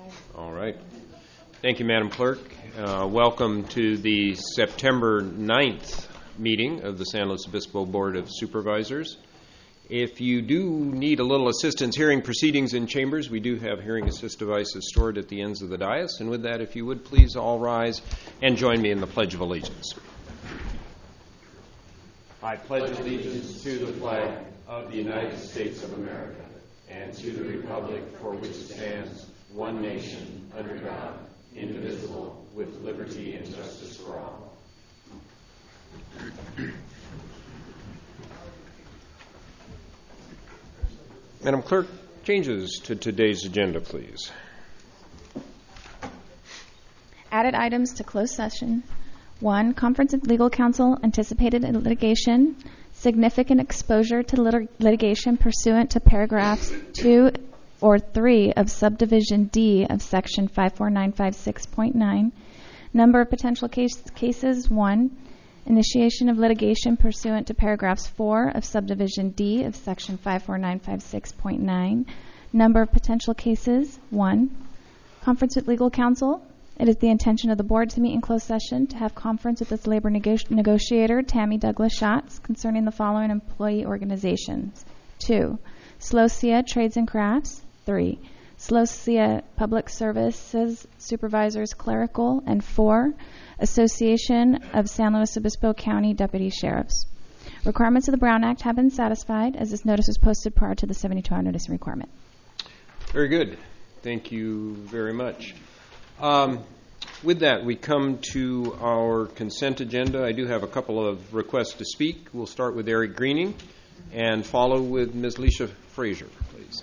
All right. Thank you, Madam Clerk. Welcome to the September 9th meeting of the San Luis Obispo Board of Supervisors. If you do need a little assistance hearing proceedings in chambers, we do have hearing assist devices stored at the ends of the dais. And with that, if you would please all rise and join me in the Pledge of Allegiance. I pledge allegiance to the flag of the United States of America and to the republic for which it stands, one nation, under God, indivisible, with liberty and justice for all. Madam Clerk, changes to today's agenda, please. Added items to closed session. 1. Conference of Legal Counsel anticipated litigation. Significant exposure to litigation pursuant to paragraphs 2 or 3 of subdivision D of section 54956.9. Number of potential cases, 1. Initiation of litigation pursuant to paragraphs 4 of subdivision D of section 54956.9. Number of potential cases, 1. Conference with legal counsel. It is the intention of the board to meet in closed session to have conference with its labor negotiator, Tammy Douglas Schatz, concerning the following employee organizations. 2. SLOCIA Trades and Crafts. 3. SLOCIA Public Services Supervisors Clerical. And 4. Association of San Luis Obispo County Deputy Sheriffs. Requirements of the Brown Act have been satisfied as this notice was posted prior to the 72-hour notice requirement. Very good. Thank you very much. With that, we come to our consent agenda. I do have a couple of requests to speak. We'll start with Eric Greening and follow with Ms. Leisha Frazier, please.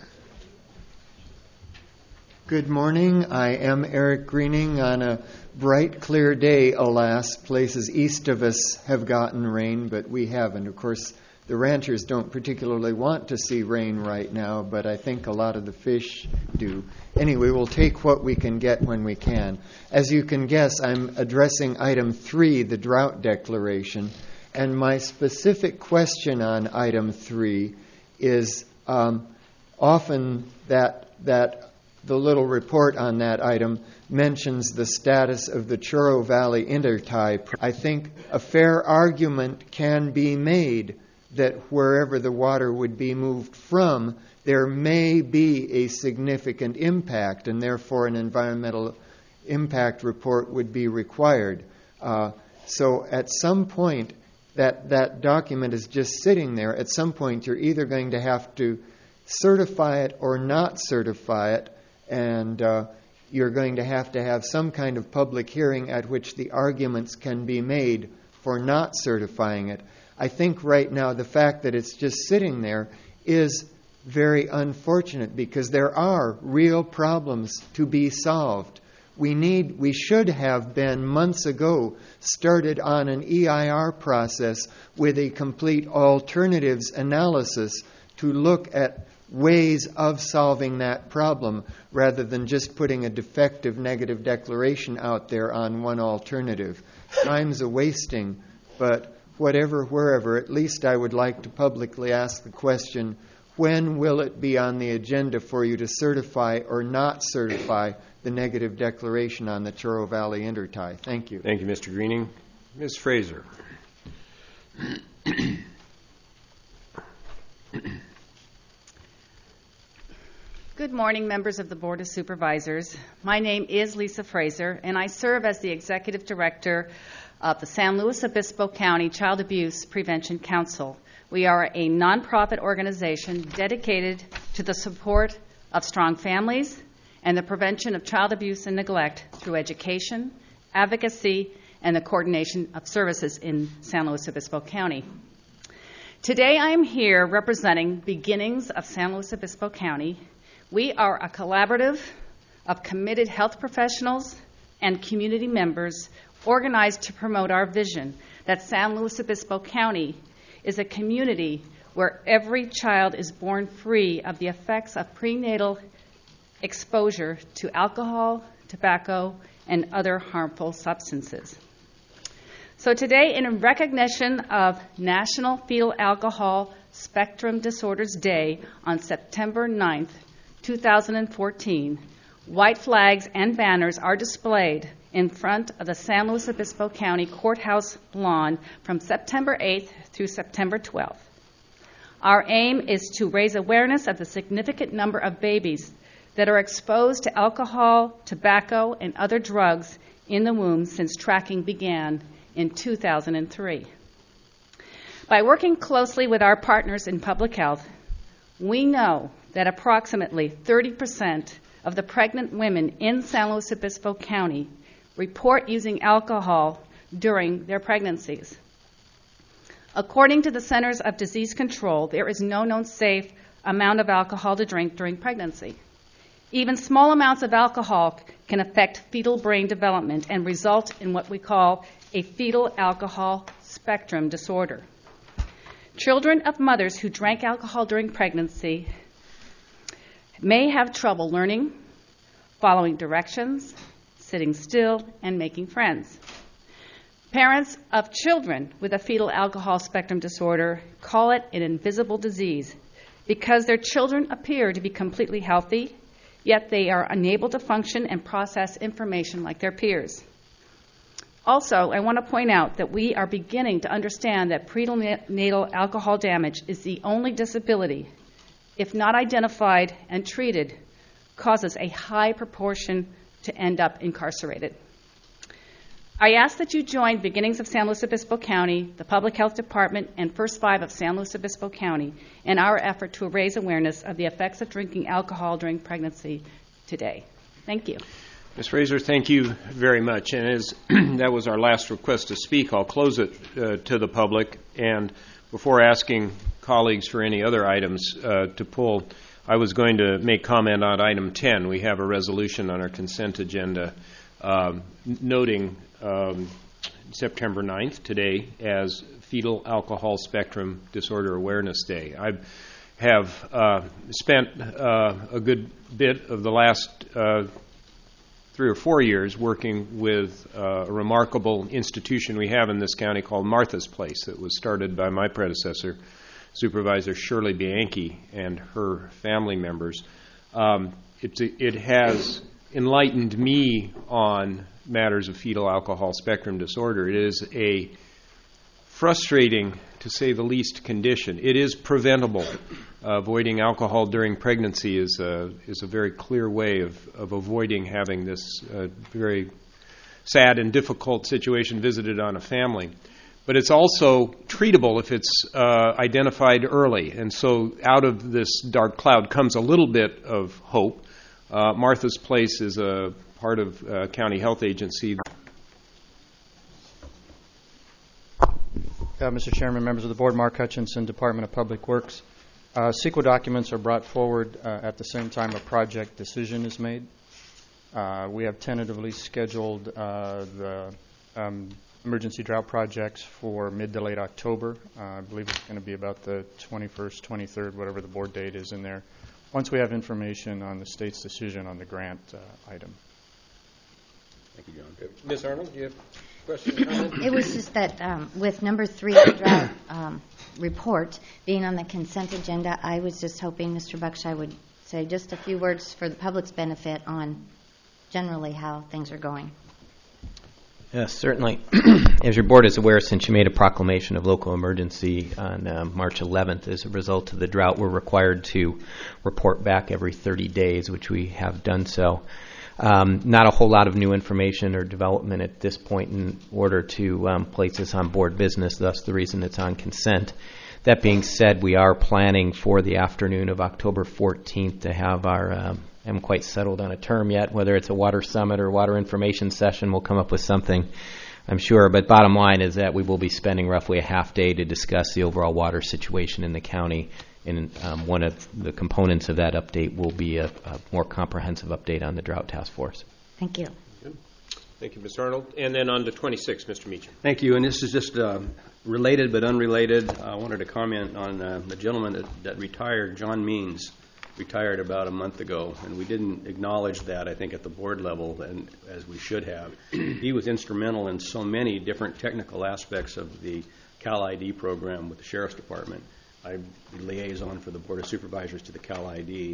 Good morning. I am Eric Greening. On a bright, clear day, alas, places east of us have gotten rain, but we haven't. Of course, the ranchers don't particularly want to see rain right now, but I think a lot of the fish do. Anyway, we'll take what we can get when we can. As you can guess, I'm addressing item 3, the drought declaration, and my specific question on item 3 is often that the little report on that item mentions the status of the Churro Valley intertie. I think a fair argument can be made that wherever the water would be moved from, there may be a significant impact, and therefore an environmental impact report would be required. So at some point, that document is just sitting there. At some point, you're either going to have to certify it or not certify it, and you're going to have some kind of public hearing at which the arguments can be made for not certifying it. I think right now the fact that it's just sitting there is very unfortunate because there are real problems to be solved. We should have been months ago started on an EIR process with a complete alternatives analysis to look at ways of solving that problem rather than just putting a defective negative declaration out there on one alternative. Time's a wasting, but whatever, wherever, at least I would like to publicly ask the question, when will it be on the agenda for you to certify or not certify the negative declaration on the Churro Valley intertie? Thank you. Thank you, Mr. Greening. Ms. Frazier. Good morning, members of the Board of Supervisors. My name is Lisa Frazier, and I serve as the Executive Director of the San Luis Obispo County Child Abuse Prevention Council. We are a nonprofit organization dedicated to the support of strong families and the prevention of child abuse and neglect through education, advocacy, and the coordination of services in San Luis Obispo County. Today I am here representing Beginnings of San Luis Obispo County. We are a collaborative of committed health professionals and community members organized to promote our vision that San Luis Obispo County is a community where every child is born free of the effects of prenatal exposure to alcohol, tobacco, and other harmful substances. So today, in recognition of National Fetal Alcohol Spectrum Disorders Day on September 9th, 2014, White flags and banners are displayed in front of the San Luis Obispo County Courthouse lawn from September 8th through September 12th. Our aim is to raise awareness of the significant number of babies that are exposed to alcohol, tobacco, and other drugs in the womb since tracking began in 2003. By working closely with our partners in public health, we know that approximately 30% of the pregnant women in San Luis Obispo County report using alcohol during their pregnancies. According to the Centers of Disease Control, there is no known safe amount of alcohol to drink during pregnancy. Even small amounts of alcohol can affect fetal brain development and result in what we call a fetal alcohol spectrum disorder. Children of mothers who drank alcohol during pregnancy may have trouble learning, following directions, sitting still, and making friends. Parents of children with a fetal alcohol spectrum disorder call it an invisible disease because their children appear to be completely healthy, yet they are unable to function and process information like their peers. Also, I want to point out that we are beginning to understand that prenatal alcohol damage is the only disability, if not identified and treated, causes a high proportion to end up incarcerated. I ask that you join Beginnings of San Luis Obispo County, the Public Health Department, and First Five of San Luis Obispo County in our effort to raise awareness of the effects of drinking alcohol during pregnancy today. Thank you. Ms. Fraser, thank you very much. And as that was our last request to speak, I'll close it to the public. And before asking colleagues for any other items to pull, I was going to make comment on item 10. We have a resolution on our consent agenda noting September 9th, today, as Fetal Alcohol Spectrum Disorder Awareness Day. I have spent a good bit of the last 3 or 4 years working with a remarkable institution we have in this county called Martha's Place that was started by my predecessor, Supervisor Shirley Bianchi, and her family members. It has enlightened me on matters of fetal alcohol spectrum disorder. It is a frustrating, to say the least, condition. It is preventable. Avoiding alcohol during pregnancy is a very clear way of avoiding having this very sad and difficult situation visited on a family. But it's also treatable if it's identified early. And so out of this dark cloud comes a little bit of hope. Martha's Place is a part of County Health Agency. Mr. Chairman, members of the board, Mark Hutchinson, Department of Public Works. CEQA documents are brought forward at the same time a project decision is made. We have tentatively scheduled the emergency drought projects for mid to late October. I believe it's going to be about the 21st, 23rd, whatever the board date is in there, once we have information on the state's decision on the grant item. Thank you, John. Ms. Arnold, do you have a question or comment? It was just that with number 3, the drought report being on the consent agenda, I was just hoping Mr. Buckshire would say just a few words for the public's benefit on generally how things are going. Yes, certainly. As your board is aware, since you made a proclamation of local emergency on March 11th, as a result of the drought, we're required to report back every 30 days, which we have done so. Not a whole lot of new information or development at this point in order to place this on board business, thus the reason it's on consent. That being said, we are planning for the afternoon of October 14th to have our I haven't quite settled on a term yet, whether it's a water summit or water information session. We'll come up with something, I'm sure. But bottom line is that we will be spending roughly a half day to discuss the overall water situation in the county. And one of the components of that update will be a more comprehensive update on the Drought Task Force. Thank you. Good. Thank you, Ms. Arnold. And then on to 26, Mr. Meacham. Thank you. And this is just related but unrelated. I wanted to comment on the gentleman that retired, John Means. Retired about a month ago, and we didn't acknowledge that, I think, at the board level, and as we should have. He was instrumental in so many different technical aspects of the Cal ID program with the Sheriff's Department. I'm the liaison for the Board of Supervisors to the Cal ID, and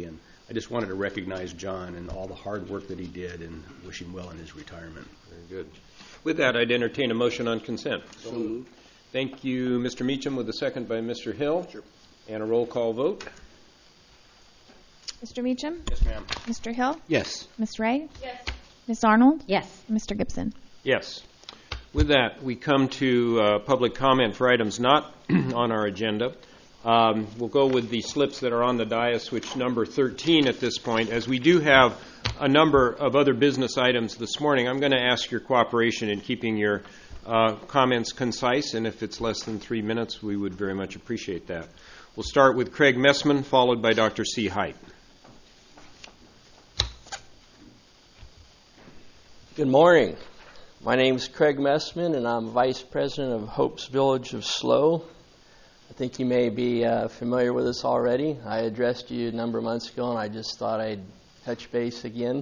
I just wanted to recognize John and all the hard work that he did and wish him well in his retirement. Very good. With that, I'd entertain a motion on consent. So moved. Thank you, Mr. Meacham, with a second by Mr. Hill. Sure. And a roll call vote. Mr. Meacham? Yes, ma'am. Mr. Hill? Yes. Ms. Ray? Yes. Ms. Arnold? Yes. Mr. Gibson? Yes. With that, we come to public comment for items not on our agenda. We'll go with the slips that are on the dais, which number 13 at this point. As we do have a number of other business items this morning, I'm going to ask your cooperation in keeping your comments concise, and if it's less than 3 minutes, we would very much appreciate that. We'll start with Craig Messman, followed by Dr. C. Height. Good morning. My name is Craig Messman, and I'm Vice President of Hope's Village of SLO. I think you may be familiar with us already. I addressed you a number of months ago, and I just thought I'd touch base again.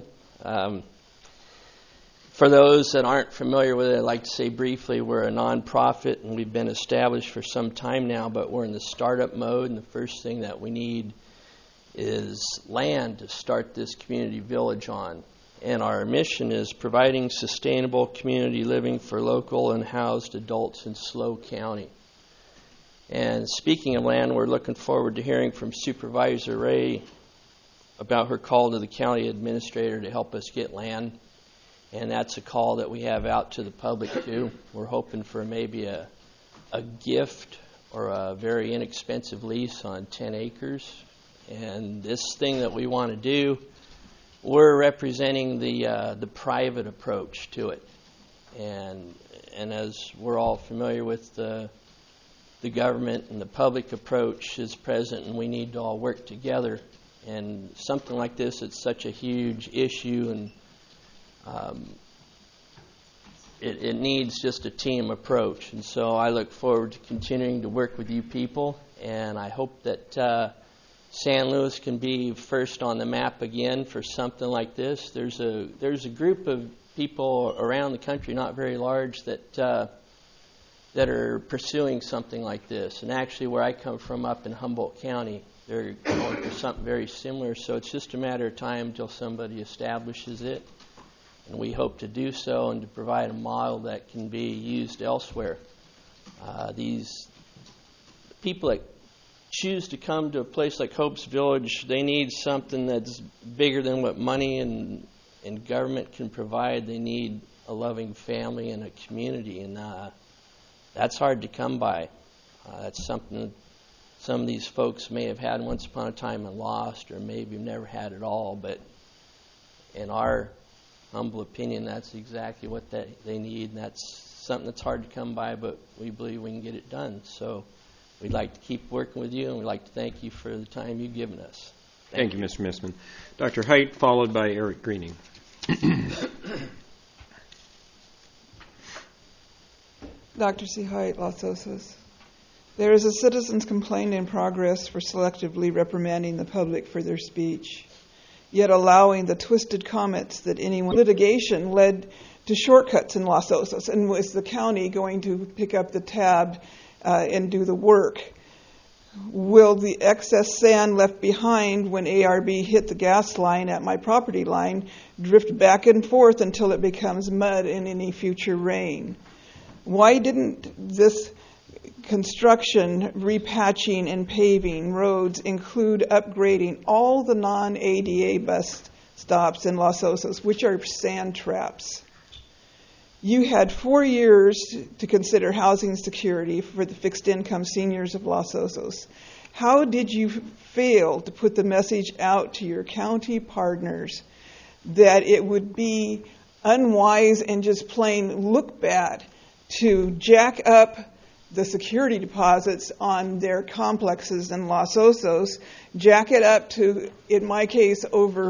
For those that aren't familiar with it, I'd like to say briefly we're a nonprofit, and we've been established for some time now, but we're in the startup mode, and the first thing that we need is land to start this community village on. And our mission is providing sustainable community living for local and housed adults in SLO County. And speaking of land, we're looking forward to hearing from Supervisor Ray about her call to the county administrator to help us get land. And that's a call that we have out to the public too. We're hoping for maybe a gift or a very inexpensive lease on 10 acres. And this thing that we want to do, we're representing the private approach to it. And as we're all familiar with, the government and the public approach is present, and we need to all work together. And something like this, it's such a huge issue, and it needs just a team approach. And so I look forward to continuing to work with you people, and I hope that San Luis can be first on the map again for something like this. There's a group of people around the country, not very large, that are pursuing something like this. And actually, where I come from, up in Humboldt County, they're going for something very similar. So it's just a matter of time until somebody establishes it. And we hope to do so and to provide a model that can be used elsewhere. These people that choose to come to a place like Hope's Village, they need something that's bigger than what money and government can provide. They need a loving family and a community, and that's hard to come by. That's something some of these folks may have had once upon a time and lost, or maybe never had at all. But in our humble opinion, that's exactly what they need, and that's something that's hard to come by, but we believe we can get it done. So we'd like to keep working with you, and we'd like to thank you for the time you've given us. Thank you, Mr. Messman. Dr. Height, followed by Eric Greening. Dr. C. Height, Los Osos. There is a citizen's complaint in progress for selectively reprimanding the public for their speech, yet allowing the twisted comments that anyone litigation led to shortcuts in Los Osos, and was the county going to pick up the tab and do the work? Will the excess sand left behind when ARB hit the gas line at my property line drift back and forth until it becomes mud in any future rain? Why didn't this construction, repatching, and paving roads include upgrading all the non-ADA bus stops in Los Osos, which are sand traps? You had 4 years to consider housing security for the fixed-income seniors of Los Osos. How did you fail to put the message out to your county partners that it would be unwise and just plain look bad to jack up the security deposits on their complexes in Los Osos, jack it up to, in my case, over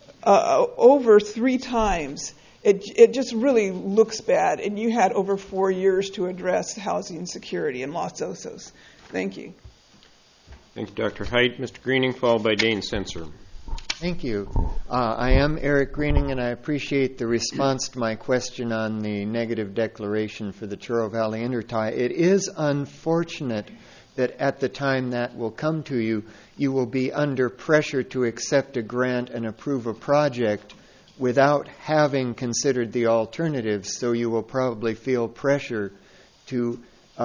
3 times? It just really looks bad, and you had over 4 years to address housing security in Los Osos. Thank you. Thank you, Dr. Height. Mr. Greening, followed by Dane Sensor. Thank you. I am Eric Greening, and I appreciate the response to my question on the negative declaration for the Churro Valley Intertie. It is unfortunate that at the time that will come to you, you will be under pressure to accept a grant and approve a project without having considered the alternatives. So you will probably feel pressure to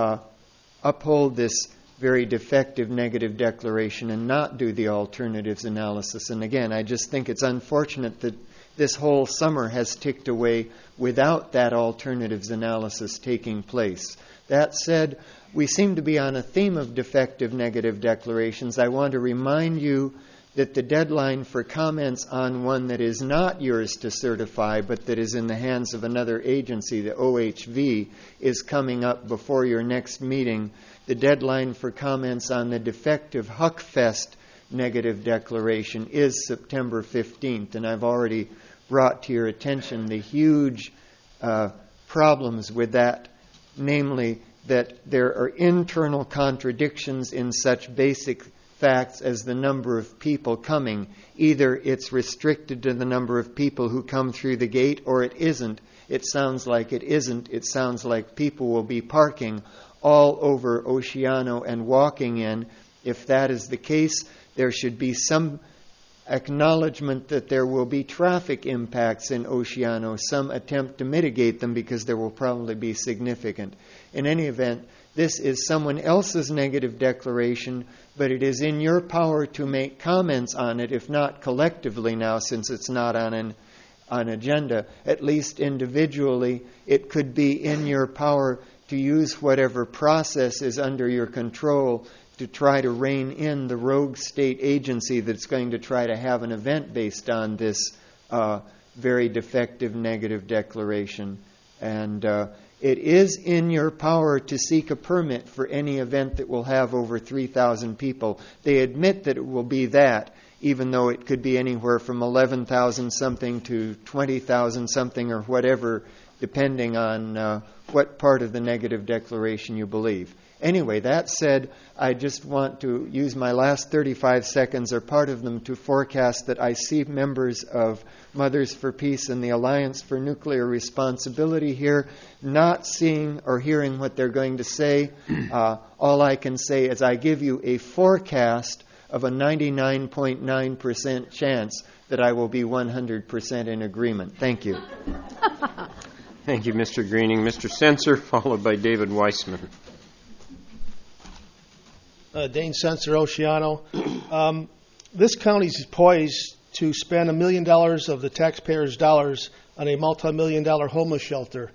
uphold this very defective negative declaration and not do the alternatives analysis. And again, I just think it's unfortunate that this whole summer has ticked away without that alternatives analysis taking place. That said, we seem to be on a theme of defective negative declarations. I want to remind you that the deadline for comments on one that is not yours to certify, but that is in the hands of another agency, the OHV, is coming up before your next meeting. The deadline for comments on the defective Huckfest negative declaration is September 15th, and I've already brought to your attention the huge problems with that, namely that there are internal contradictions in such basic facts as the number of people coming. Either it's restricted to the number of people who come through the gate, or it isn't. It sounds like it isn't. It sounds like people will be parking all over Oceano and walking in. If that is the case, there should be some acknowledgement that there will be traffic impacts in Oceano, some attempt to mitigate them, because there will probably be significant. In any event, this is someone else's negative declaration, but it is in your power to make comments on it, if not collectively now, since it's not on an agenda, at least individually. It could be in your power to use whatever process is under your control to try to rein in the rogue state agency that's going to try to have an event based on this very defective negative declaration. And it is in your power to seek a permit for any event that will have over 3,000 people. They admit that it will be that, even though it could be anywhere from 11,000 something to 20,000 something or whatever, depending on what part of the negative declaration you believe. Anyway, that said, I just want to use my last 35 seconds, or part of them, to forecast that I see members of Mothers for Peace and the Alliance for Nuclear Responsibility here, not seeing or hearing what they're going to say. All I can say is I give you a forecast of a 99.9% chance that I will be 100% in agreement. Thank you. Thank you, Mr. Greening. Mr. Sensor, followed by David Weissman. Dane Sensor, Oceano. This county is poised to spend $1 million of the taxpayers' dollars on a multi-million-dollar homeless shelter.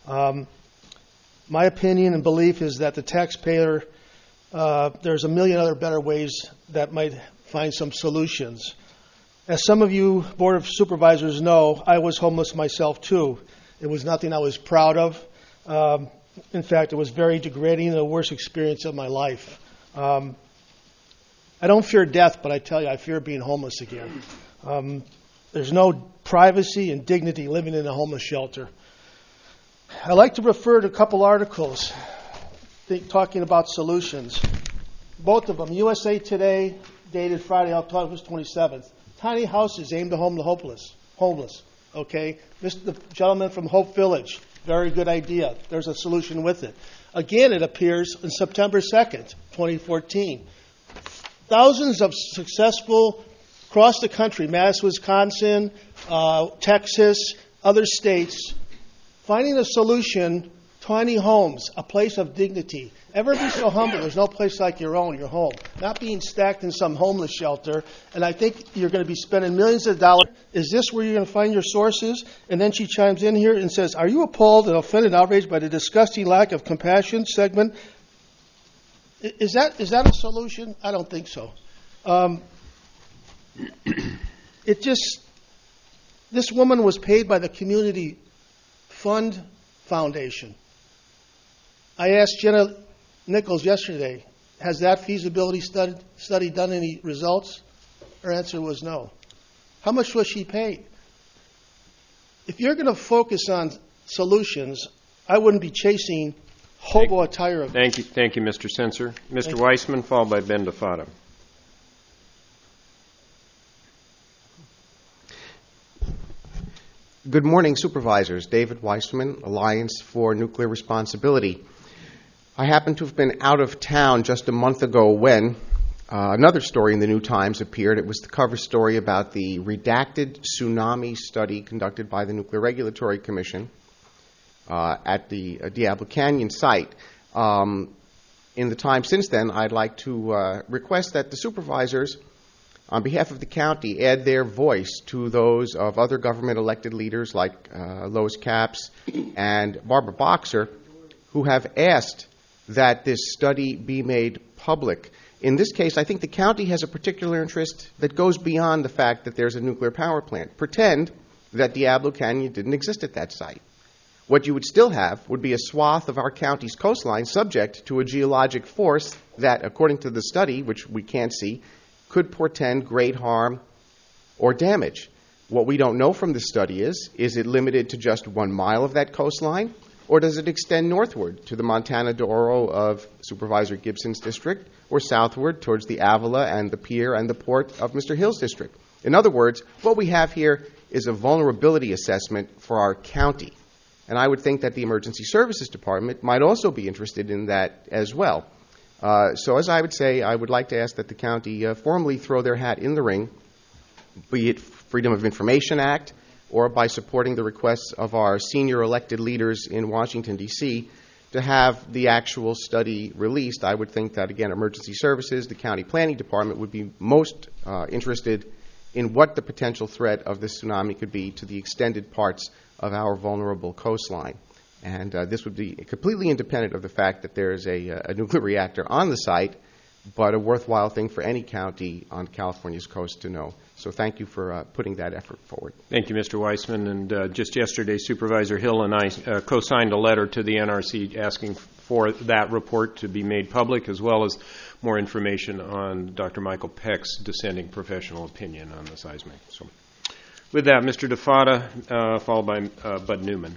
My opinion and belief is that the taxpayer, there's a million other better ways that might find some solutions. As some of you Board of Supervisors know, I was homeless myself too. It was nothing I was proud of. In fact, it was very degrading and the worst experience of my life. I don't fear death, but I tell you, I fear being homeless again. There's no privacy and dignity living in a homeless shelter. I like to refer to a couple articles talking about solutions. Both of them, USA Today, dated Friday, October 27th. Tiny houses aimed at the homeless. Okay, the gentleman from Hope Village, very good idea. There's a solution with it. Again, it appears on September 2nd, 2014. Thousands of successful, across the country, Madison, Wisconsin, Texas, other states, finding a solution, tiny homes, a place of dignity. Ever be so humble, there's no place like your own, your home. Not being stacked in some homeless shelter, and I think you're going to be spending millions of dollars. Is this where you're going to find your sources? And then she chimes in here and says, are you appalled and offended and outraged by the disgusting lack of compassion segment? Is that a solution? I don't think so. This woman was paid by the Community Fund Foundation. I asked Jenna Nichols yesterday, has that feasibility study done any results? Her answer was no. How much was she paid? If you're going to focus on solutions, I wouldn't be chasing hobo attire. Thank you, Mr. Sensor. Mr. Weissman, followed by Ben DeFatta. Good morning, Supervisors. David Weissman, Alliance for Nuclear Responsibility. I happened to have been out of town just a month ago when another story in the New Times appeared. It was the cover story about the redacted tsunami study conducted by the Nuclear Regulatory Commission at the Diablo Canyon site. In the time since then, I'd like to request that the supervisors, on behalf of the county, add their voice to those of other government elected leaders like Lois Capps and Barbara Boxer, who have asked that this study be made public. In this case, I think the county has a particular interest that goes beyond the fact that there's a nuclear power plant. Pretend that Diablo Canyon didn't exist at that site. What you would still have would be a swath of our county's coastline subject to a geologic force that, according to the study, which we can't see, could portend great harm or damage. What we don't know from the study is it limited to just 1 mile of that coastline, or does it extend northward to the Montana D'Oro of Supervisor Gibson's district, or southward towards the Avila and the pier and the port of Mr. Hill's district? In other words, what we have here is a vulnerability assessment for our county. And I would think that the Emergency Services Department might also be interested in that as well. So as I would say, I would like to ask that the county formally throw their hat in the ring, be it Freedom of Information Act, or by supporting the requests of our senior elected leaders in Washington, D.C., to have the actual study released. I would think that, again, Emergency Services, the County Planning Department would be most interested in what the potential threat of this tsunami could be to the extended parts of our vulnerable coastline. And this would be completely independent of the fact that there is a nuclear reactor on the site, but a worthwhile thing for any county on California's coast to know. So thank you for putting that effort forward. Thank you, Mr. Weissman. And just yesterday, Supervisor Hill and I co-signed a letter to the NRC asking for that report to be made public, as well as more information on Dr. Michael Peck's dissenting professional opinion on the seismic. So with that, Mr. DeFada, followed by Bud Newman.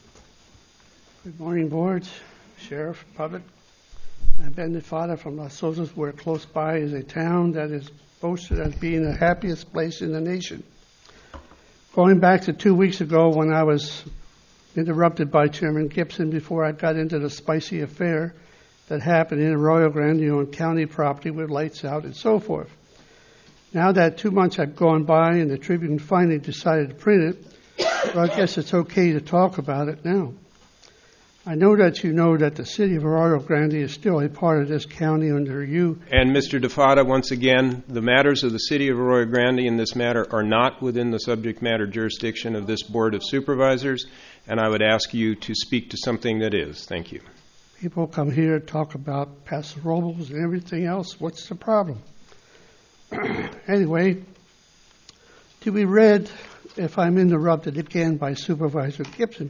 Good morning, boards, sheriff, public. I'm Ben DeFada from Las Osos, where close by is a town that is boasted as being the happiest place in the nation. Going back to 2 weeks ago when I was interrupted by Chairman Gibson before I got into the spicy affair that happened in Arroyo Grande on county property with lights out and so forth. Now that 2 months have gone by and the Tribune finally decided to print it, well, I guess it's okay to talk about it now. I know that you know that the city of Arroyo Grande is still a part of this county under you. And Mr. DeFada, once again, the matters of the city of Arroyo Grande in this matter are not within the subject matter jurisdiction of this Board of Supervisors, and I would ask you to speak to something that is. Thank you. People come here to talk about Paso Robles and everything else. What's the problem? Anyway, to be read, if I'm interrupted again by Supervisor Gibson.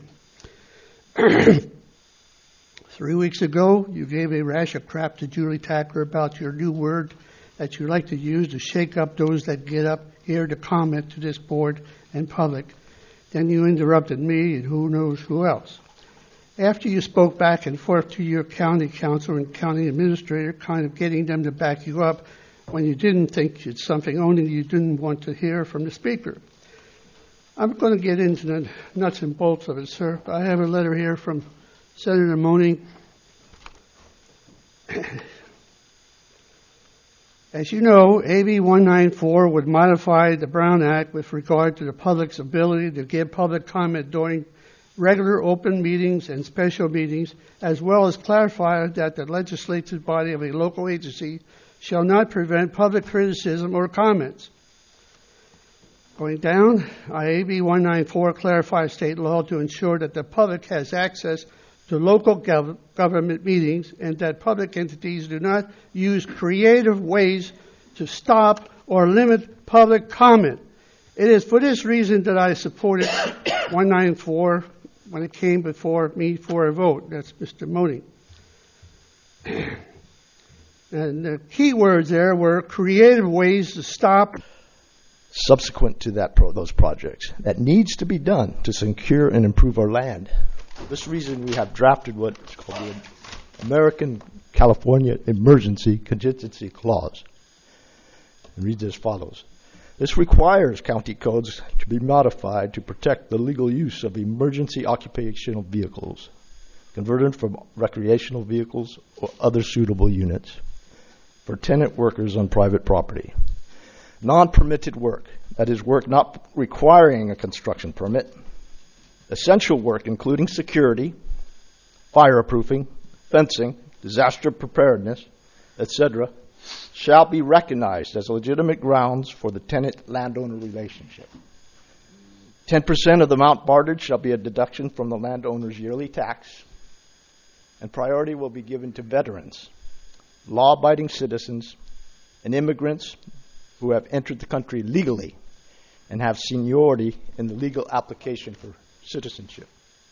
3 weeks ago, you gave a rash of crap to Julie Tackler about your new word that you like to use to shake up those that get up here to comment to this board and public. Then you interrupted me and who knows who else. After you spoke back and forth to your county council and county administrator, kind of getting them to back you up when you didn't think it's something only you didn't want to hear from the speaker. I'm going to get into the nuts and bolts of it, sir. I have a letter here from Senator Moaning. As you know, AB 194 would modify the Brown Act with regard to the public's ability to give public comment during regular open meetings and special meetings, as well as clarify that the legislative body of a local agency shall not prevent public criticism or comments. Going down, AB 194 clarifies state law to ensure that the public has access to local government meetings and that public entities do not use creative ways to stop or limit public comment. It is for this reason that I supported 194 when it came before me for a vote. That's Mr. Moaning. And the key words there were creative ways to stop. Subsequent to those projects, that needs to be done to secure and improve our land. For this reason, we have drafted what's called the American California Emergency Contingency Clause. It reads as follows. This requires county codes to be modified to protect the legal use of emergency occupational vehicles. converted from recreational vehicles or other suitable units for tenant workers on private property. Non-permitted work, that is work not requiring a construction permit, essential work including security, fireproofing, fencing, disaster preparedness, etc., shall be recognized as legitimate grounds for the tenant-landowner relationship. 10% of the amount bartered shall be a deduction from the landowner's yearly tax, and priority will be given to veterans, law-abiding citizens, and immigrants who have entered the country legally and have seniority in the legal application for citizenship.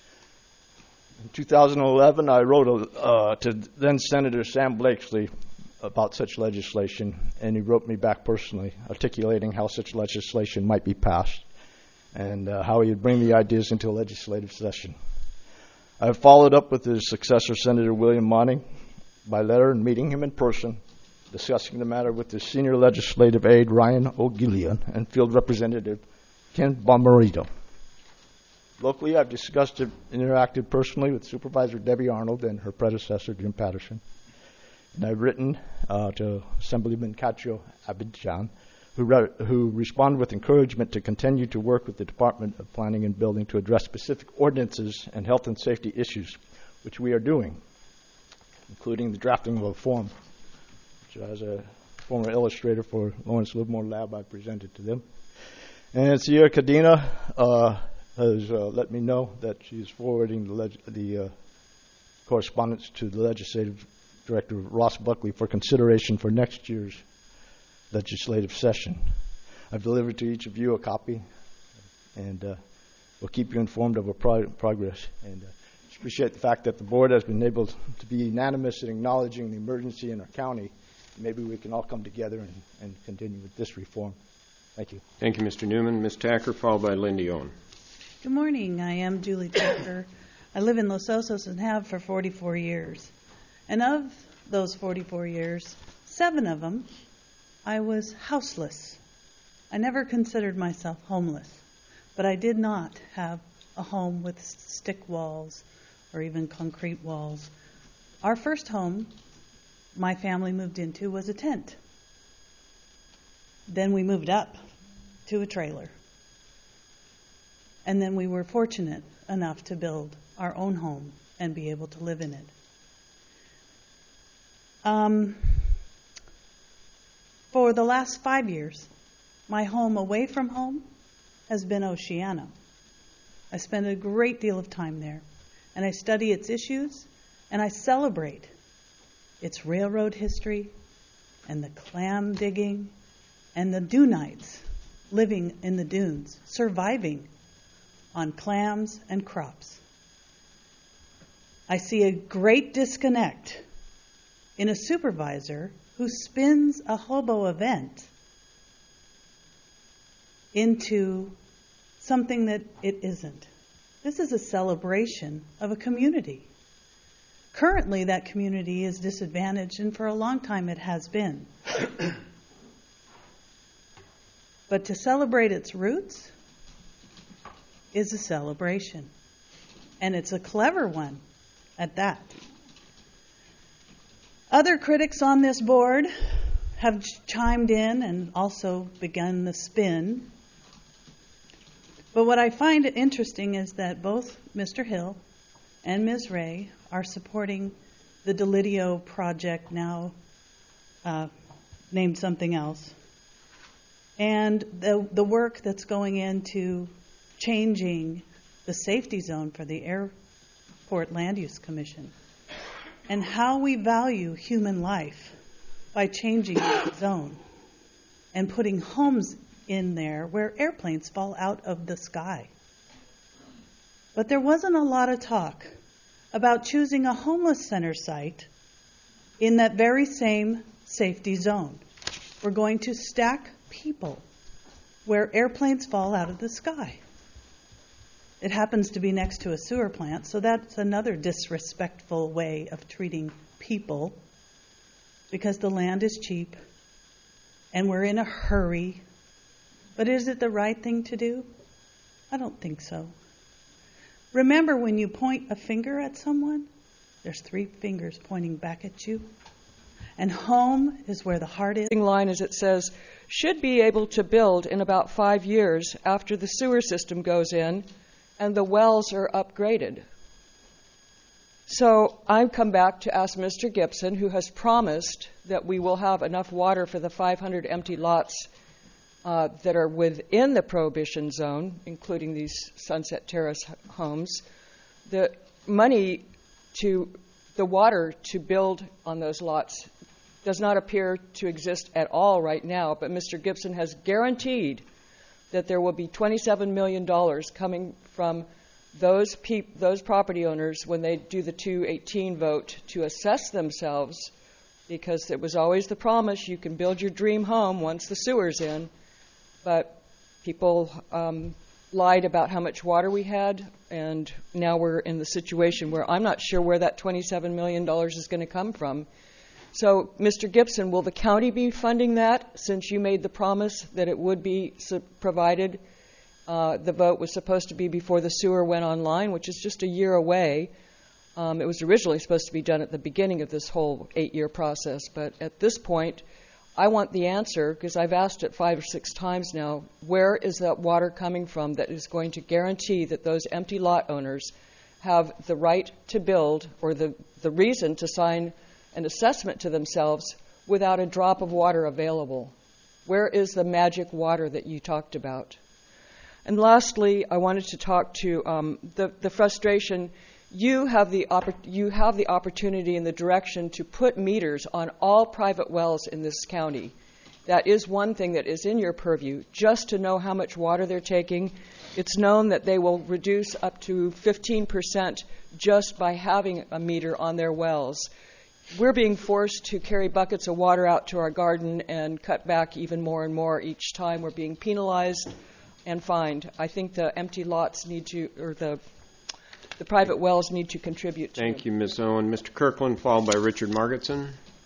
In 2011, I wrote to then Senator Sam Blakeslee about such legislation, and he wrote me back personally, articulating how such legislation might be passed and how he would bring the ideas into a legislative session. I have followed up with his successor, Senator William Monning, by letter and meeting him in person, discussing the matter with his senior legislative aide, Ryan O'Gillian, and field representative, Ken Bomarito. Locally, I've discussed it and interacted personally with Supervisor Debbie Arnold and her predecessor, Jim Patterson. And I've written to Assemblyman Cacho Abidjan, who responded with encouragement to continue to work with the Department of Planning and Building to address specific ordinances and health and safety issues, which we are doing, including the drafting of a form, which as a former illustrator for Lawrence Livermore Lab, I presented to them. And Sierra Cadena has let me know that she is forwarding the correspondence to the Legislative Director Ross Buckley for consideration for next year's legislative session. I've delivered to each of you a copy, and we'll keep you informed of our progress. And appreciate the fact that the board has been able to be unanimous in acknowledging the emergency in our county. Maybe we can all come together and continue with this reform. Thank you. Thank you, Mr. Newman. Ms. Tacker, followed by Lindy Owen. Good morning. I am Julie Tacker. I live in Los Osos and have for 44 years. And of those 44 years, 7 of them, I was houseless. I never considered myself homeless, but I did not have a home with stick walls or even concrete walls. Our first home my family moved into was a tent. Then we moved up to a trailer. And then we were fortunate enough to build our own home and be able to live in it. For the last 5 years, my home away from home has been Oceano. I spend a great deal of time there, and I study its issues, and I celebrate its railroad history, and the clam digging, and the Dunites living in the dunes, surviving on clams and crops. I see a great disconnect in a supervisor who spins a hobo event into something that it isn't. This is a celebration of a community. Currently, that community is disadvantaged, and for a long time it has been. But to celebrate its roots is a celebration, and it's a clever one at that. Other critics on this board have chimed in and also begun the spin. But what I find interesting is that both Mr. Hill and Ms. Ray are supporting the Delidio project, now named something else, and the work that's going into changing the safety zone for the Airport Land Use Commission, and how we value human life by changing the zone and putting homes in there where airplanes fall out of the sky. But there wasn't a lot of talk about choosing a homeless center site in that very same safety zone. We're going to stack people where airplanes fall out of the sky. It happens to be next to a sewer plant, so that's another disrespectful way of treating people, because the land is cheap and we're in a hurry. But is it the right thing to do? I don't think so. Remember, when you point a finger at someone, there's 3 fingers pointing back at you. And home is where the heart is. Line, as it says, should be able to build in about 5 years after the sewer system goes in and the wells are upgraded. So I've come back to ask Mr. Gibson, who has promised that we will have enough water for the 500 empty lots that are within the prohibition zone, including these Sunset Terrace homes, the money to the water to build on those lots does not appear to exist at all right now, but Mr. Gibson has guaranteed that there will be $27 million coming from those property owners when they do the 218 vote to assess themselves, because it was always the promise you can build your dream home once the sewer's in, but people lied about how much water we had, and now we're in the situation where I'm not sure where that $27 million is going to come from. So, Mr. Gibson, will the county be funding that, since you made the promise that it would be provided? The vote was supposed to be before the sewer went online, which is just a year away. It was originally supposed to be done at the beginning of this whole 8-year process, but at this point, I want the answer, because I've asked it 5 or 6 times now, where is that water coming from that is going to guarantee that those empty lot owners have the right to build, or the reason to sign an assessment to themselves without a drop of water available? Where is the magic water that you talked about? And lastly, I wanted to talk to the frustration. You have the opportunity and the direction to put meters on all private wells in this county. That is one thing that is in your purview, just to know how much water they're taking. It's known that they will reduce up to 15% just by having a meter on their wells. We're being forced to carry buckets of water out to our garden and cut back even more and more each time. We're being penalized and fined. I think the empty lots need to, or the private wells need to contribute to Thank you, Ms. Owen. Mr. Kirkland, followed by Richard Margetson.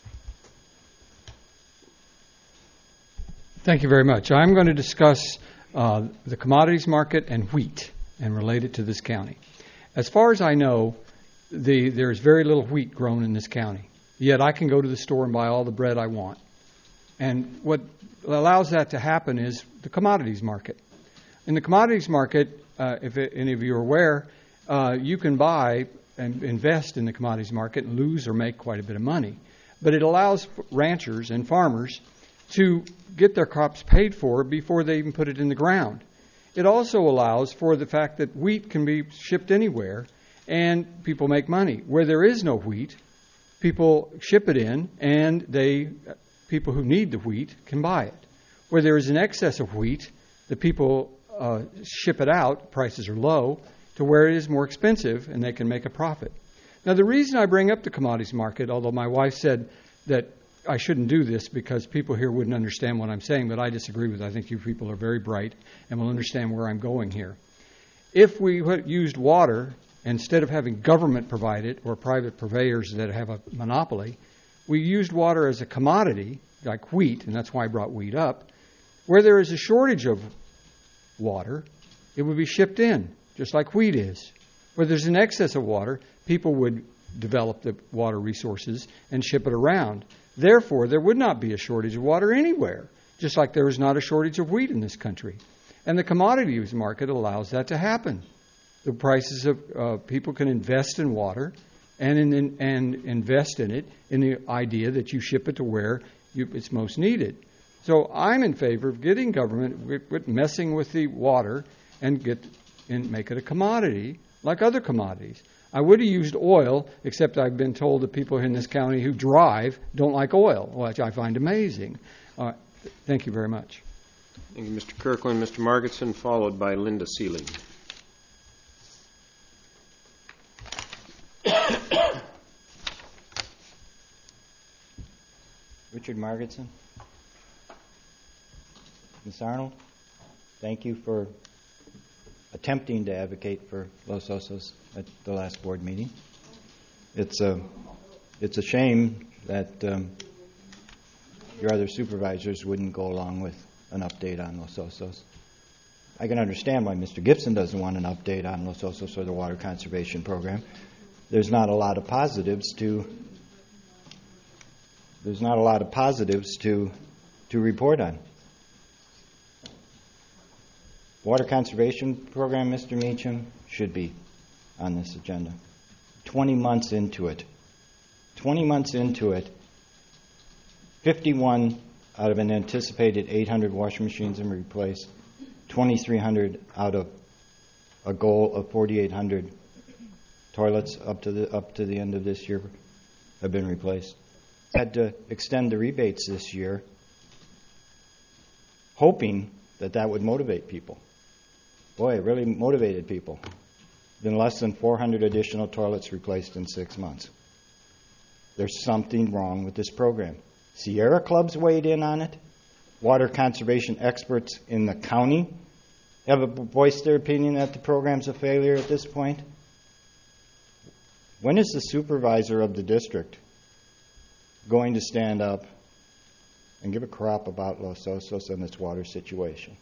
Thank you very much. I'm going to discuss the commodities market and wheat and relate it to this county. As far as I know, there's very little wheat grown in this county. Yet I can go to the store and buy all the bread I want. And what allows that to happen is the commodities market. In the commodities market, if any of you are aware, you can buy and invest in the commodities market and lose or make quite a bit of money. But it allows ranchers and farmers to get their crops paid for before they even put it in the ground. It also allows for the fact that wheat can be shipped anywhere and people make money. Where there is no wheat, people ship it in and people who need the wheat can buy it. Where there is an excess of wheat, the people ship it out, prices are low, to where it is more expensive and they can make a profit. Now, the reason I bring up the commodities market, although my wife said that I shouldn't do this because people here wouldn't understand what I'm saying, but I disagree with it. I think you people are very bright and will understand where I'm going here. If we used water, instead of having government provide it or private purveyors that have a monopoly, we used water as a commodity, like wheat, and that's why I brought wheat up. Where there is a shortage of water, it would be shipped in, just like wheat is. Where there's an excess of water, people would develop the water resources and ship it around. Therefore, there would not be a shortage of water anywhere, just like there is not a shortage of wheat in this country. And the commodities market allows that to happen. The prices of people can invest in water and invest in it in the idea that you ship it to where it's most needed. So I'm in favor of getting government messing with the water and make it a commodity like other commodities. I would have used oil, except I've been told that people in this county who drive don't like oil, which I find amazing. Thank you very much. Thank you, Mr. Kirkland. Mr. Margetson, followed by Linda Seelig. Richard Margetson. Ms. Arnold, thank you for attempting to advocate for Los Osos at the last board meeting. It's a shame that your other supervisors wouldn't go along with an update on Los Osos. I can understand why Mr. Gibson doesn't want an update on Los Osos or the water conservation program. There's not a lot of positives to report on. Water conservation program, Mr. Meacham, should be on this agenda. 20 months into it. 51 out of an anticipated 800 washing machines have been replaced. 2,300 out of a goal of 4,800 toilets up to the end of this year have been replaced. Had to extend the rebates this year, hoping that would motivate people. Boy, it really motivated people. Been less than 400 additional toilets replaced in 6 months. There's something wrong with this program. Sierra Club's weighed in on it. Water conservation experts in the county have voiced their opinion that the program's a failure at this point. When is the supervisor of the district going to stand up and give a crap about Los Osos and its water situation?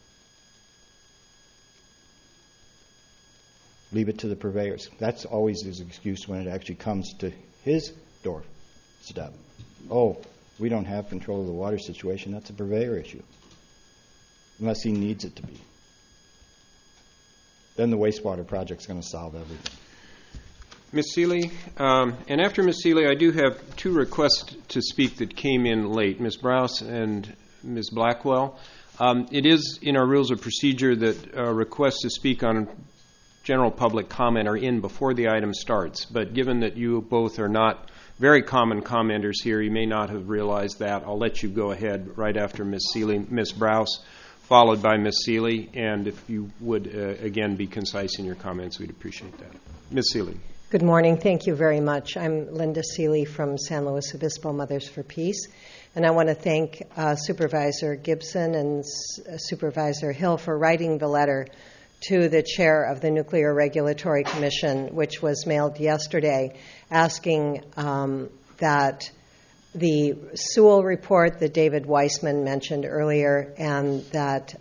Leave it to the purveyors. That's always his excuse when it actually comes to his doorstep. Oh, we don't have control of the water situation. That's a purveyor issue, unless he needs it to be. Then the wastewater project's going to solve everything. Ms. Seeley, and after Ms. Seeley, I do have two requests to speak that came in late, Ms. Browse and Ms. Blackwell. It is in our rules of procedure that requests to speak on general public comment are in before the item starts, but given that you both are not very common commenters here, you may not have realized that. I'll let you go ahead right after Ms. Seeley, Ms. Browse, followed by Ms. Seeley, and if you would, again, be concise in your comments, we'd appreciate that. Ms. Seeley. Good morning. Thank you very much. I'm Linda Seeley from San Luis Obispo Mothers for Peace, and I want to thank Supervisor Gibson and Supervisor Hill for writing the letter to the chair of the Nuclear Regulatory Commission, which was mailed yesterday, asking that the Sewell report that David Weissman mentioned earlier and that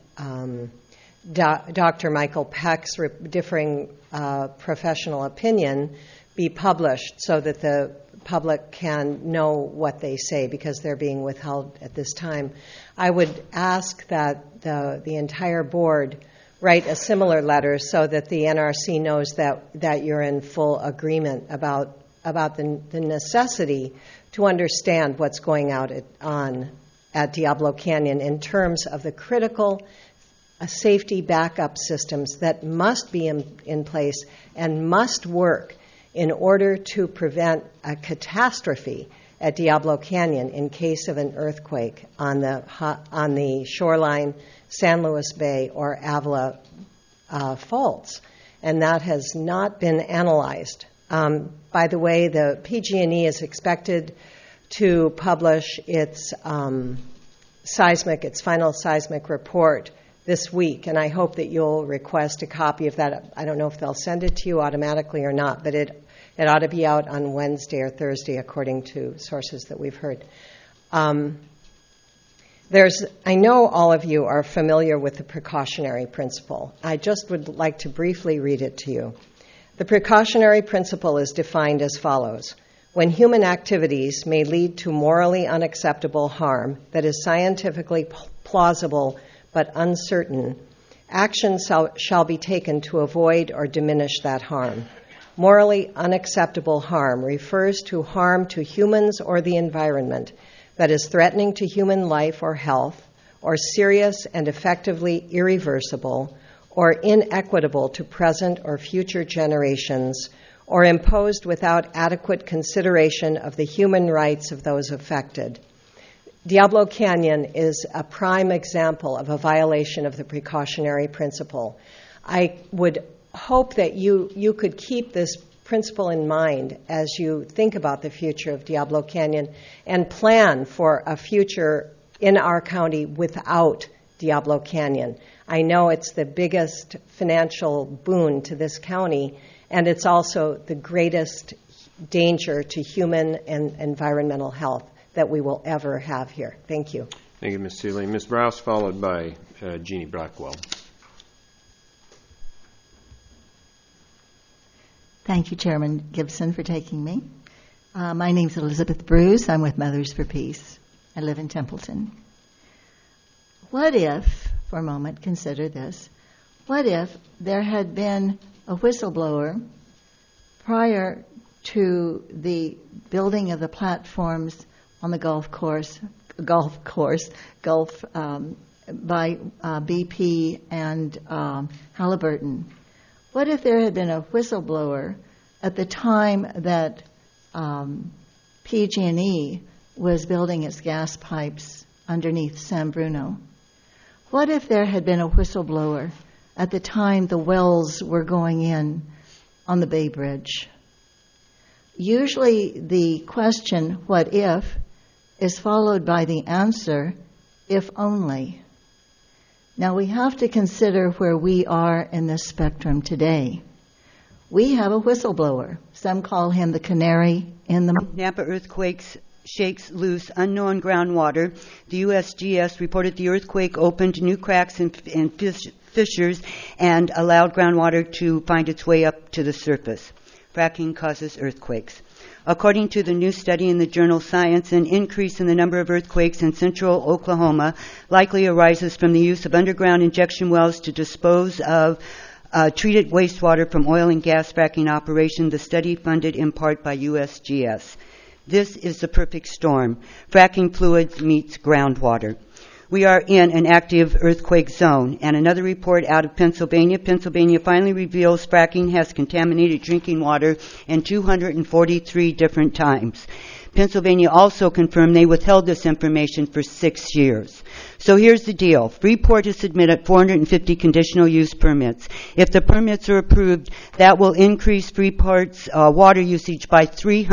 Dr. Michael Peck's differing professional opinion be published so that the public can know what they say, because they're being withheld at this time. I would ask that the entire board write a similar letter so that the NRC knows that you're in full agreement about the necessity to understand what's going on at Diablo Canyon in terms of the critical safety backup systems that must be in place and must work in order to prevent a catastrophe at Diablo Canyon in case of an earthquake on the shoreline, San Luis Bay, or Avila faults. And that has not been analyzed. By the way, the PG&E is expected to publish its final seismic report this week, and I hope that you'll request a copy of that. I don't know if they'll send it to you automatically or not, but it ought to be out on Wednesday or Thursday, according to sources that we've heard. I know all of you are familiar with the precautionary principle. I just would like to briefly read it to you. The precautionary principle is defined as follows. When human activities may lead to morally unacceptable harm that is scientifically plausible but uncertain, action shall be taken to avoid or diminish that harm. Morally unacceptable harm refers to harm to humans or the environment that is threatening to human life or health, or serious and effectively irreversible, or inequitable to present or future generations, or imposed without adequate consideration of the human rights of those affected. Diablo Canyon is a prime example of a violation of the precautionary principle. I would hope that you could keep this principle in mind as you think about the future of Diablo Canyon and plan for a future in our county without Diablo Canyon. I know it's the biggest financial boon to this county, and it's also the greatest danger to human and environmental health that we will ever have here. Thank you. Thank you, Ms. Seeley. Ms. Browse, followed by Jeannie Blackwell. Thank you, Chairman Gibson, for taking me. My name's Elizabeth Bruce. I'm with Mothers for Peace. I live in Templeton. What if, for a moment, consider this, what if there had been a whistleblower prior to the building of the platforms on the Gulf by BP and Halliburton? What if there had been a whistleblower at the time that PG&E was building its gas pipes underneath San Bruno? What if there had been a whistleblower at the time the wells were going in on the Bay Bridge? Usually the question, what if, is followed by the answer, if only. Now we have to consider where we are in this spectrum today. We have a whistleblower. Some call him the canary in the... Napa earthquakes shakes loose unknown groundwater. The USGS reported the earthquake opened new cracks and fissures and allowed groundwater to find its way up to the surface. Fracking causes earthquakes. According to the new study in the journal Science, an increase in the number of earthquakes in central Oklahoma likely arises from the use of underground injection wells to dispose of treated wastewater from oil and gas fracking operation, the study funded in part by USGS. This is the perfect storm. Fracking fluids meets groundwater. We are in an active earthquake zone. And another report out of Pennsylvania. Pennsylvania finally reveals fracking has contaminated drinking water in 243 different times. Pennsylvania also confirmed they withheld this information for 6 years. So here's the deal. Freeport has submitted 450 conditional use permits. If the permits are approved, that will increase Freeport's water usage by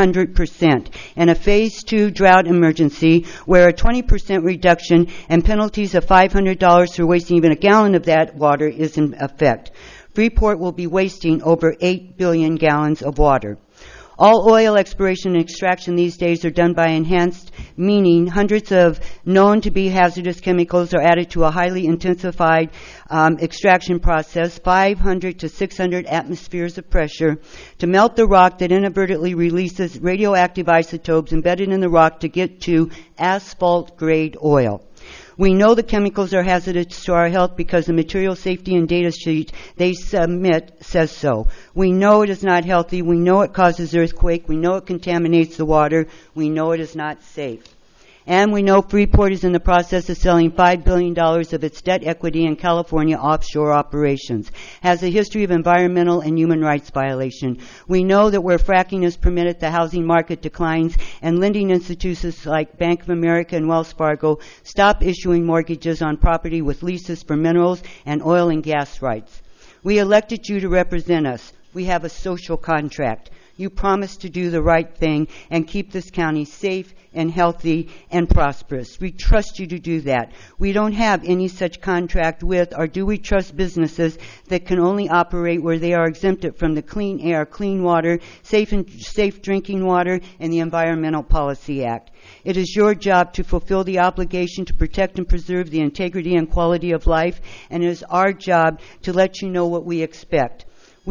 300%. And a Phase 2 drought emergency where a 20% reduction and penalties of $500 for wasting even a gallon of that water is in effect. Freeport will be wasting over 8 billion gallons of water. All oil exploration and extraction these days are done by enhanced, meaning hundreds of known to be hazardous chemicals are added to a highly intensified extraction process, 500 to 600 atmospheres of pressure, to melt the rock that inadvertently releases radioactive isotopes embedded in the rock to get to asphalt-grade oil. We know the chemicals are hazardous to our health because the material safety and data sheet they submit says so. We know it is not healthy. We know it causes earthquake. We know it contaminates the water. We know it is not safe. And we know Freeport is in the process of selling $5 billion of its debt equity in California offshore operations, has a history of environmental and human rights violation. We know that where fracking is permitted, the housing market declines, and lending institutions like Bank of America and Wells Fargo stop issuing mortgages on property with leases for minerals and oil and gas rights. We elected you to represent us. We have a social contract. You promised to do the right thing and keep this county safe and healthy and prosperous. We trust you to do that. We don't have any such contract with, or do we trust businesses that can only operate where they are exempted from the Clean Air, Clean Water, Safe Drinking Water, and the Environmental Policy Act. It is your job to fulfill the obligation to protect and preserve the integrity and quality of life, and it is our job to let you know what we expect.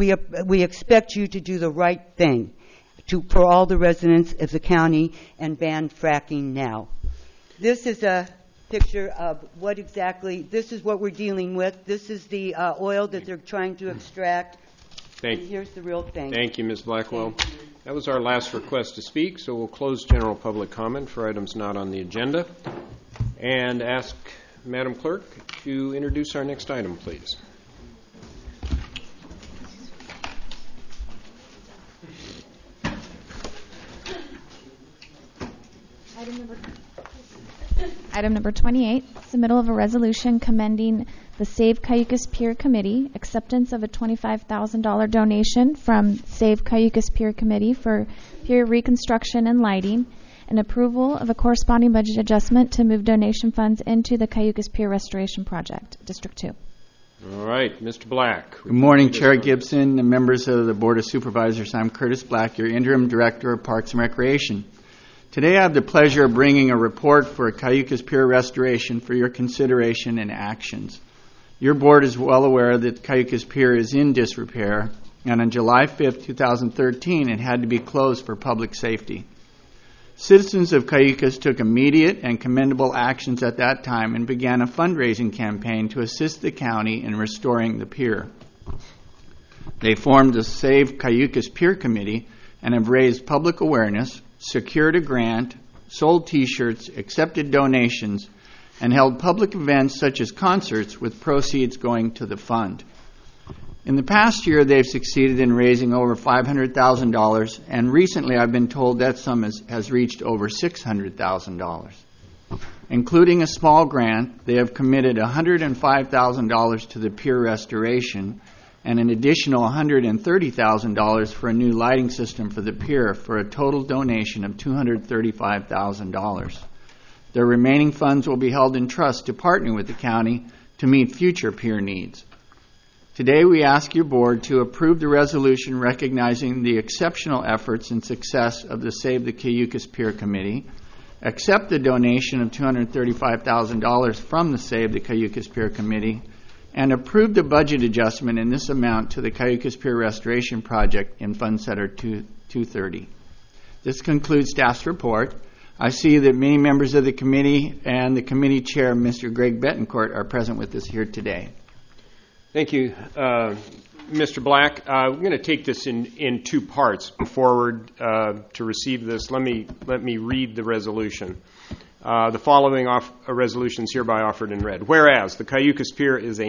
We expect you to do the right thing for all the residents of the county and ban fracking now. This is a picture of what exactly, this is what we're dealing with. This is the oil that they're trying to extract. And here's the real thing. Thank you, Ms. Blackwell. That was our last request to speak, so we'll close general public comment for items not on the agenda and ask Madam Clerk to introduce our next item, please. Item number 28, submittal of a resolution commending the Save Cayucas Pier Committee, acceptance of a $25,000 donation from Save Cayucas Pier Committee for pier reconstruction and lighting, and approval of a corresponding budget adjustment to move donation funds into the Cayucas Pier Restoration Project, District 2. All right, Mr. Black. Good morning, Chair Gibson and members of the Board of Supervisors. I'm Curtis Black, your Interim Director of Parks and Recreation. Today I have the pleasure of bringing a report for Cayucas Pier Restoration for your consideration and actions. Your board is well aware that Cayucas Pier is in disrepair and on July 5, 2013, it had to be closed for public safety. Citizens of Cayucos took immediate and commendable actions at that time and began a fundraising campaign to assist the county in restoring the pier. They formed the Save Cayucos Pier Committee and have raised public awareness, secured a grant, sold T-shirts, accepted donations, and held public events such as concerts with proceeds going to the fund. In the past year, they've succeeded in raising over $500,000, and recently I've been told that sum has reached over $600,000. Including a small grant, they have committed $105,000 to the pier restoration and an additional $130,000 for a new lighting system for the pier, for a total donation of $235,000. Their remaining funds will be held in trust to partner with the county to meet future pier needs. Today we ask your board to approve the resolution recognizing the exceptional efforts and success of the Save the Cayucos Pier Committee, accept the donation of $235,000 from the Save the Cayucos Pier Committee, and approve the budget adjustment in this amount to the Cayucos Pier Restoration Project in Fund Center 230. This concludes staff's report. I see that many members of the committee and the committee chair, Mr. Greg Betancourt, are present with us here today. Thank you, Mr. Black. We're going to take this in two parts. Forward to receive this, let me read the resolution. The following resolution is hereby offered in red. Whereas the Cayucos Pier is a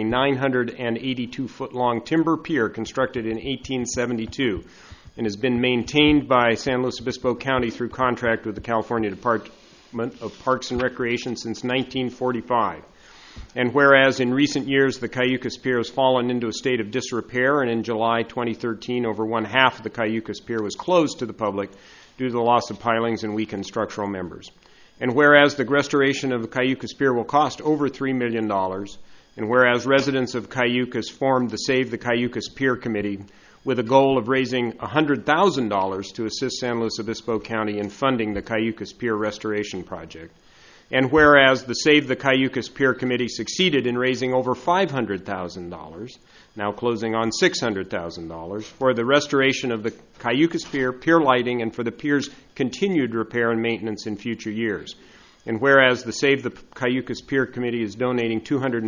982-foot-long timber pier constructed in 1872 and has been maintained by San Luis Obispo County through contract with the California Department of Parks and Recreation since 1945. And whereas in recent years the Cayucos Pier has fallen into a state of disrepair, and in July 2013 over one half of the Cayucos Pier was closed to the public due to the loss of pilings and weakened structural members. And whereas the restoration of the Cayucos Pier will cost over $3 million, and whereas residents of Cayucos formed the Save the Cayucos Pier Committee with a goal of raising $100,000 to assist San Luis Obispo County in funding the Cayucos Pier Restoration Project. And whereas the Save the Cayucos Pier Committee succeeded in raising over $500,000, now closing on $600,000, for the restoration of the Cayucos Pier, pier lighting, and for the pier's continued repair and maintenance in future years. And whereas the Save the Cayucos Pier Committee is donating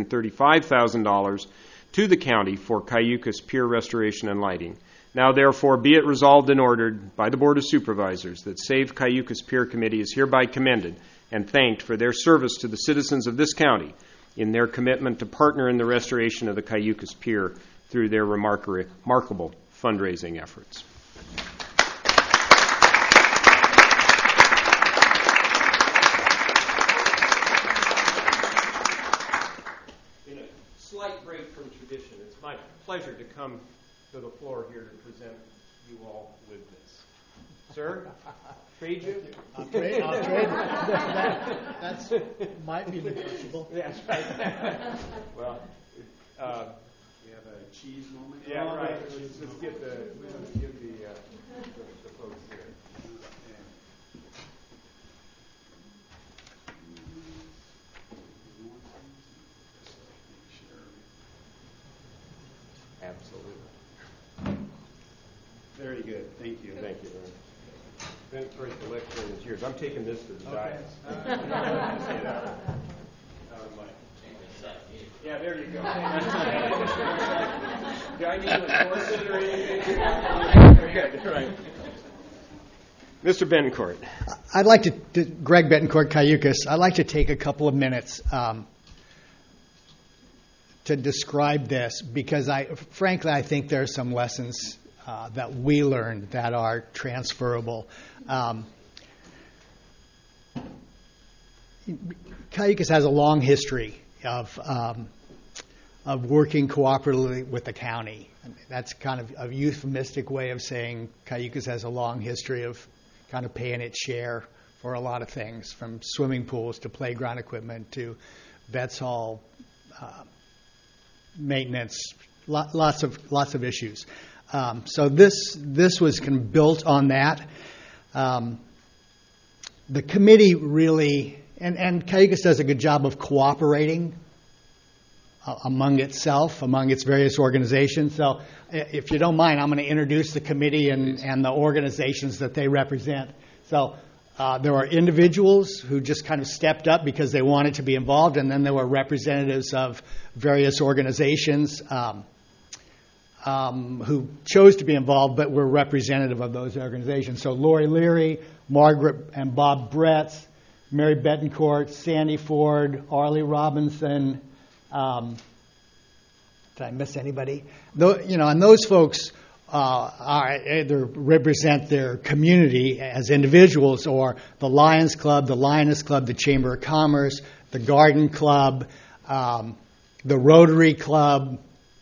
$235,000 to the county for Cayucos Pier restoration and lighting. Now, therefore, be it resolved and ordered by the Board of Supervisors that Save Cayucos Pier Committee is hereby commended and thanked for their service to the citizens of this county in their commitment to partner in the restoration of the Cayucos Pier through their remarkable fundraising efforts. In a slight break from tradition, it's my pleasure to come to the floor here to present you all with this. Sir? Trade you? I'll trade. That's might be negotiable. Yes, right. Well, we have a cheese moment. Yeah, right. Let's give the folks here. Absolutely. Very good. Thank you. Thank you. Betancourt, the lecture is yours. I'm taking this to the dais. Yeah, there you go. Do I need to endorse it or anything? Good, right. Mr. Betancourt. I'd like to, Greg Betancourt, Cayucos, I'd like to take a couple of minutes to describe this because frankly, I think there are some lessons that we learned that are transferable. Cayucos has a long history of working cooperatively with the county. That's kind of a euphemistic way of saying Cayucos has a long history of kind of paying its share for a lot of things, from swimming pools to playground equipment to vets hall maintenance, lots of issues. So this was kind of built on that. The committee really, and Cayucos does a good job of cooperating among itself, among its various organizations. So if you don't mind, I'm going to introduce the committee and the organizations that they represent. So there are individuals who just kind of stepped up because they wanted to be involved, and then there were representatives of various organizations who chose to be involved but were representative of those organizations. So Lori Leary, Margaret and Bob Bretz, Mary Betancourt, Sandy Ford, Arlie Robinson. Did I miss anybody? And those folks either represent their community as individuals, or the Lions Club, the Lioness Club, the Chamber of Commerce, the Garden Club, the Rotary Club.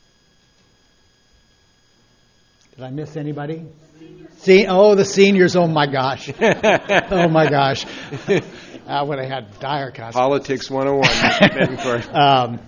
Did I miss anybody? The seniors. Oh my gosh. Oh my gosh. I would have had dire consequences. Politics 101, Mr. Betancourt.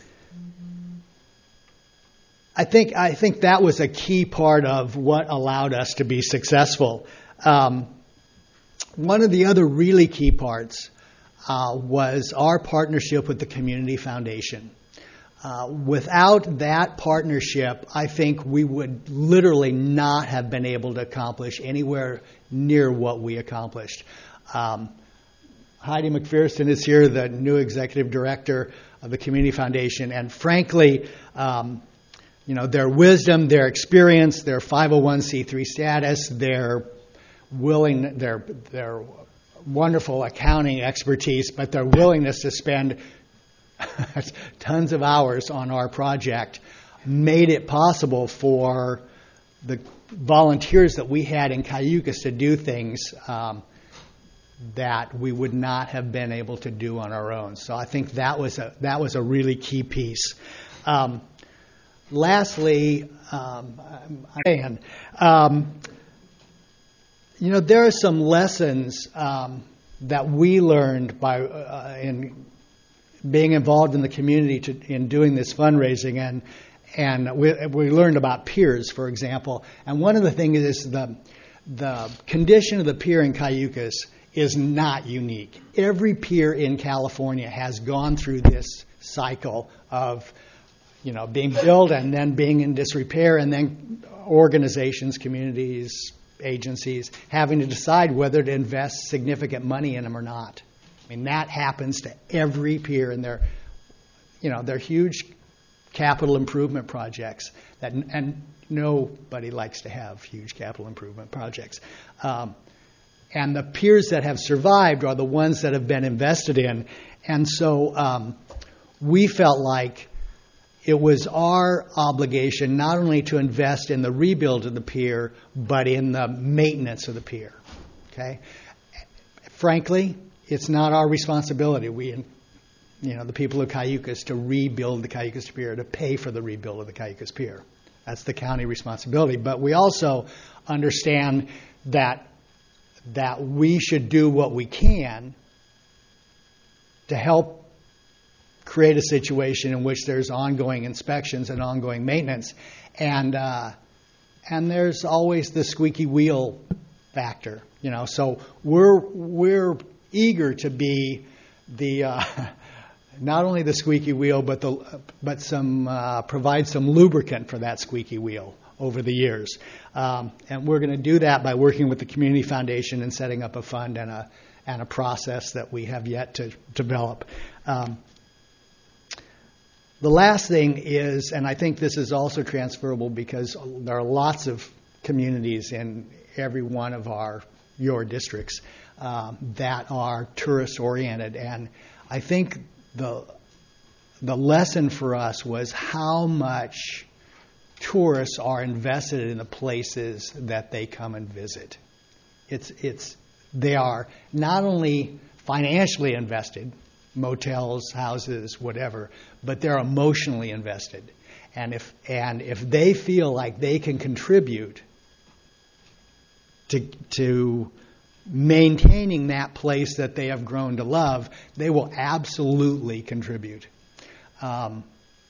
I think that was a key part of what allowed us to be successful. One of the other really key parts was our partnership with the Community Foundation. Without that partnership, I think we would literally not have been able to accomplish anywhere near what we accomplished. Heidi McPherson is here, the new executive director of the Community Foundation, and frankly, their wisdom, their experience, their 501c3 status, their wonderful accounting expertise, but their willingness to spend tons of hours on our project made it possible for the volunteers that we had in Cayucos to do things that we would not have been able to do on our own. So I think that was a really key piece. Lastly, there are some lessons that we learned by in being involved in the community in doing this fundraising, and we learned about piers, for example. And one of the things is the condition of the pier in Cayucos is not unique. Every pier in California has gone through this cycle of being built and then being in disrepair, and then organizations, communities, agencies having to decide whether to invest significant money in them or not. I mean, that happens to every pier, and they're huge capital improvement projects and nobody likes to have huge capital improvement projects. And the piers that have survived are the ones that have been invested in. And so we felt like it was our obligation not only to invest in the rebuild of the pier, but in the maintenance of the pier. Okay? Frankly, it's not our responsibility. The people of Cayucos, to rebuild the Cayucos Pier, to pay for the rebuild of the Cayucos Pier. That's the county responsibility. But we also understand that we should do what we can to help create a situation in which there's ongoing inspections and ongoing maintenance, and there's always the squeaky wheel factor. So we're eager to be the not only the squeaky wheel, but provide some lubricant for that squeaky wheel over the years, and we're going to do that by working with the Community Foundation and setting up a fund and a process that we have yet to develop. The last thing is, and I think this is also transferable because there are lots of communities in every one of your districts that are tourist-oriented, and I think the lesson for us was how much tourists are invested in the places that they come and visit. They are not only financially invested, motels, houses, whatever, but they're emotionally invested. And if they feel like they can contribute to maintaining that place that they have grown to love, they will absolutely contribute. I'll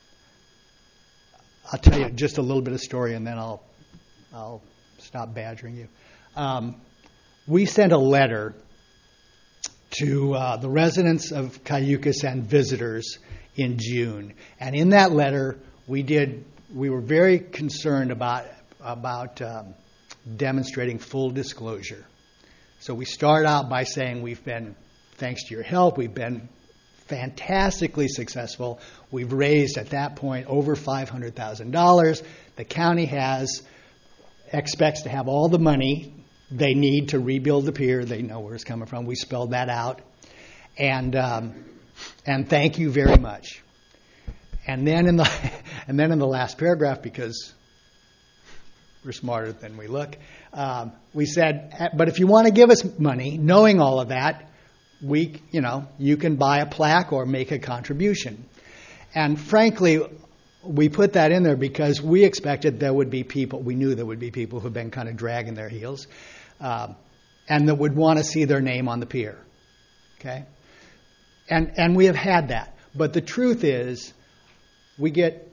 tell you just a little bit of story, and then I'll stop badgering you. We sent a letter to the residents of Cayucos and visitors in June. And in that letter, we were very concerned about demonstrating full disclosure. So we start out by saying thanks to your help, we've been fantastically successful. We've raised at that point over $500,000. The county expects to have all the money they need to rebuild the pier. They know where it's coming from. We spelled that out. And thank you very much. And then in the last paragraph, because we're smarter than we look, we said, but if you want to give us money, knowing all of that, you can buy a plaque or make a contribution. And frankly, we put that in there because we expected we knew there would be people who've been kind of dragging their heels, and that would want to see their name on the pier. Okay? And we have had that. But the truth is, we get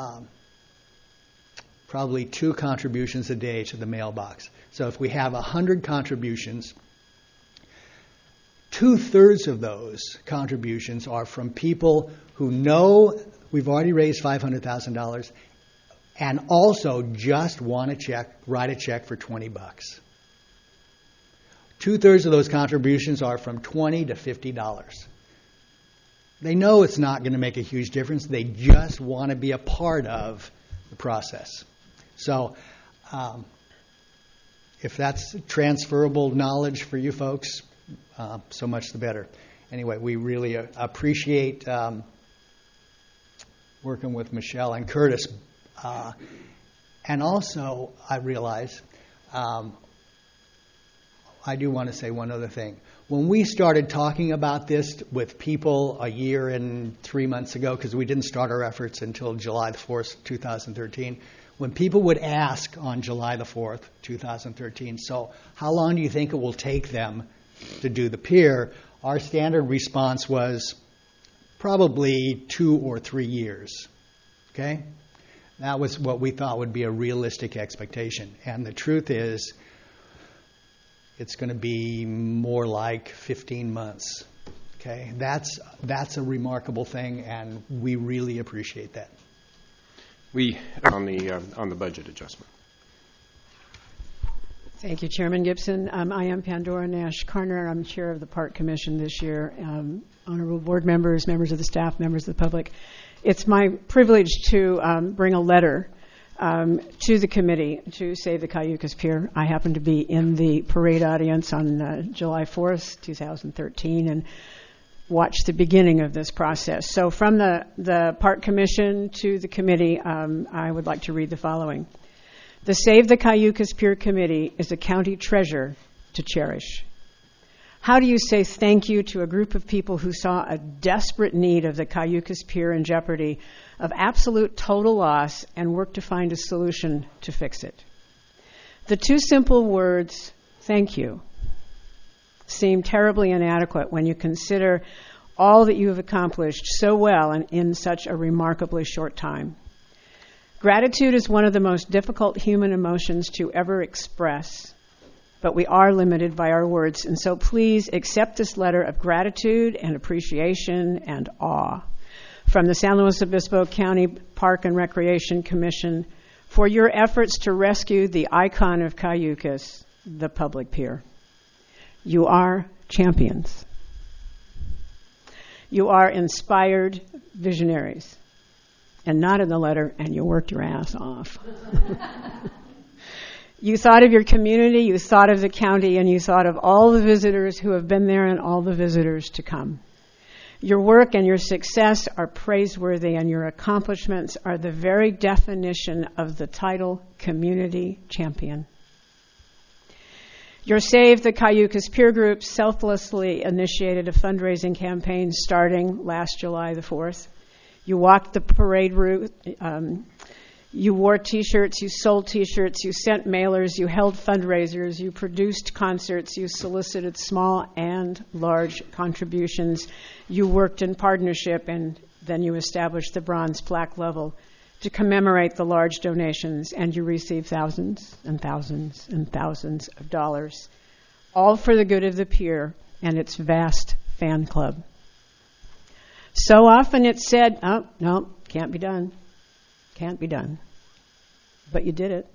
probably 2 contributions a day to the mailbox. So if we have 100 contributions, 2/3 of those contributions are from people who know we've already raised $500,000 and also just want to write a check for $20. 2/3 of those contributions are from $20 to $50. They know it's not going to make a huge difference. They just want to be a part of the process. So if that's transferable knowledge for you folks, so much the better. Anyway, we really appreciate working with Michelle and Curtis. And also, I realize, I do want to say one other thing. When we started talking about this with people a year and 3 months ago, because we didn't start our efforts until July the 4th, 2013, when people would ask on July the 4th, 2013, so how long do you think it will take them to do the pier? Our standard response was probably 2 or 3 years. Okay? That was what we thought would be a realistic expectation. And the truth is, it's going to be more like 15 months. Okay? That's a remarkable thing, and we really appreciate that. On the budget adjustment. Thank you, Chairman Gibson. I am Pandora Nash Carner. I'm chair of the Park Commission this year. Honorable board members, members of the staff, members of the public. It's my privilege to bring a letter to the committee to save the Cayucas Pier. I happen to be in the parade audience on July 4th, 2013, and watched the beginning of this process. So from the Park Commission to the committee, I would like to read the following. The Save the Cayucas Pier Committee is a county treasure to cherish. How do you say thank you to a group of people who saw a desperate need of the Cayucas Pier in jeopardy of absolute total loss and worked to find a solution to fix it? The 2 simple words, thank you, seem terribly inadequate when you consider all that you have accomplished so well and in such a remarkably short time. Gratitude is one of the most difficult human emotions to ever express, but we are limited by our words, and so please accept this letter of gratitude and appreciation and awe from the San Luis Obispo County Park and Recreation Commission for your efforts to rescue the icon of Cayucas, the public pier. You are champions. You are inspired visionaries. And not in the letter, and you worked your ass off. You thought of your community, you thought of the county, and you thought of all the visitors who have been there and all the visitors to come. Your work and your success are praiseworthy, and your accomplishments are the very definition of the title Community Champion. Your Save the Cayucas Pier Group selflessly initiated a fundraising campaign starting last July the 4th. You walked the parade route, you wore T-shirts, you sold T-shirts, you sent mailers, you held fundraisers, you produced concerts, you solicited small and large contributions, you worked in partnership, and then you established the bronze plaque level to commemorate the large donations, and you received thousands and thousands and thousands of dollars, all for the good of the pier and its vast fan club. So often it's said, oh, no, can't be done. Can't be done. But you did it.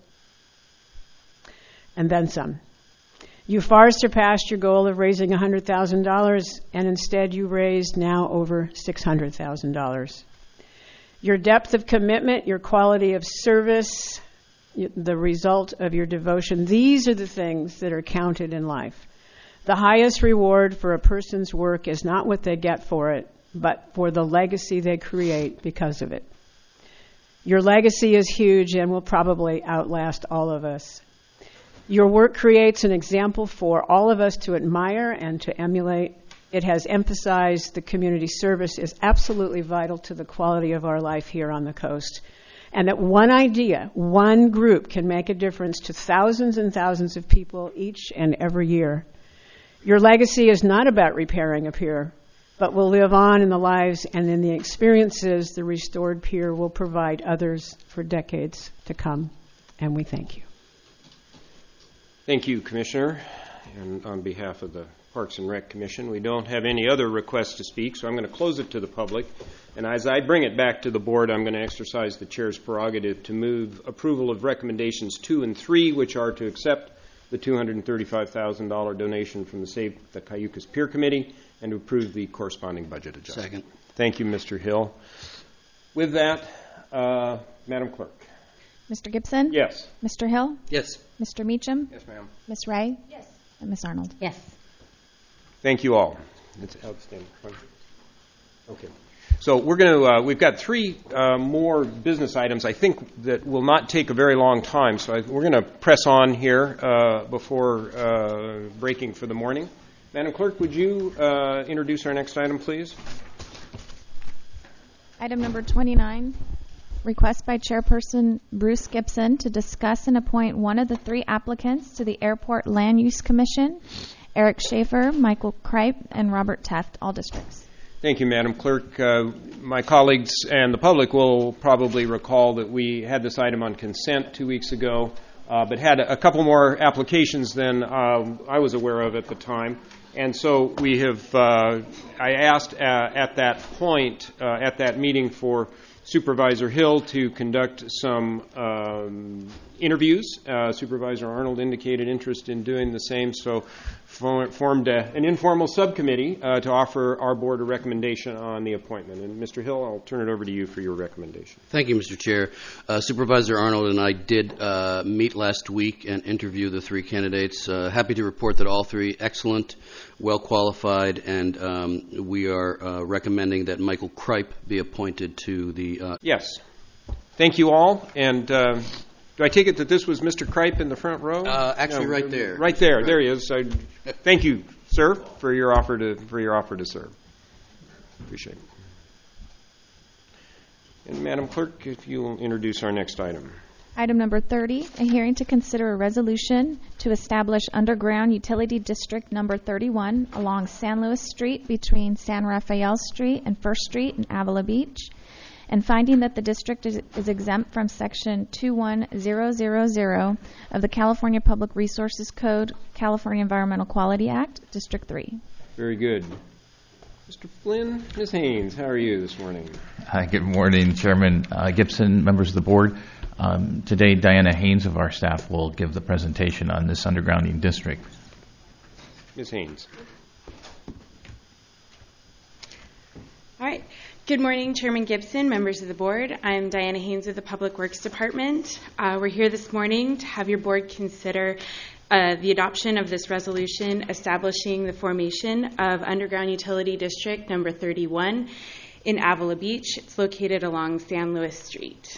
And then some. You far surpassed your goal of raising $100,000, and instead you raised now over $600,000. Your depth of commitment, your quality of service, the result of your devotion, these are the things that are counted in life. The highest reward for a person's work is not what they get for it, but for the legacy they create because of it. Your legacy is huge and will probably outlast all of us. Your work creates an example for all of us to admire and to emulate. It has emphasized the community service is absolutely vital to the quality of our life here on the coast. And that one idea, one group can make a difference to thousands and thousands of people each and every year. Your legacy is not about repairing a pier, but will live on in the lives and in the experiences the restored pier will provide others for decades to come. And we thank you. Thank you, Commissioner. And on behalf of the Parks and Rec Commission, we don't have any other requests to speak, so I'm going to close it to the public. And as I bring it back to the board, I'm going to exercise the chair's prerogative to move approval of recommendations 2 and 3, which are to accept the $235,000 donation from the Save the Cayucas Pier Committee and to approve the corresponding budget adjustment. Second. Thank you, Mr. Hill. With that, Madam Clerk. Mr. Gibson? Yes. Mr. Hill? Yes. Mr. Meacham? Yes, ma'am. Ms. Ray? Yes. And Ms. Arnold? Yes. Thank you all. It's outstanding. Okay. So we're going to, we've got 3 more business items, I think, that will not take a very long time. So we're going to press on here before breaking for the morning. Madam Clerk, would you introduce our next item, please? Item number 29, request by Chairperson Bruce Gibson to discuss and appoint one of the 3 applicants to the Airport Land Use Commission, Eric Schaefer, Michael Kripe, and Robert Teft, all districts. Thank you, Madam Clerk. My colleagues and the public will probably recall that we had this item on consent 2 weeks ago, but had a couple more applications than I was aware of at the time. And so we have, I asked at that point, at that meeting, for Supervisor Hill to conduct some interviews. Supervisor Arnold indicated interest in doing the same, so formed an informal subcommittee to offer our board a recommendation on the appointment. And Mr. Hill, I'll turn it over to you for your recommendation. Thank you, Mr. Chair. Supervisor Arnold and I did meet last week and interview the 3 candidates. Happy to report that all 3 excellent, well qualified, and we are recommending that Michael Kripe be appointed to the... Yes. Thank you all. And do I take it that this was Mr. Kripe in the front row? Actually, no, right there. Right there. There he is. Thank you, sir, for your offer to serve. Appreciate it. And Madam Clerk, if you'll introduce our next item. Item number 30, a hearing to consider a resolution to establish underground utility district number 31 along San Luis Street between San Rafael Street and 1st Street in Avila Beach, and finding that the district is exempt from Section 21000 of the California Public Resources Code, California Environmental Quality Act, District 3. Very good. Mr. Flynn, Ms. Haynes, how are you this morning? Hi, good morning, Chairman Gibson, members of the board. Today, Diana Haynes of our staff will give the presentation on this undergrounding district. Ms. Haynes. All right. Good morning, Chairman Gibson, members of the board. I'm Diana Haynes of the Public Works Department. We're here this morning to have your board consider the adoption of this resolution establishing the formation of Underground Utility District number 31 in Avila Beach. It's located along San Luis Street.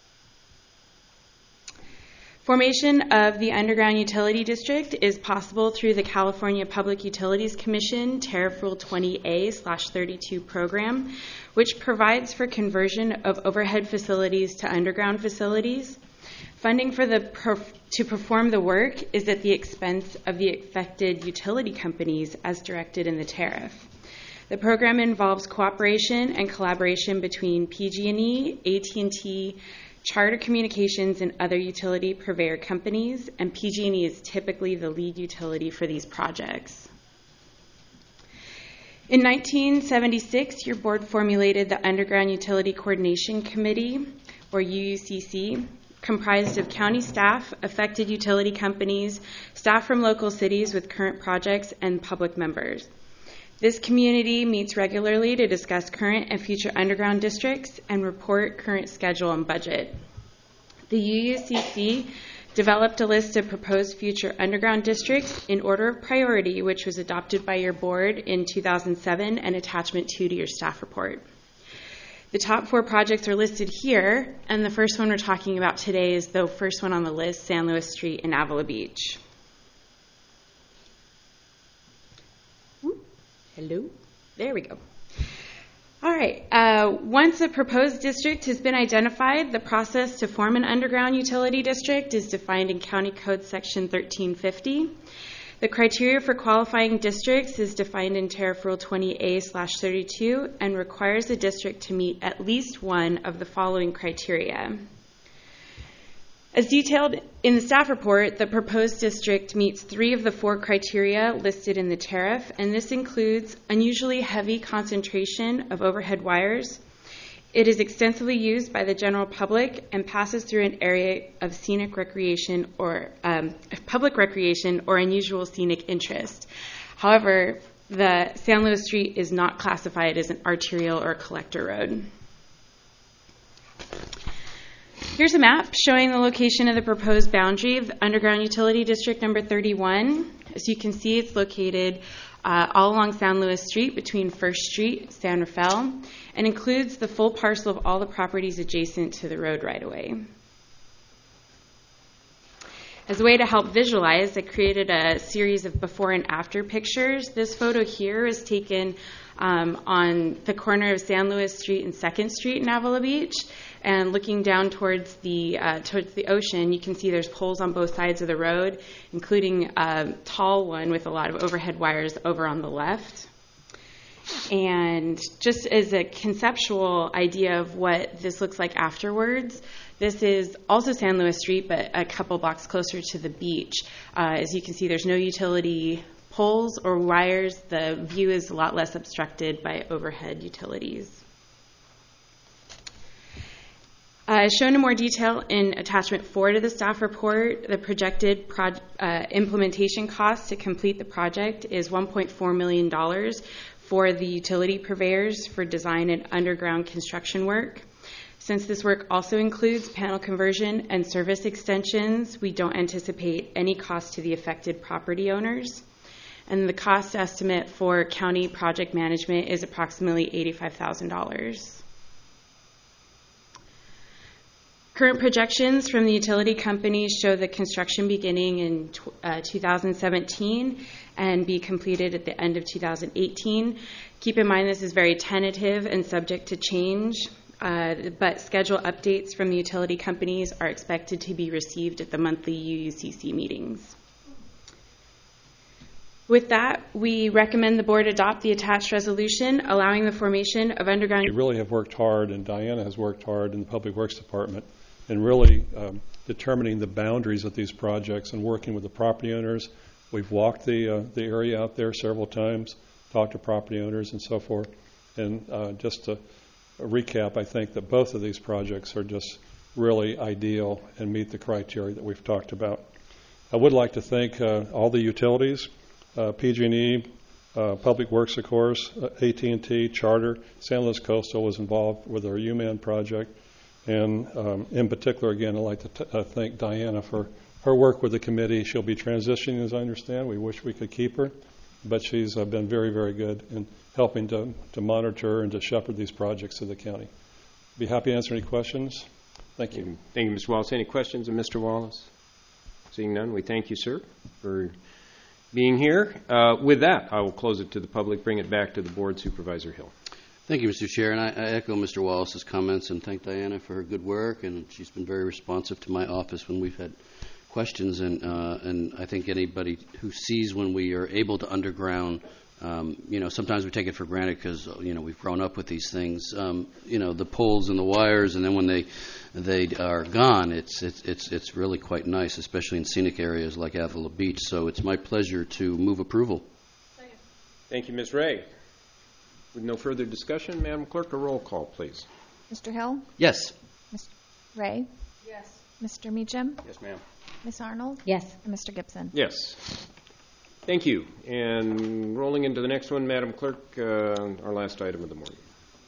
Formation of the Underground Utility District is possible through the California Public Utilities Commission Tariff Rule 20A/32 program, which provides for conversion of overhead facilities to underground facilities. Funding for to perform the work is at the expense of the affected utility companies as directed in the tariff. The program involves cooperation and collaboration between PG&E, AT&T, Charter Communications, and other utility purveyor companies, and PG&E is typically the lead utility for these projects. In 1976, your board formulated the Underground Utility Coordination Committee, or UUCC, comprised of county staff, affected utility companies, staff from local cities with current projects, and public members. This community meets regularly to discuss current and future underground districts and report current schedule and budget. The UUCC developed a list of proposed future underground districts in order of priority, which was adopted by your board in 2007 and attachment 2 to your staff report. The top 4 projects are listed here, and the first one we're talking about today is the first one on the list, San Luis Street in Avila Beach. Hello? There we go. All right. Once a proposed district has been identified, the process to form an underground utility district is defined in County Code Section 1350. The criteria for qualifying districts is defined in Tariff Rule 20A/32 and requires a district to meet at least one of the following criteria. As detailed in the staff report, the proposed district meets 3 of the 4 criteria listed in the tariff, and this includes unusually heavy concentration of overhead wires. It is extensively used by the general public and passes through an area of scenic recreation or public recreation or unusual scenic interest. However, the San Luis Street is not classified as an arterial or collector road. Here's a map showing the location of the proposed boundary of Underground Utility District number 31. As you can see, it's located all along San Luis Street between 1st Street, San Rafael, and includes the full parcel of all the properties adjacent to the road right-of-way. As a way to help visualize, I created a series of before and after pictures. This photo here is taken on the corner of San Luis Street and 2nd Street in Avila Beach. And looking down towards the ocean, you can see there's poles on both sides of the road, including a tall one with a lot of overhead wires over on the left. And just as a conceptual idea of what this looks like afterwards, this is also San Luis Street, but a couple blocks closer to the beach. As you can see, there's no utility poles or wires. The view is a lot less obstructed by overhead utilities. Shown in more detail in Attachment 4 to the staff report, the projected implementation cost to complete the project is $1.4 million for the utility purveyors for design and underground construction work. Since this work also includes panel conversion and service extensions, we don't anticipate any cost to the affected property owners. And the cost estimate for county project management is approximately $85,000. Current projections from the utility companies show the construction beginning in 2017 and be completed at the end of 2018. Keep in mind this is very tentative and subject to change, but schedule updates from the utility companies are expected to be received at the monthly UUCC meetings. With that, we recommend the board adopt the attached resolution allowing the formation of underground. We really have worked hard, and Diana has worked hard in the Public Works Department in really determining the boundaries of these projects and working with the property owners. We've walked the area out there several times, talked to property owners and so forth. And just to recap, I think that both of these projects are just really ideal and meet the criteria that we've talked about. I would like to thank all the utilities, PG&E, Public Works, of course, AT&T, Charter, San Luis Coastal was involved with our UMAN project. And in particular, again, I'd like to thank Diana for her work with the committee. She'll be transitioning, as I understand. We wish we could keep her, but she's been very, very good in helping to monitor and to shepherd these projects to the county. Be happy to answer any questions. Thank you. Thank you, Mr. Wallace. Any questions of Mr. Wallace? Seeing none, we thank you, sir, for being here. With that, I will close it to the public, bring it back to the board. Supervisor Hill. Thank you, Mr. Chair, and I echo Mr. Wallace's comments and thank Diana for her good work, and she's been very responsive to my office when we've had questions, and I think anybody who sees when we are able to underground, sometimes we take it for granted because, we've grown up with these things, the poles and the wires, and then when they are gone, it's really quite nice, especially in scenic areas like Avila Beach. So it's my pleasure to move approval. Thank you, Ms. Ray. With no further discussion, Madam Clerk, a roll call, please. Mr. Hill? Yes. Mr. Ray? Yes. Mr. Meacham? Yes, ma'am. Ms. Arnold? Yes. And Mr. Gibson? Yes. Thank you. And rolling into the next one, Madam Clerk, our last item of the morning.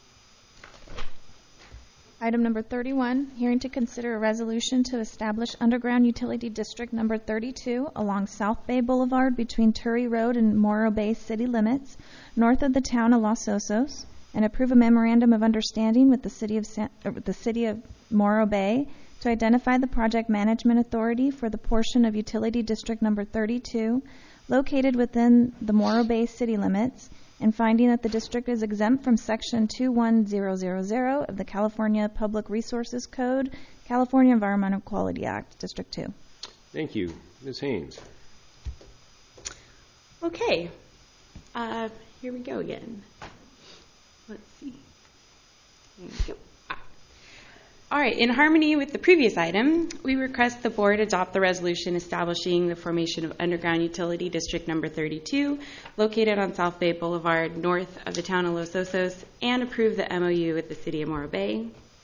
Item number 31, hearing to consider a resolution to establish underground utility district number 32 along South Bay Boulevard between Turry Road and Morro Bay city limits, north of the town of Los Osos, and approve a memorandum of understanding with the city of Morro Bay to identify the project management authority for the portion of utility district number 32 located within the Morro Bay city limits, and finding that the district is exempt from Section 21000 of the California Public Resources Code, California Environmental Quality Act, District 2. Thank you. Ms. Haynes. Okay. Here we go again. Let's see. There we go. All right, in harmony with the previous item, we request the board adopt the resolution establishing the formation of underground utility district number 32, located on South Bay Boulevard, north of the town of Los Osos, and approve the MOU with the city of Morro Bay.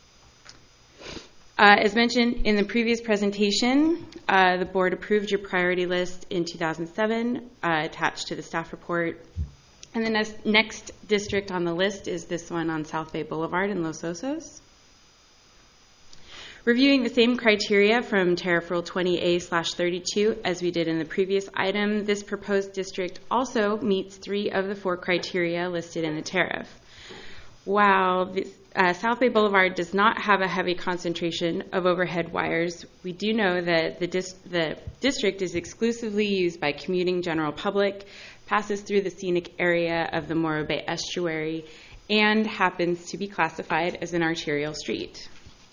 As mentioned in the previous presentation, the board approved your priority list in 2007, attached to the staff report. And the next district on the list is this one on South Bay Boulevard in Los Osos. Reviewing the same criteria from Tariff Rule 20A/32 as we did in the previous item, this proposed district also meets 3 of the 4 criteria listed in the tariff. While South Bay Boulevard does not have a heavy concentration of overhead wires, we do know that the district is exclusively used by commuting general public, passes through the scenic area of the Morro Bay estuary, and happens to be classified as an arterial street.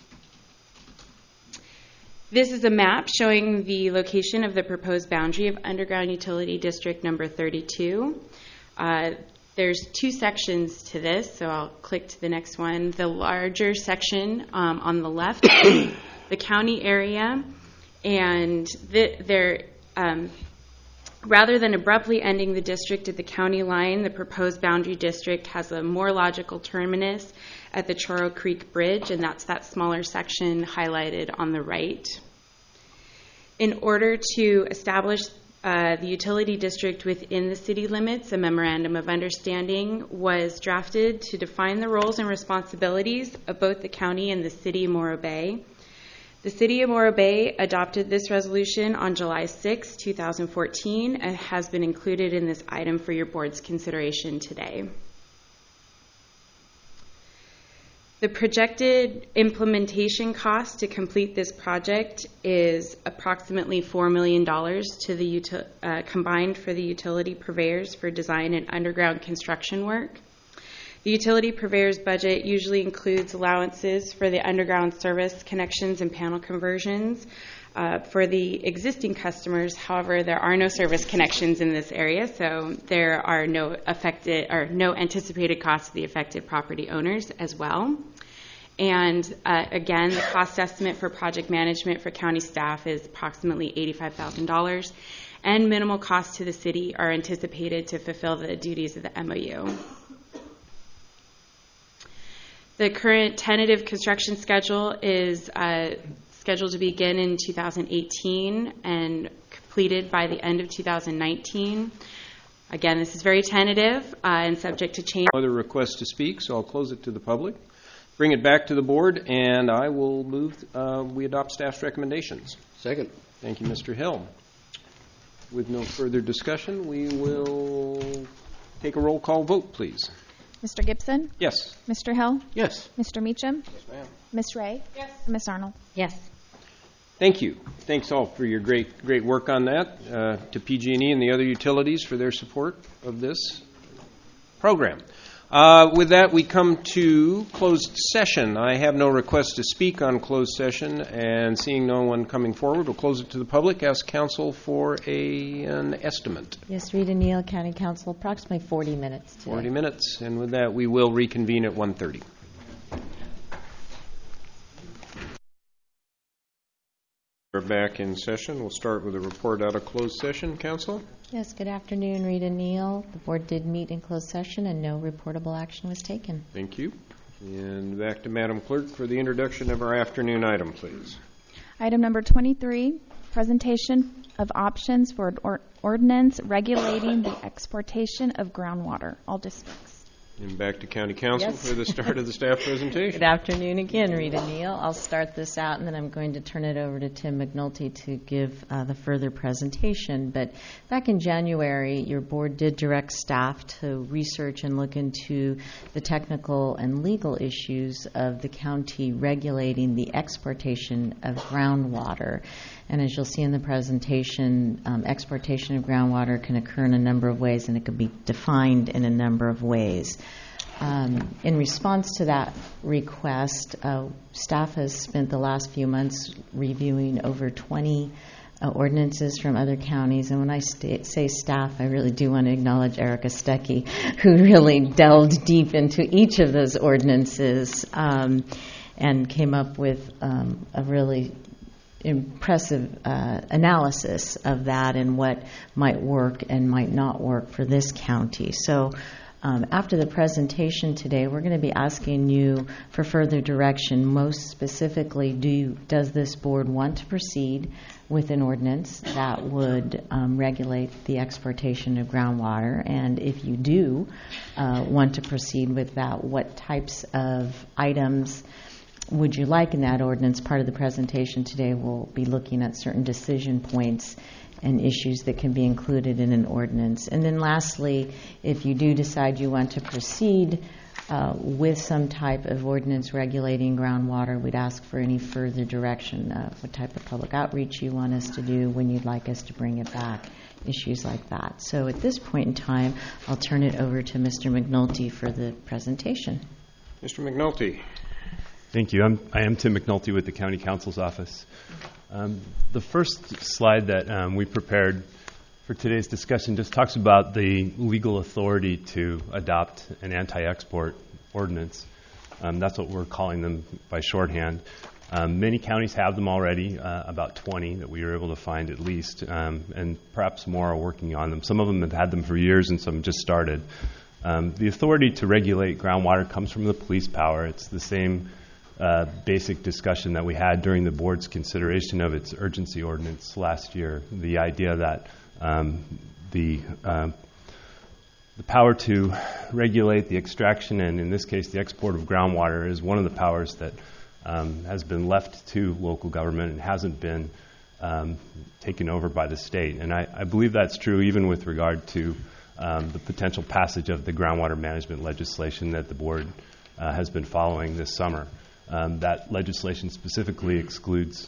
This is a map showing the location of the proposed boundary of underground utility district number 32. There's 2 sections to this, so I'll click to the next one. The larger section on the left, the county area, and rather than abruptly ending the district at the county line, the proposed boundary district has a more logical terminus at the Choro Creek Bridge, and that's that smaller section highlighted on the right. In order to establish the utility district within the city limits, a memorandum of understanding was drafted to define the roles and responsibilities of both the county and the city of Morro Bay. The city of Morro Bay adopted this resolution on July 6, 2014, and has been included in this item for your board's consideration today. The projected implementation cost to complete this project is approximately $4 million to the combined for the utility purveyors for design and underground construction work. The utility purveyor's budget usually includes allowances for the underground service connections and panel conversions. For the existing customers, however, there are no service connections in this area, so there are no anticipated costs to the affected property owners as well. And again, the cost estimate for project management for county staff is approximately $85,000, and minimal costs to the city are anticipated to fulfill the duties of the MOU. The current tentative construction schedule is scheduled to begin in 2018 and completed by the end of 2019. Again, this is very tentative and subject to change. Other requests to speak, so I'll close it to the public. Bring it back to the board, and I will move we adopt staff's recommendations. Second. Thank you, Mr. Hill. With no further discussion, we will take a roll call vote, please. Mr. Gibson? Yes. Mr. Hill? Yes. Mr. Meacham? Yes, ma'am. Ms. Ray? Yes. And Ms. Arnold? Yes. Thank you. Thanks all for your great work on that, to PG&E and the other utilities for their support of this program. With that, we come to closed session. I have no request to speak on closed session, and seeing no one coming forward, we'll close it to the public. Ask council for an estimate. Yes, Rita Neal, County Council, approximately 40 minutes today. 40 minutes, and with that, we will reconvene at 1:30. back in session. We'll start with a report out of closed session. Council? Yes, good afternoon, Rita Neal. The board did meet in closed session and no reportable action was taken. Thank you. And back to Madam Clerk for the introduction of our afternoon item, please. Item number 23, presentation of options for an ordinance regulating the exportation of groundwater, all districts. And back to County Council Yes. for the start of the staff presentation. Good afternoon again, Rita Neal. I'll start this out and then I'm going to turn it over to Tim McNulty to give the further presentation. But back in January, your board did direct staff to research and look into the technical and legal issues of the county regulating the exportation of groundwater. And as you'll see in the presentation, exportation of groundwater can occur in a number of ways, and it can be defined in a number of ways. In response to that request, staff has spent the last few months reviewing over 20 ordinances from other counties. And when I say staff, I really do want to acknowledge Erica Stuckey, who really delved deep into each of those ordinances and came up with a really impressive analysis of that and what might work and might not work for this county. So after the presentation today, we're going to be asking you for further direction. Most specifically, does this board want to proceed with an ordinance that would regulate the exportation of groundwater? And if you do want to proceed with that, what types of items would you like in that ordinance? Part of the presentation today will be looking at certain decision points and issues that can be included in an ordinance. And then lastly, if you do decide you want to proceed with some type of ordinance regulating groundwater, we'd ask for any further direction, what type of public outreach you want us to do, when you'd like us to bring it back, issues like that. So at this point in time, I'll turn it over to Mr. McNulty for the presentation. Mr. McNulty. Thank you. I am Tim McNulty with the County Counsel's Office. The first slide that we prepared for today's discussion just talks about the legal authority to adopt an anti-export ordinance. That's what we're calling them by shorthand. Many counties have them already, about 20 that we were able to find at least, and perhaps more are working on them. Some of them have had them for years and some just started. The authority to regulate groundwater comes from the police power. It's the same basic discussion that we had during the board's consideration of its urgency ordinance last year. The idea that the power to regulate the extraction and, in this case, the export of groundwater is one of the powers that has been left to local government and hasn't been taken over by the state. And I believe that's true even with regard to the potential passage of the groundwater management legislation that the board has been following this summer. That legislation specifically excludes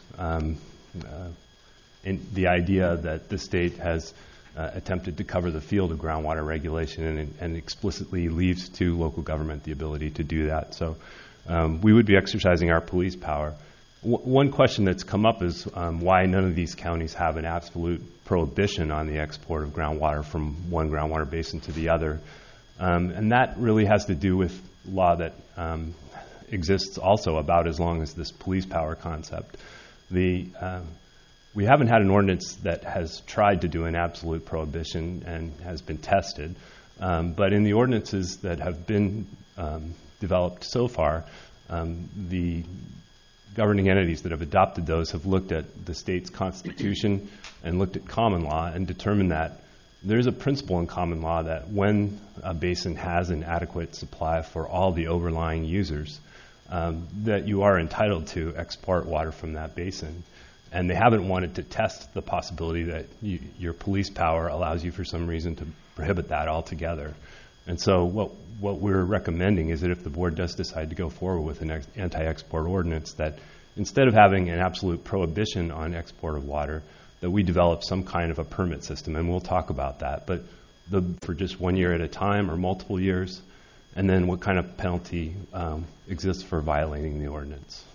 the idea that the state has attempted to cover the field of groundwater regulation and explicitly leaves to local government the ability to do that. So we would be exercising our police power. One question that's come up is why none of these counties have an absolute prohibition on the export of groundwater from one groundwater basin to the other. And that really has to do with law that exists also about as long as this police power concept. We haven't had an ordinance that has tried to do an absolute prohibition and has been tested. But in the ordinances that have been developed so far, the governing entities that have adopted those have looked at the state's constitution and looked at common law and determined that there's a principle in common law that when a basin has an adequate supply for all the overlying users, that you are entitled to export water from that basin. And they haven't wanted to test the possibility that your police power allows you for some reason to prohibit that altogether. And so what we're recommending is that if the board does decide to go forward with an anti-export ordinance, that instead of having an absolute prohibition on export of water, that we develop some kind of a permit system, and we'll talk about that, but for just 1 year at a time or multiple years, and then what kind of penalty exists for violating the ordinance.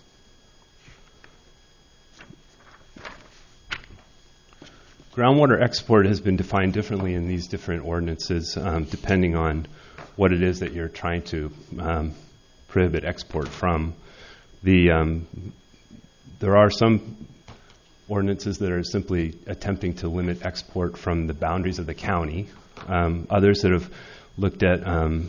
Groundwater export has been defined differently in these different ordinances depending on what it is that you're trying to prohibit export from. There are some ordinances that are simply attempting to limit export from the boundaries of the county. Others that have looked at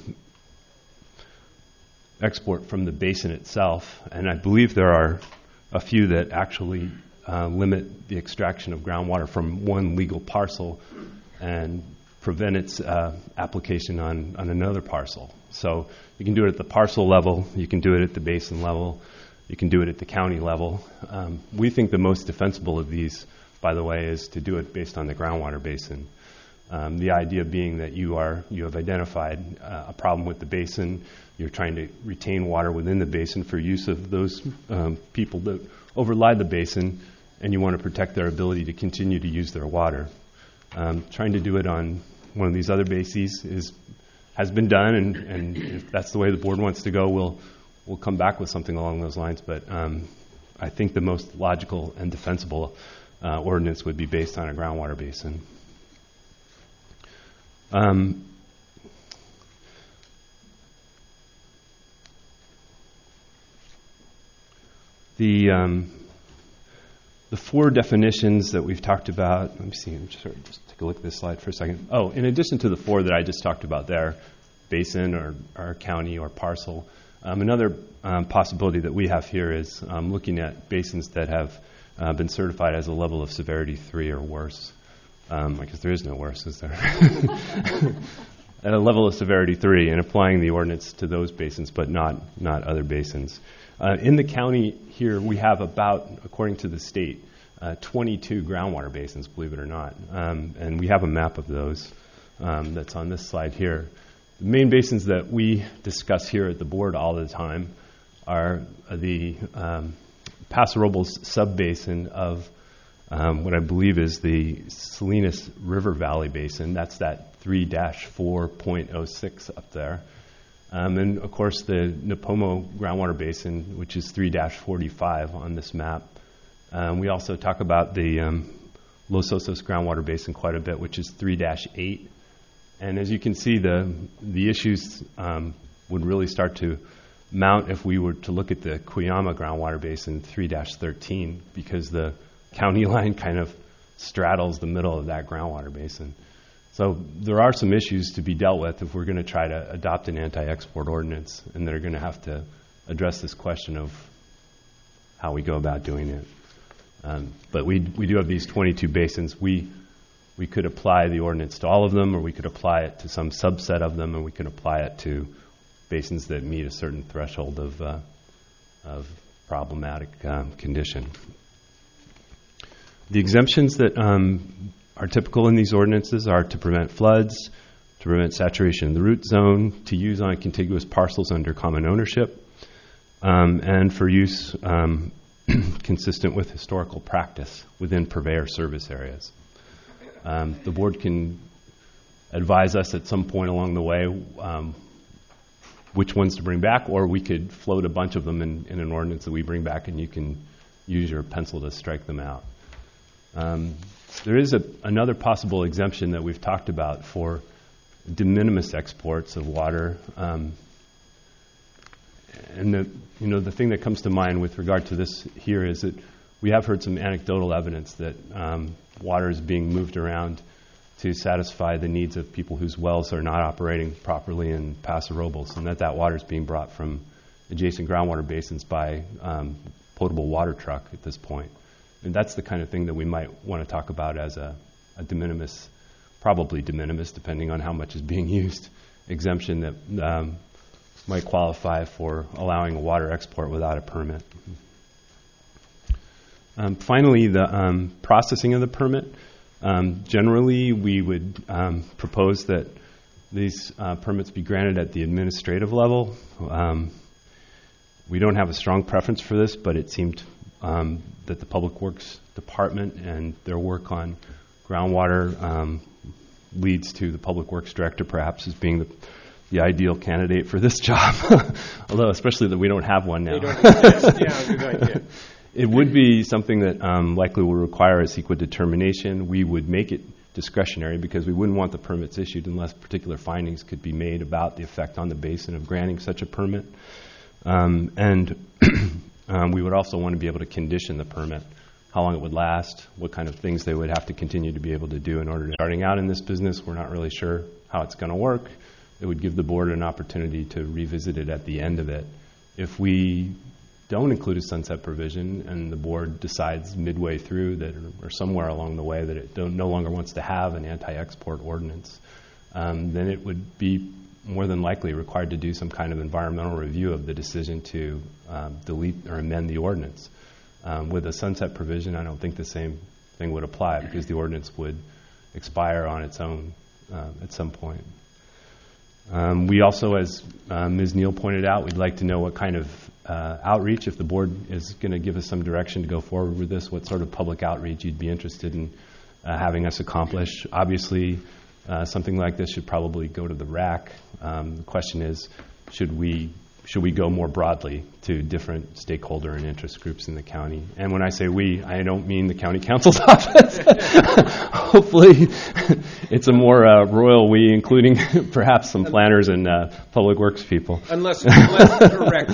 export from the basin itself, and I believe there are a few that actually limit the extraction of groundwater from one legal parcel and prevent its application on another parcel. So you can do it at the parcel level, you can do it at the basin level, you can do it at the county level. We think the most defensible of these, by the way, is to do it based on the groundwater basin. The idea being that you have identified a problem with the basin, you're trying to retain water within the basin for use of those people that overlie the basin, and you want to protect their ability to continue to use their water. Trying to do it on one of these other bases has been done, and if that's the way the board wants to go, we'll come back with something along those lines. But I think the most logical and defensible ordinance would be based on a groundwater basin. The four definitions that we've talked about, let me see, just take a look at this slide for a second. Oh, in addition to the four that I just talked about there, basin or county or parcel, another possibility that we have here is looking at basins that have been certified as a level of severity 3 or worse. I guess there is no worse, is there? At a level of severity 3, and applying the ordinance to those basins, but not other basins. In the county here, we have about, according to the state, 22 groundwater basins, believe it or not. And we have a map of those that's on this slide here. The main basins that we discuss here at the board all the time are the Paso Robles subbasin of what I believe is the Salinas River Valley Basin. That's that 3-4.06 up there. And, of course, the Nipomo Groundwater Basin, which is 3-45 on this map. We also talk about the Los Osos Groundwater Basin quite a bit, which is 3-8. And as you can see, the issues would really start to mount if we were to look at the Cuyama Groundwater Basin 3-13, because the county line kind of straddles the middle of that groundwater basin. So there are some issues to be dealt with if we're going to try to adopt an anti-export ordinance, and they're going to have to address this question of how we go about doing it. But we do have these 22 basins. We could apply the ordinance to all of them, or we could apply it to some subset of them, and we could apply it to basins that meet a certain threshold of problematic condition. The exemptions that are typical in these ordinances are to prevent floods, to prevent saturation in the root zone, to use on contiguous parcels under common ownership, and for use consistent with historical practice within purveyor service areas. The board can advise us at some point along the way which ones to bring back, or we could float a bunch of them in an ordinance that we bring back, and you can use your pencil to strike them out. There is another possible exemption that we've talked about for de minimis exports of water. And the thing that comes to mind with regard to this here is that we have heard some anecdotal evidence that water is being moved around to satisfy the needs of people whose wells are not operating properly in Paso Robles, and that water is being brought from adjacent groundwater basins by potable water truck at this point. And that's the kind of thing that we might want to talk about as a de minimis, probably de minimis, depending on how much is being used, exemption that might qualify for allowing a water export without a permit. Finally, the processing of the permit. Generally, we would propose that these permits be granted at the administrative level. We don't have a strong preference for this, but it seemed that the Public Works Department and their work on groundwater leads to the Public Works Director perhaps as being the ideal candidate for this job, although especially that we don't have one now. They don't exist. Yeah, good idea. It would be something that likely will require a CEQA determination. We would make it discretionary because we wouldn't want the permits issued unless particular findings could be made about the effect on the basin of granting such a permit. And we would also want to be able to condition the permit how long it would last, what kind of things they would have to continue to be able to do in order to starting out in this business. We're not really sure how it's going to work. It would give the board an opportunity to revisit it at the end of it. If we don't include a sunset provision and the board decides midway through that, or somewhere along the way, that it no longer wants to have an anti-export ordinance, then it would be more than likely required to do some kind of environmental review of the decision to delete or amend the ordinance. With a sunset provision, I don't think the same thing would apply because the ordinance would expire on its own at some point. We also, as Ms. Neal pointed out, we'd like to know what kind of outreach, if the board is going to give us some direction to go forward with this, what sort of public outreach you'd be interested in having us accomplish. Obviously, something like this should probably go to the RAC. The question is, should we go more broadly to different stakeholder and interest groups in the county? And when I say we, I don't mean the county council's office. Hopefully, it's a more royal we, including perhaps some planners and public works people. Unless correct.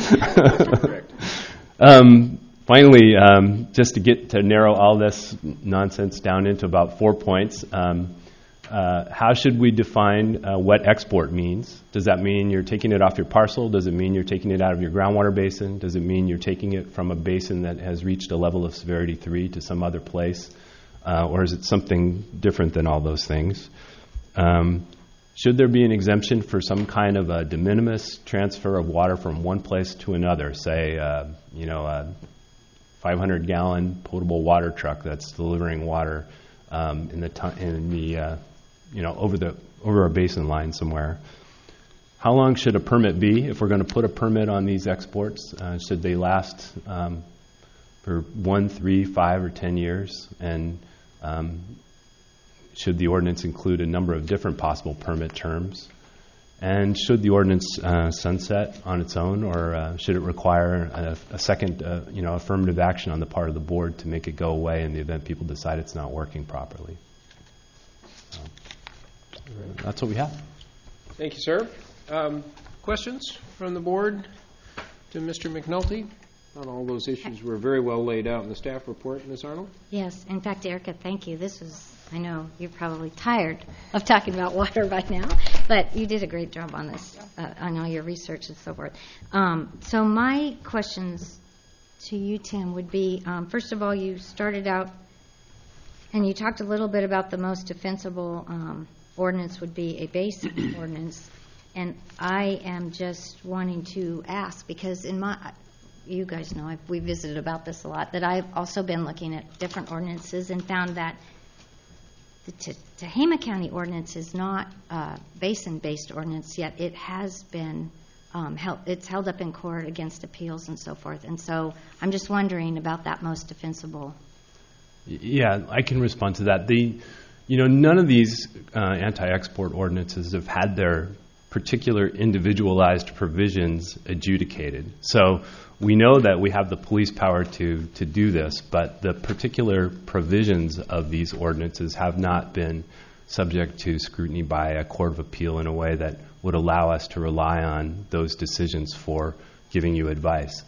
Finally, just to narrow all this nonsense down into about 4 points. How should we define what export means? Does that mean you're taking it off your parcel? Does it mean you're taking it out of your groundwater basin? Does it mean you're taking it from a basin that has reached a level of severity 3 to some other place? Or is it something different than all those things? Should there be an exemption for some kind of a de minimis transfer of water from one place to another? Say, a 500-gallon potable water truck that's delivering water over a basin line somewhere. How long should a permit be if we're going to put a permit on these exports? Should they last for 1, 3, 5, or 10 years? And should the ordinance include a number of different possible permit terms? And should the ordinance sunset on its own, or should it require a second affirmative action on the part of the board to make it go away in the event people decide it's not working properly? That's what we have. Thank you, sir. Questions from the board to Mr. McNulty on all those issues were very well laid out in the staff report. Ms. Arnold? Yes. In fact, Erica, thank you. I know you're probably tired of talking about water right now, but you did a great job on this, on all your research and so forth. So my questions to you, Tim, would be, first of all, you started out and you talked a little bit about the most defensible ordinance would be a basin ordinance. And I am just wanting to ask, because you guys know, we visited about this a lot, that I've also been looking at different ordinances and found that the Tehama County ordinance is not a basin-based ordinance, yet it has been held up in court against appeals and so forth. And so I'm just wondering about that most defensible. Yeah, I can respond to that. None of these anti-export ordinances have had their particular individualized provisions adjudicated. So we know that we have the police power to do this, but the particular provisions of these ordinances have not been subject to scrutiny by a court of appeal in a way that would allow us to rely on those decisions for giving you advice.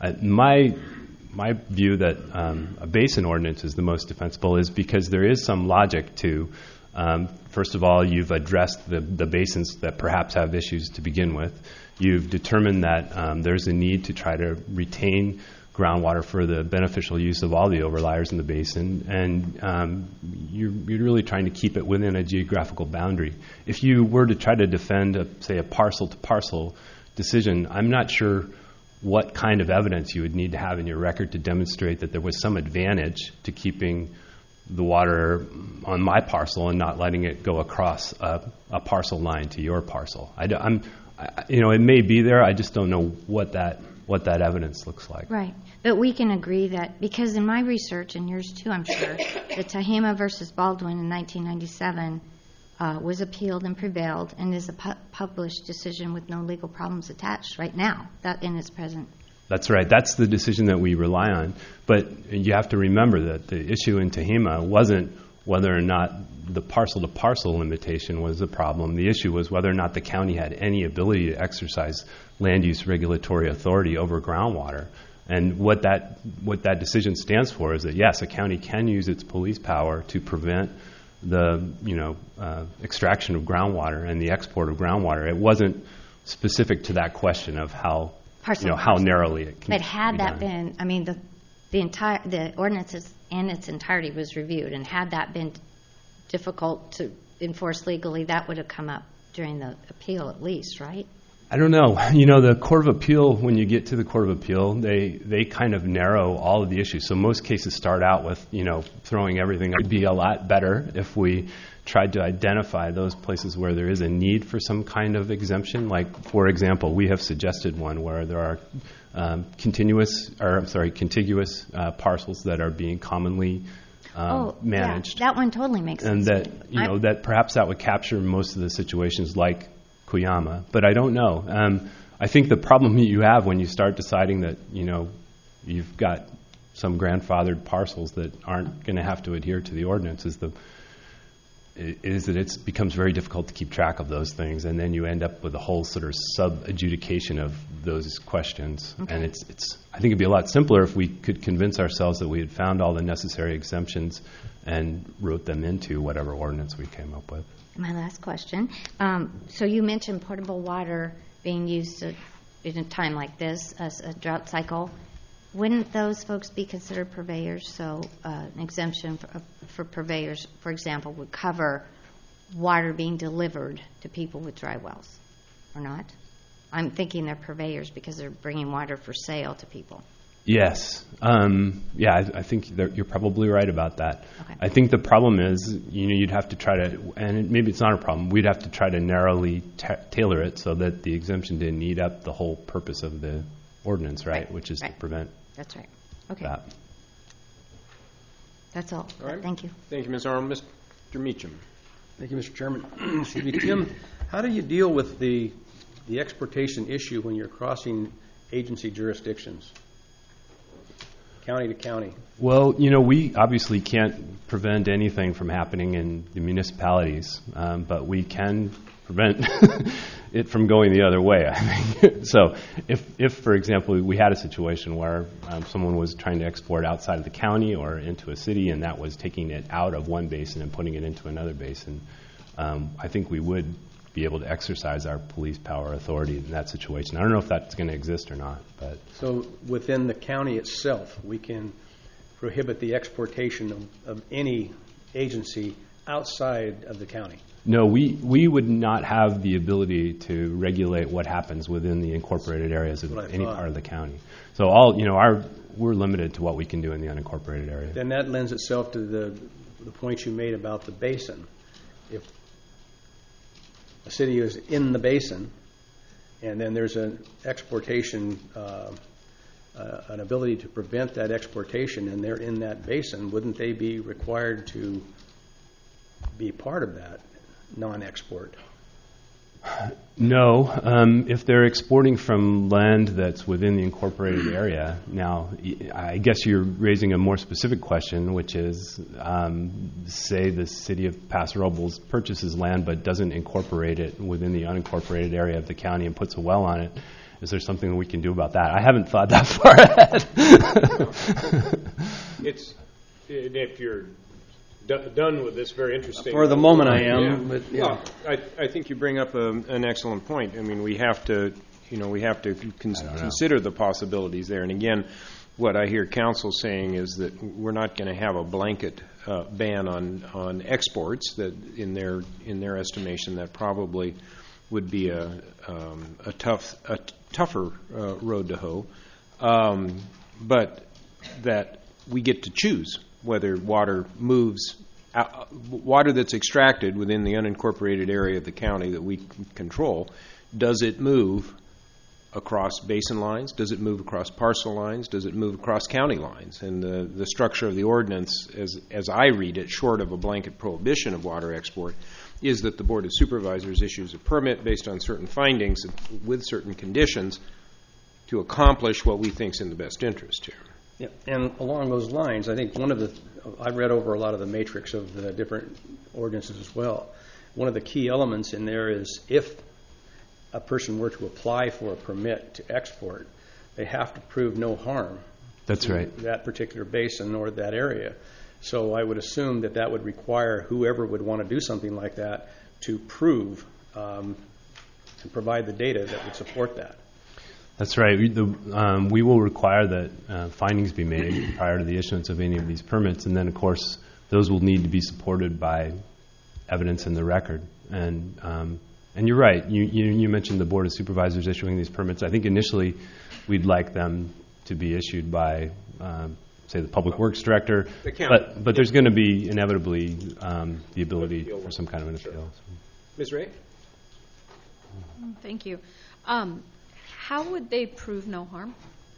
My view that a basin ordinance is the most defensible is because there is some logic to, first of all, you've addressed the basins that perhaps have issues to begin with. You've determined that there's a need to try to retain groundwater for the beneficial use of all the overliers in the basin, and you're really trying to keep it within a geographical boundary. If you were to try to defend, say, a parcel-to-parcel decision, I'm not sure what kind of evidence you would need to have in your record to demonstrate that there was some advantage to keeping the water on my parcel and not letting it go across a parcel line to your parcel. It may be there. I just don't know what that evidence looks like. Right. But we can agree that, because in my research, and yours too, I'm sure, the Tehama versus Baldwin in 1997 was appealed and prevailed, and is a published decision with no legal problems attached right now, that in its present. That's right. That's the decision that we rely on. But you have to remember that the issue in Tehama wasn't whether or not the parcel-to-parcel limitation was the problem. The issue was whether or not the county had any ability to exercise land use regulatory authority over groundwater. And what that decision stands for is that, yes, a county can use its police power to prevent the extraction of groundwater and the export of groundwater. It wasn't specific to that question of how narrowly it can. But had be that done. been, I mean, the ordinance in its entirety was reviewed, and had that been difficult to enforce legally, that would have come up during the appeal at least, right? I don't know. The Court of Appeal, when you get to the Court of Appeal, they kind of narrow all of the issues. So most cases start out with, throwing everything. It would be a lot better if we tried to identify those places where there is a need for some kind of exemption. Like, for example, we have suggested one where there are contiguous parcels that are being commonly managed. Yeah, that one totally makes and sense. And that perhaps that would capture most of the situations like Kuyama, but I don't know. I think the problem you have when you start deciding that you've got some grandfathered parcels that aren't going to have to adhere to the ordinance is that it becomes very difficult to keep track of those things, and then you end up with a whole sort of sub-adjudication of those questions. Okay. And I think it'd be a lot simpler if we could convince ourselves that we had found all the necessary exemptions and wrote them into whatever ordinance we came up with. My last question. So you mentioned portable water being used in a time like this, as a drought cycle. Wouldn't those folks be considered purveyors? So an exemption for purveyors, for example, would cover water being delivered to people with dry wells, or not? I'm thinking they're purveyors because they're bringing water for sale to people. Yes. I think you're probably right about that. Okay. I think the problem is, you'd have to try to, and maybe it's not a problem, we'd have to try to narrowly tailor it so that the exemption didn't eat up the whole purpose of the ordinance, right? Which is to prevent. That's right. Okay. That. That's all. Right. Thank you. Thank you, Ms. Arnold. Mr. Meacham. Thank you, Mr. Chairman. Excuse me, Tim, how do you deal with the exportation issue when you're crossing agency jurisdictions, county to county? Well, we obviously can't prevent anything from happening in the municipalities, but we can prevent it from going the other way, I think. So if, for example, we had a situation where someone was trying to export outside of the county or into a city, and that was taking it out of one basin and putting it into another basin, I think we would be able to exercise our police power authority in that situation. I don't know if that's going to exist or not. But so within the county itself, we can prohibit the exportation of any agency outside of the county? No, we would not have the ability to regulate what happens within the incorporated areas of any part of the county. So we're limited to what we can do in the unincorporated area. Then that lends itself to the point you made about the basin. If a city is in the basin, and then there's an exportation, an ability to prevent that exportation, and they're in that basin, wouldn't they be required to be part of that non-export? No. If they're exporting from land that's within the incorporated area, now I guess you're raising a more specific question, which is, say the city of Paso Robles purchases land but doesn't incorporate it within the unincorporated area of the county and puts a well on it. Is there something we can do about that? I haven't thought that far ahead. If you're done with this very interesting. For the moment, I am. Yeah. But, yeah. Well, I think you bring up an excellent point. I mean, we have to consider the possibilities there. And again, what I hear council saying is that we're not going to have a blanket ban on exports. That in their estimation, that probably would be a tougher road to hoe. But that we get to choose whether water moves, water that's extracted within the unincorporated area of the county that we control, does it move across basin lines? Does it move across parcel lines? Does it move across county lines? And the structure of the ordinance, as I read it, short of a blanket prohibition of water export, is that the Board of Supervisors issues a permit based on certain findings with certain conditions to accomplish what we think is in the best interest here. Yeah, and along those lines, I think I read over a lot of the matrix of the different ordinances as well. One of the key elements in there is if a person were to apply for a permit to export, they have to prove no harm. That's to right. that particular basin or that area. So I would assume that that would require whoever would want to do something like that to prove and provide the data that would support that. That's right. We will require that findings be made prior to the issuance of any of these permits, and then, of course, those will need to be supported by evidence in the record. And you're right. You mentioned the Board of Supervisors issuing these permits. I think initially we'd like them to be issued by, say, the Public Works Director. The county. But there's going to be inevitably the ability for some kind of an appeal. Ms. Ray? Thank you. How would they prove no harm?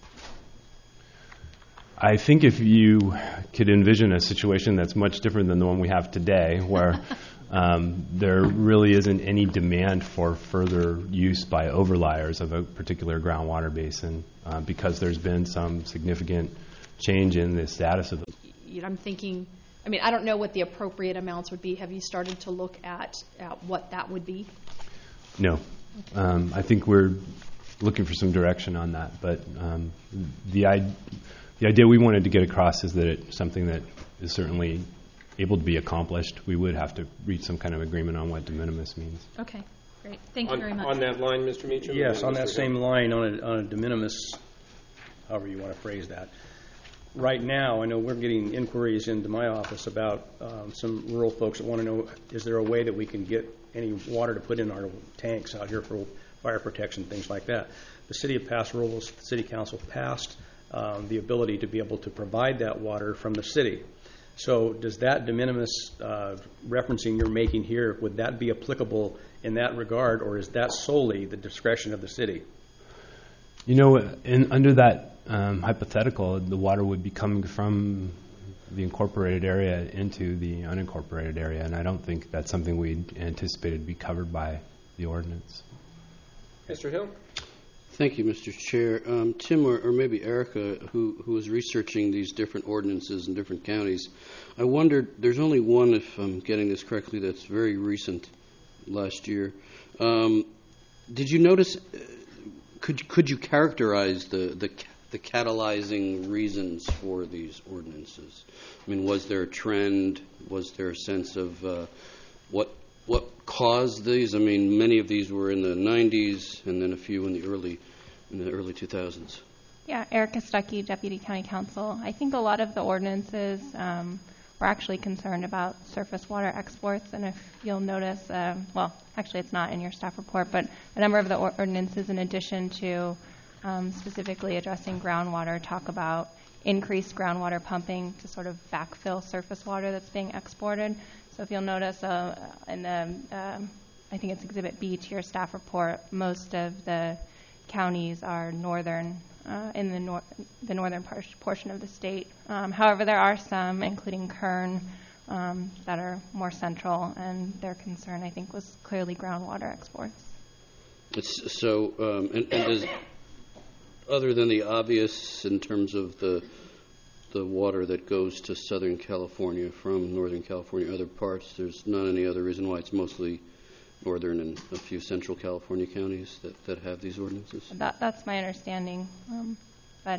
I think if you could envision a situation that's much different than the one we have today, where there really isn't any demand for further use by overliers of a particular groundwater basin because there's been some significant change in the status of it. I'm thinking, I don't know what the appropriate amounts would be. Have you started to look at what that would be? No. I think we're looking for some direction on that, but the idea we wanted to get across is that it's something that is certainly able to be accomplished. We would have to reach some kind of agreement on what de minimis means. Okay, great. Thank you very much. On that line, Mr. Meacham? Yes, on that same line, on a de minimis, however you want to phrase that. Right now, I know we're getting inquiries into my office about some rural folks that want to know, is there a way that we can get any water to put in our tanks out here for fire protection, things like that. The city of Paso Robles, the city council passed the ability to be able to provide that water from the city. So does that de minimis referencing you're making here, would that be applicable in that regard, or is that solely the discretion of the city? Under that hypothetical, the water would be coming from the incorporated area into the unincorporated area, and I don't think that's something we anticipated to be covered by the ordinance. Mr. Hill? Thank you, Mr. Chair. Tim or maybe Erica, who was researching these different ordinances in different counties, I wondered, there's only one, if I'm getting this correctly, that's very recent, last year. Did you notice, could you characterize the catalyzing reasons for these ordinances? Was there a trend? Was there a sense of what caused these? Many of these were in the 90s, and then a few in the early 2000s. Yeah, Erica Stuckey, Deputy County Counsel. I think a lot of the ordinances were actually concerned about surface water exports, and if you'll notice, actually it's not in your staff report, but a number of the ordinances, in addition to specifically addressing groundwater, talk about increased groundwater pumping to sort of backfill surface water that's being exported. So if you'll notice in the, I think it's Exhibit B to your staff report, most of the counties are northern, in the northern portion of the state. However, there are some, including Kern, that are more central, and their concern, I think, was clearly groundwater exports. So, and does, other than the obvious in terms of the water that goes to Southern California from Northern California, other parts, there's not any other reason why it's mostly Northern and a few Central California counties that have these ordinances? That's my understanding. But,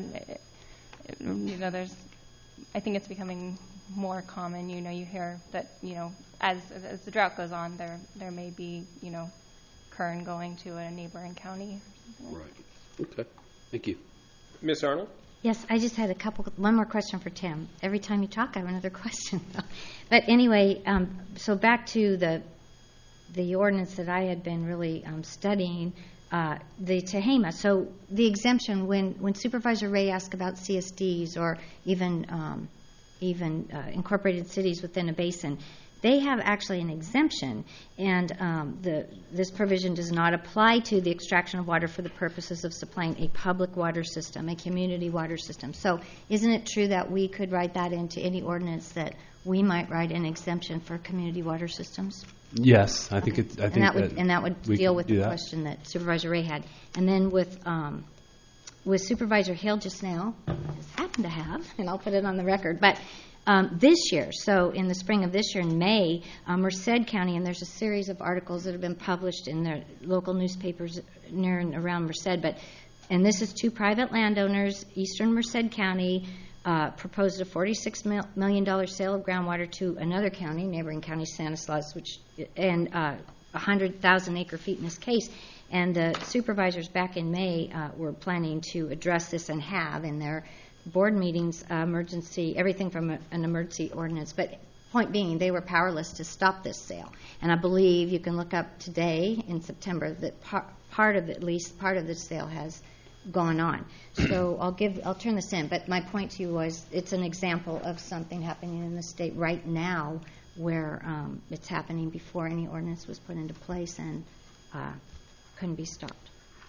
I think it's becoming more common. You hear that, as the drought goes on, there may be, Kern going to a neighboring county. Right. Okay. Thank you. Ms. Arnold? Yes, I just had one more question for Tim. Every time you talk, I have another question. But anyway, so back to the ordinance that I had been really studying, the Tehama. So the exemption, when Supervisor Ray asked about CSDs or even incorporated cities within a basin, they have actually an exemption, and this provision does not apply to the extraction of water for the purposes of supplying a public water system, a community water system. So isn't it true that we could write that into any ordinance that we might write an exemption for community water systems? Yes, I think it. And that would deal with the question that Supervisor Ray had. And then with Supervisor Hill just now, I just happen to have, and I'll put it on the record, but this year, so in the spring of this year, in May, Merced County, and there's a series of articles that have been published in the local newspapers near and around Merced, but And this is two private landowners, Eastern Merced County, proposed a $46 million sale of groundwater to another county, neighboring county, Stanislaus, and 100,000 acre feet in this case. And the supervisors back in May were planning to address this and have in their board meetings everything from an emergency ordinance. But point being, they were powerless to stop this sale. And I believe you can look up today in September that at least part of the sale has gone on. So I'll turn this in. But my point to you was it's an example of something happening in the state right now where it's happening before any ordinance was put into place and couldn't be stopped.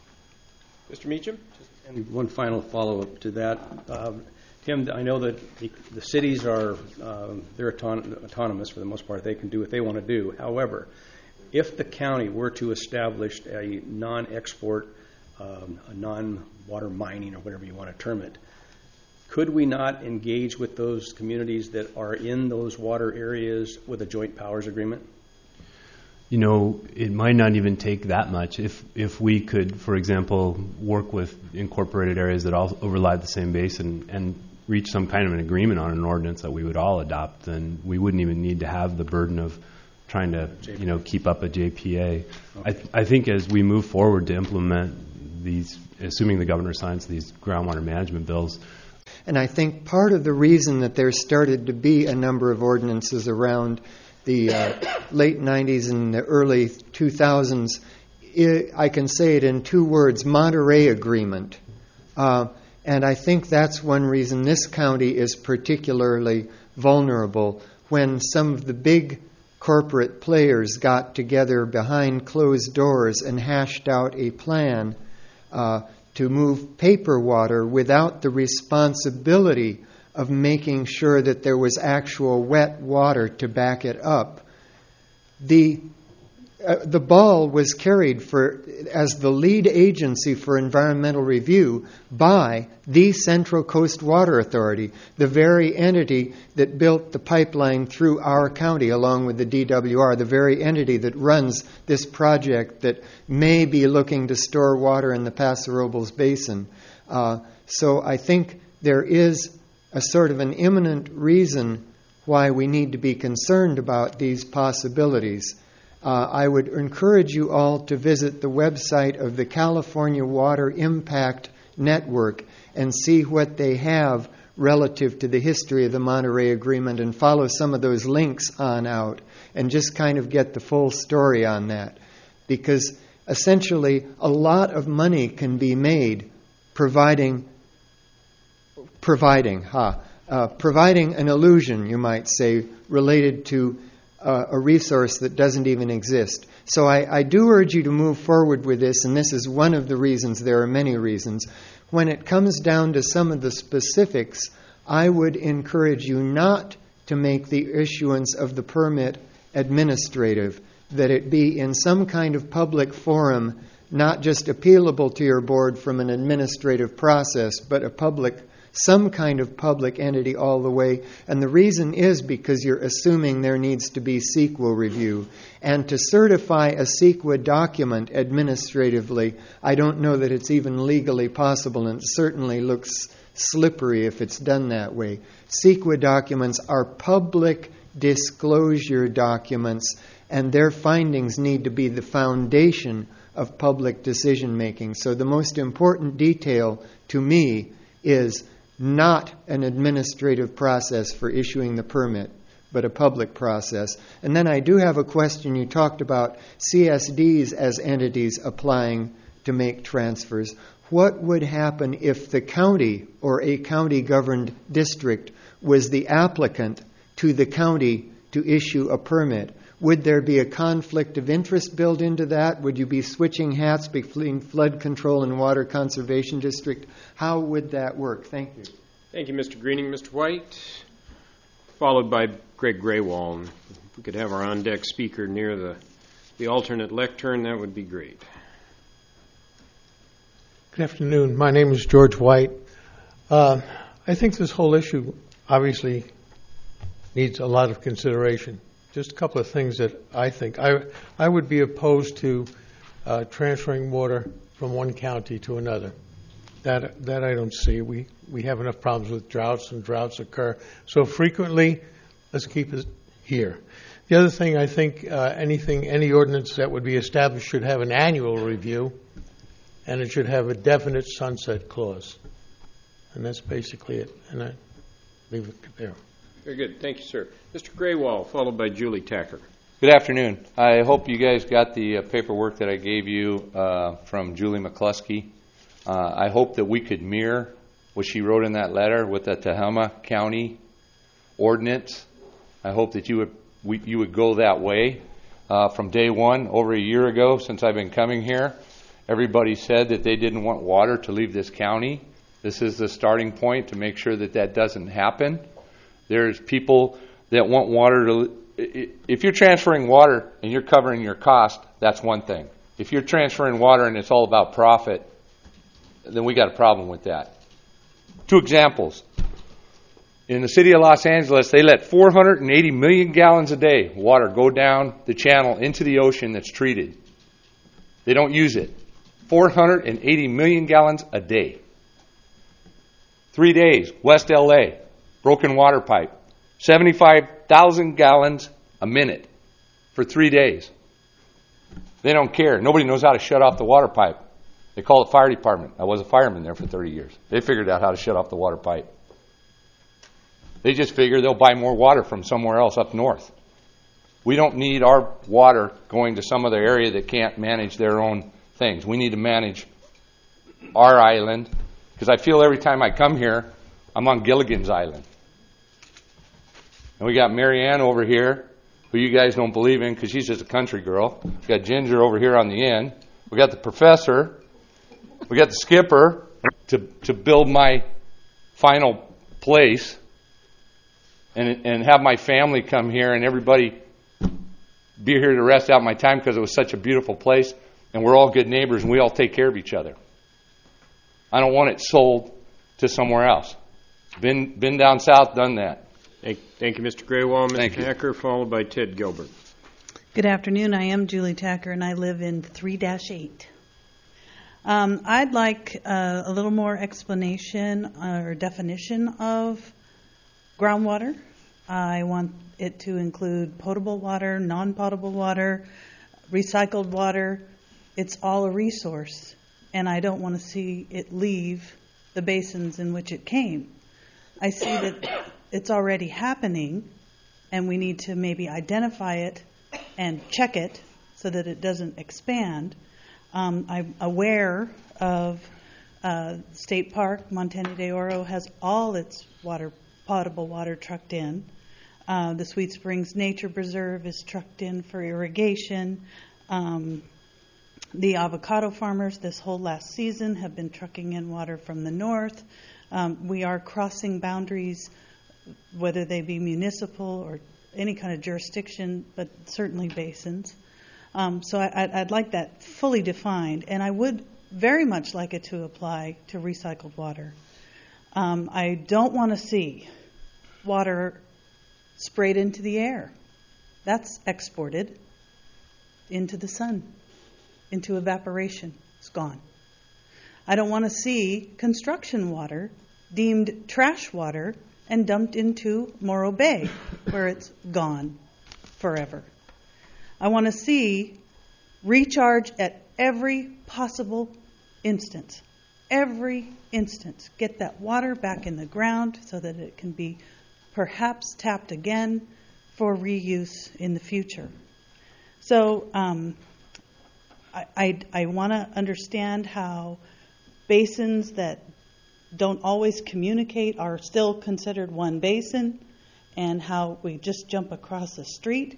Mr. Meacham? And one final follow-up to that. Tim, I know that the cities are they're autonomous for the most part. They can do what they want to do. However, if the county were to establish a non-export, a non-water mining, or whatever you want to term it, could we not engage with those communities that are in those water areas with a joint powers agreement? You know, it might not even take that much. If we could, for example, work with incorporated areas that all overlap the same basin and reach some kind of an agreement on an ordinance that we would all adopt, then we wouldn't even need to have the burden of trying to, keep up a JPA. Okay. I think as we move forward to implement these, assuming the governor signs these groundwater management bills. And I think part of the reason that there started to be a number of ordinances around the late 90s and the early 2000s, I can say it in two words: Monterey Agreement. And I think that's one reason this county is particularly vulnerable. When some of the big corporate players got together behind closed doors and hashed out a plan to move paper water without the responsibility of making sure that there was actual wet water to back it up, the ball was carried as the lead agency for environmental review by the Central Coast Water Authority, the very entity that built the pipeline through our county along with the DWR, the very entity that runs this project that may be looking to store water in the Paso Robles Basin. So I think there is a sort of an imminent reason why we need to be concerned about these possibilities. I would encourage you all to visit the website of the California Water Impact Network and see what they have relative to the history of the Monterey Agreement and follow some of those links on out and just kind of get the full story on that. Because essentially a lot of money can be made providing an illusion, you might say, related to a resource that doesn't even exist. So I do urge you to move forward with this, and this is one of the reasons. There are many reasons. When it comes down to some of the specifics, I would encourage you not to make the issuance of the permit administrative, that it be in some kind of public forum, not just appealable to your board from an administrative process, but some kind of public entity all the way. And the reason is because you're assuming there needs to be CEQA review. And to certify a CEQA document administratively, I don't know that it's even legally possible, and it certainly looks slippery if it's done that way. CEQA documents are public disclosure documents, and their findings need to be the foundation of public decision making. So the most important detail to me is not an administrative process for issuing the permit, but a public process. And then I do have a question. You talked about CSDs as entities applying to make transfers. What would happen if the county or a county-governed district was the applicant to the county to issue a permit? Would there be a conflict of interest built into that? Would you be switching hats between flood control and water conservation district? How would that work? Thank you. Thank you, Mr. Greening. Mr. White, followed by Greg Graywall. And if we could have our on-deck speaker near the alternate lectern, that would be great. Good afternoon. My name is George White. I think this whole issue obviously needs a lot of consideration. Just a couple of things that I think. I would be opposed to transferring water from one county to another. That I don't see. We have enough problems with droughts, and droughts occur so frequently. Let's keep it here. The other thing, I think any ordinance that would be established should have an annual review, and it should have a definite sunset clause. And that's basically it. And I leave it there. Very good. Thank you, sir. Mr. Graywall, followed by Julie Tacker. Good afternoon. I hope you guys got the paperwork that I gave you from Julie McCluskey. I hope that we could mirror what she wrote in that letter with the Tehama County ordinance. I hope that you would go that way. From day one, over a year ago, since I've been coming here, everybody said that they didn't want water to leave this county. This is the starting point to make sure that that doesn't happen. There's people that want water to... If you're transferring water and you're covering your cost, that's one thing. If you're transferring water and it's all about profit, then we got a problem with that. 2 examples. In the city of Los Angeles, they let 480 million gallons a day water go down the channel into the ocean that's treated. They don't use it. 480 million gallons a day. 3 days, West LA, broken water pipe. 75,000 gallons a minute for 3 days. They don't care. Nobody knows how to shut off the water pipe. They call the fire department. I was a fireman there for 30 years. They figured out how to shut off the water pipe. They just figure they'll buy more water from somewhere else up north. We don't need our water going to some other area that can't manage their own things. We need to manage our island, because I feel every time I come here, I'm on Gilligan's Island. And we got Marianne over here, who you guys don't believe in because she's just a country girl. We got Ginger over here on the end. We got the professor. We got the skipper to build my final place and have my family come here and everybody be here to rest out my time because it was such a beautiful place and we're all good neighbors and we all take care of each other. I don't want it sold to somewhere else. Been down south, done that. Thank you, Mr. Graywall. Mr. Tacker, followed by Ted Gilbert. Good afternoon. I am Julie Tacker, and I live in 3-8. I'd like a little more explanation or definition of groundwater. I want it to include potable water, non-potable water, recycled water. It's all a resource, and I don't want to see it leave the basins in which it came. I see that it's already happening, and we need to maybe identify it and check it so that it doesn't expand. I'm aware of State Park, Montana de Oro has all its potable water trucked in. The Sweet Springs Nature Preserve is trucked in for irrigation. The avocado farmers this whole last season have been trucking in water from the north. We are crossing boundaries, whether they be municipal or any kind of jurisdiction, but certainly basins. So I'd like that fully defined, and I would very much like it to apply to recycled water. I don't want to see water sprayed into the air. That's exported into the sun, into evaporation. It's gone. I don't want to see construction water deemed trash water and dumped into Morro Bay, where it's gone forever. I want to see recharge at every possible instance. Every instance. Get that water back in the ground so that it can be perhaps tapped again for reuse in the future. So I want to understand how basins that don't always communicate are still considered one basin, and how we just jump across the street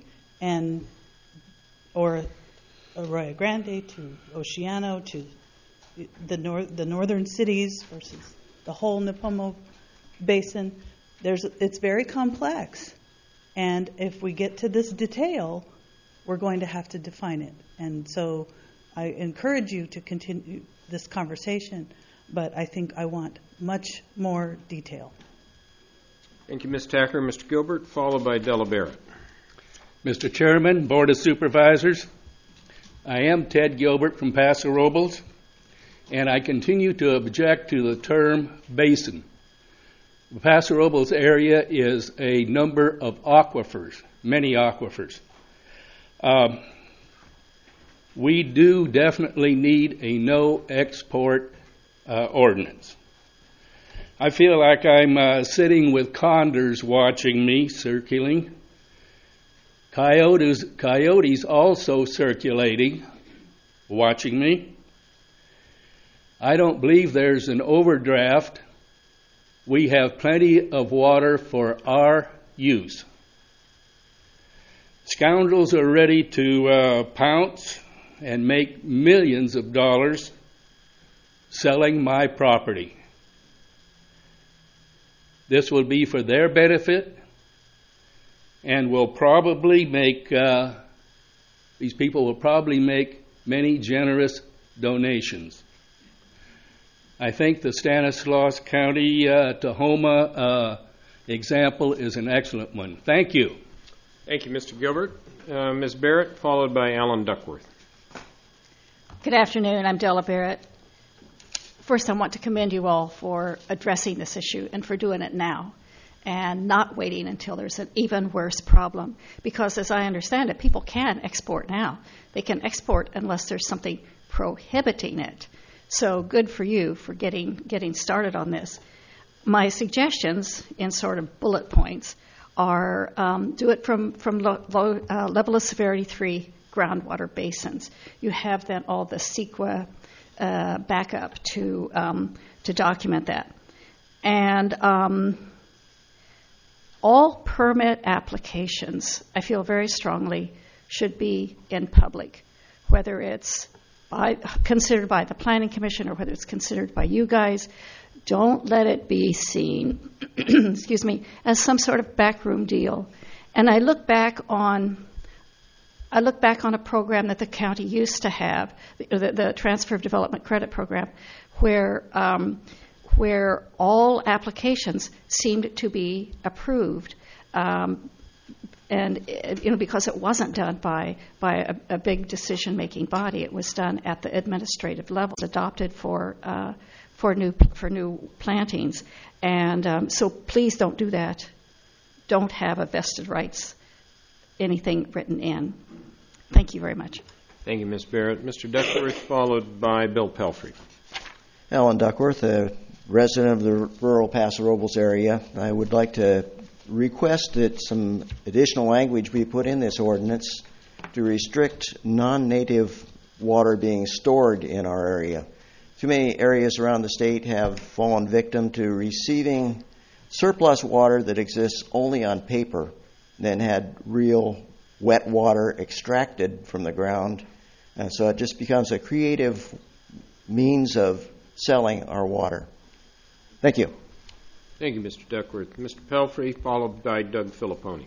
or Arroyo Grande to Oceano to the northern cities versus the whole Nipomo Basin. It's very complex, and if we get to this detail, we're going to have to define it. And so I encourage you to continue this conversation, but I think I want much more detail. Thank you, Ms. Tacker. Mr. Gilbert, followed by Della Barrett. Mr. Chairman, Board of Supervisors, I am Ted Gilbert from Paso Robles, and I continue to object to the term basin. The Paso Robles area is a number of aquifers, many aquifers. We do definitely need a no export ordinance. I feel like I'm sitting with condors watching me circling. Coyotes also circulating, watching me. I don't believe there's an overdraft. We have plenty of water for our use. Scoundrels are ready to pounce and make millions of dollars selling my property. This will be for their benefit and will probably make, these people will probably make many generous donations. I think the Stanislaus County Tahoma example is an excellent one. Thank you. Thank you, Mr. Gilbert. Ms. Barrett, followed by Alan Duckworth. Good afternoon. I'm Della Barrett. First, I want to commend you all for addressing this issue and for doing it now and not waiting until there's an even worse problem. Because as I understand it, people can export now. They can export unless there's something prohibiting it. So good for you for getting started on this. My suggestions in sort of bullet points are do it from low, level of severity 3 groundwater basins. You have then all the CEQA backup to document that. And all permit applications, I feel very strongly, should be in public, whether it's considered by the Planning Commission or whether it's considered by you guys. Don't let it be seen, excuse me, as some sort of backroom deal. And I look back on a program that the county used to have, the Transfer of Development Credit Program, where all applications seemed to be approved. And because it wasn't done by a big decision-making body, it was done at the administrative level. It's adopted for new plantings, and so please don't do that. Don't have a vested rights anything written in. Thank you very much. Thank you, Ms. Barrett. Mr. Duckworth, followed by Bill Pelfrey. Alan Duckworth, a resident of the rural Paso Robles area. I would like to request that some additional language be put in this ordinance to restrict non-native water being stored in our area. Too many areas around the state have fallen victim to receiving surplus water that exists only on paper, then had real wet water extracted from the ground. And so it just becomes a creative means of selling our water. Thank you. Thank you, Mr. Duckworth. Mr. Pelfrey, followed by Doug Filipponi.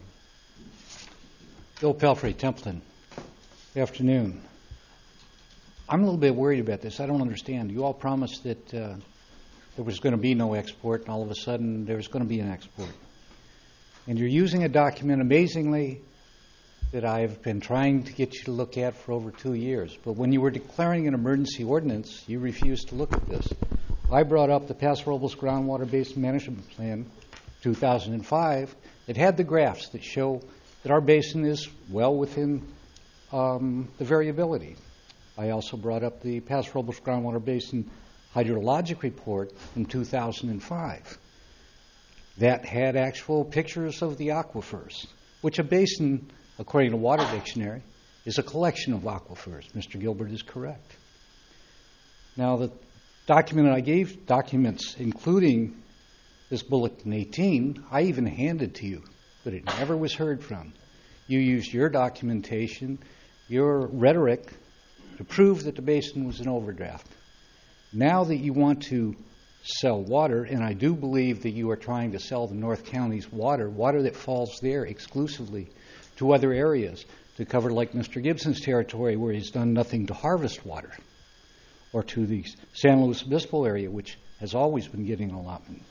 Bill Pelfrey, Templeton. Good afternoon. I'm a little bit worried about this. I don't understand. You all promised that there was going to be no export, and all of a sudden there's going to be an export. And you're using a document, amazingly, that I've been trying to get you to look at for over 2 years. But when you were declaring an emergency ordinance, you refused to look at this. I brought up the Paso Robles Groundwater Basin Management Plan 2005. It had the graphs that show that our basin is well within the variability. I also brought up the Paso Robles Groundwater Basin Hydrologic Report in 2005. That had actual pictures of the aquifers, which a basin, according to Water Dictionary, is a collection of aquifers. Mr. Gilbert is correct. Now, the document I gave, documents including this Bulletin 18, I even handed to you, but it never was heard from. You used your documentation, your rhetoric, to prove that the basin was an overdraft. Now that you want to sell water, and I do believe that you are trying to sell the North County's water that falls there exclusively to other areas, to cover like Mr. Gibson's territory where he's done nothing to harvest water, or to the San Luis Obispo area, which has always been getting an allotment.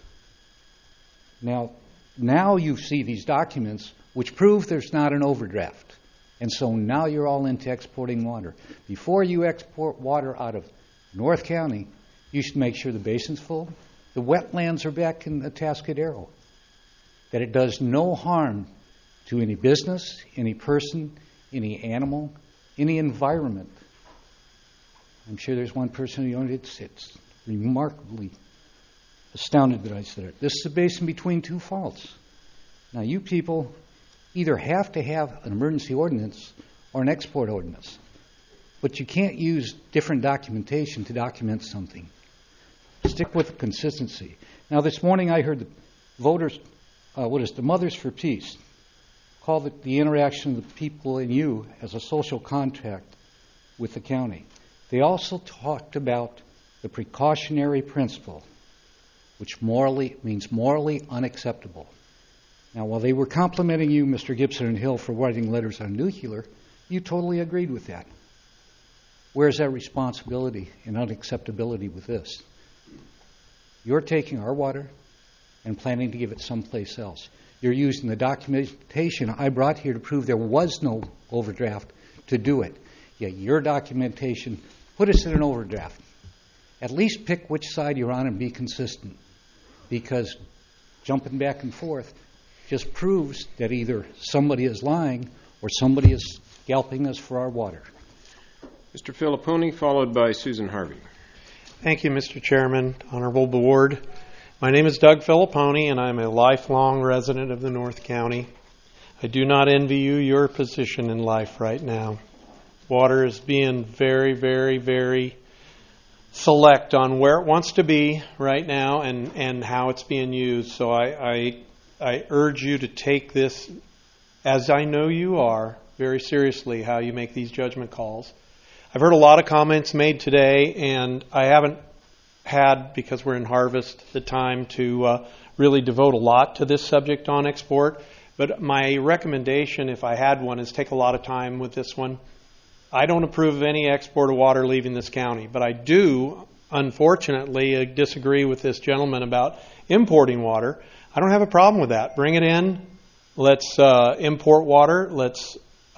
Now you see these documents which prove there's not an overdraft. And so now you're all into exporting water. Before you export water out of North County, you should make sure the basin's full, the wetlands are back in the Atascadero, that it does no harm to any business, any person, any animal, any environment. I'm sure there's one person who owned it. It's remarkably astounded that I said it. This is a basin between two faults. Now, you people either have to have an emergency ordinance or an export ordinance, but you can't use different documentation to document something. Stick with the consistency. Now, this morning I heard the voters, the Mothers for Peace, call the interaction of the people and you as a social contract with the county. They also talked about the precautionary principle, which means morally unacceptable. Now, while they were complimenting you, Mr. Gibson and Hill, for writing letters on nuclear, you totally agreed with that. Where's that responsibility and unacceptability with this? You're taking our water and planning to give it someplace else. You're using the documentation I brought here to prove there was no overdraft to do it. Yet your documentation put us in an overdraft. At least pick which side you're on and be consistent, because jumping back and forth just proves that either somebody is lying or somebody is scalping us for our water. Mr. Filipponi, followed by Susan Harvey. Thank you, Mr. Chairman, Honorable Board. My name is Doug Filipponi, and I'm a lifelong resident of the North County. I do not envy you your position in life right now. Water is being very, very, very select on where it wants to be right now and how it's being used. So I urge you to take this, as I know you are, very seriously, how you make these judgment calls. I've heard a lot of comments made today, and I haven't had, because we're in harvest, the time to really devote a lot to this subject on export. But my recommendation, if I had one, is take a lot of time with this one. I don't approve of any export of water leaving this county, but I do, unfortunately, disagree with this gentleman about importing water. I don't have a problem with that. Bring it in. Let's import water. Let's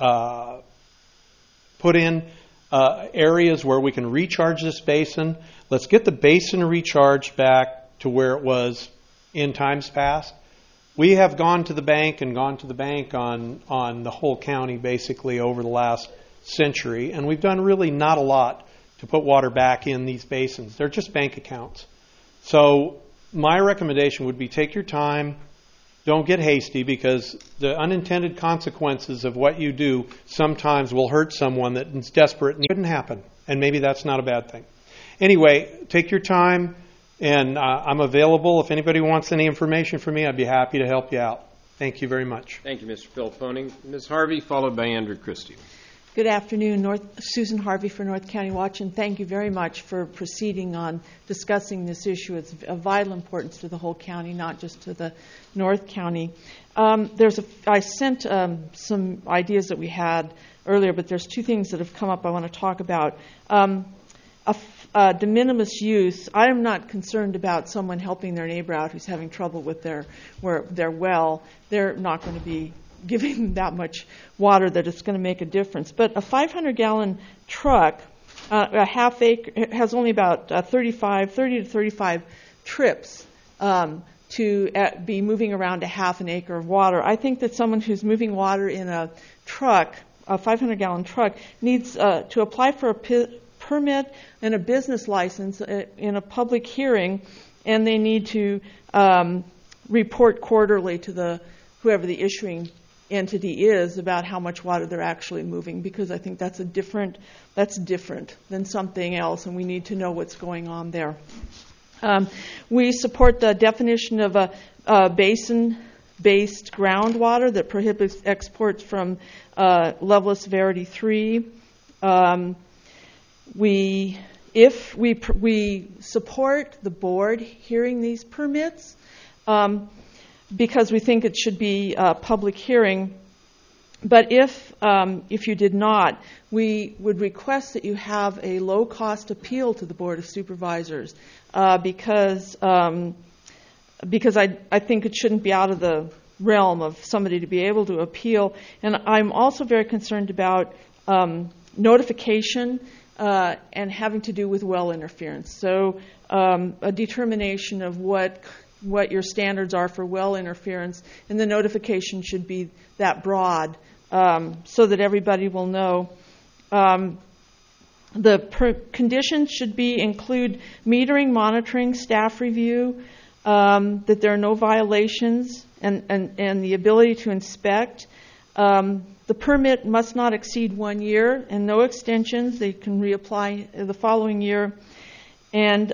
put in areas where we can recharge this basin. Let's get the basin recharged back to where it was in times past. We have gone to the bank on the whole county basically over the last century, and we've done really not a lot to put water back in these basins. They're just bank accounts. So my recommendation would be take your time. Don't get hasty, because the unintended consequences of what you do sometimes will hurt someone that is desperate and it couldn't happen. And maybe that's not a bad thing. Anyway, take your time, and I'm available. If anybody wants any information from me, I'd be happy to help you out. Thank you very much. Thank you, Mr. Filipponi. Ms. Harvey, followed by Andrew Christie. Good afternoon. Susan Harvey for North County Watch, and thank you very much for proceeding on discussing this issue. It's of vital importance to the whole county, not just to the North County. I sent some ideas that we had earlier, but there's two things that have come up I want to talk about. De minimis use. I am not concerned about someone helping their neighbor out who's having trouble with their well. They're not going to be giving that much water that it's going to make a difference. But a 500-gallon truck, a half acre, has only about 30 to 35 trips to be moving around a half an acre of water. I think that someone who's moving water in a truck, a 500-gallon truck, needs to apply for a permit and a business license in a public hearing, and they need to report quarterly to whoever the issuing entity is about how much water they're actually moving, because I think that's different than something else, and we need to know what's going on there. We support the definition of a basin-based groundwater that prohibits exports from level of severity 3. We support the board hearing these permits, because we think it should be a public hearing. But if you did not, we would request that you have a low-cost appeal to the Board of Supervisors, because I think it shouldn't be out of the realm of somebody to be able to appeal. And I'm also very concerned about notification. and having to do with well interference. So a determination of what your standards are for well interference, and the notification should be that broad so that everybody will know. The conditions should include metering, monitoring, staff review, that there are no violations, and the ability to inspect. The permit must not exceed 1 year, and no extensions. They can reapply the following year, and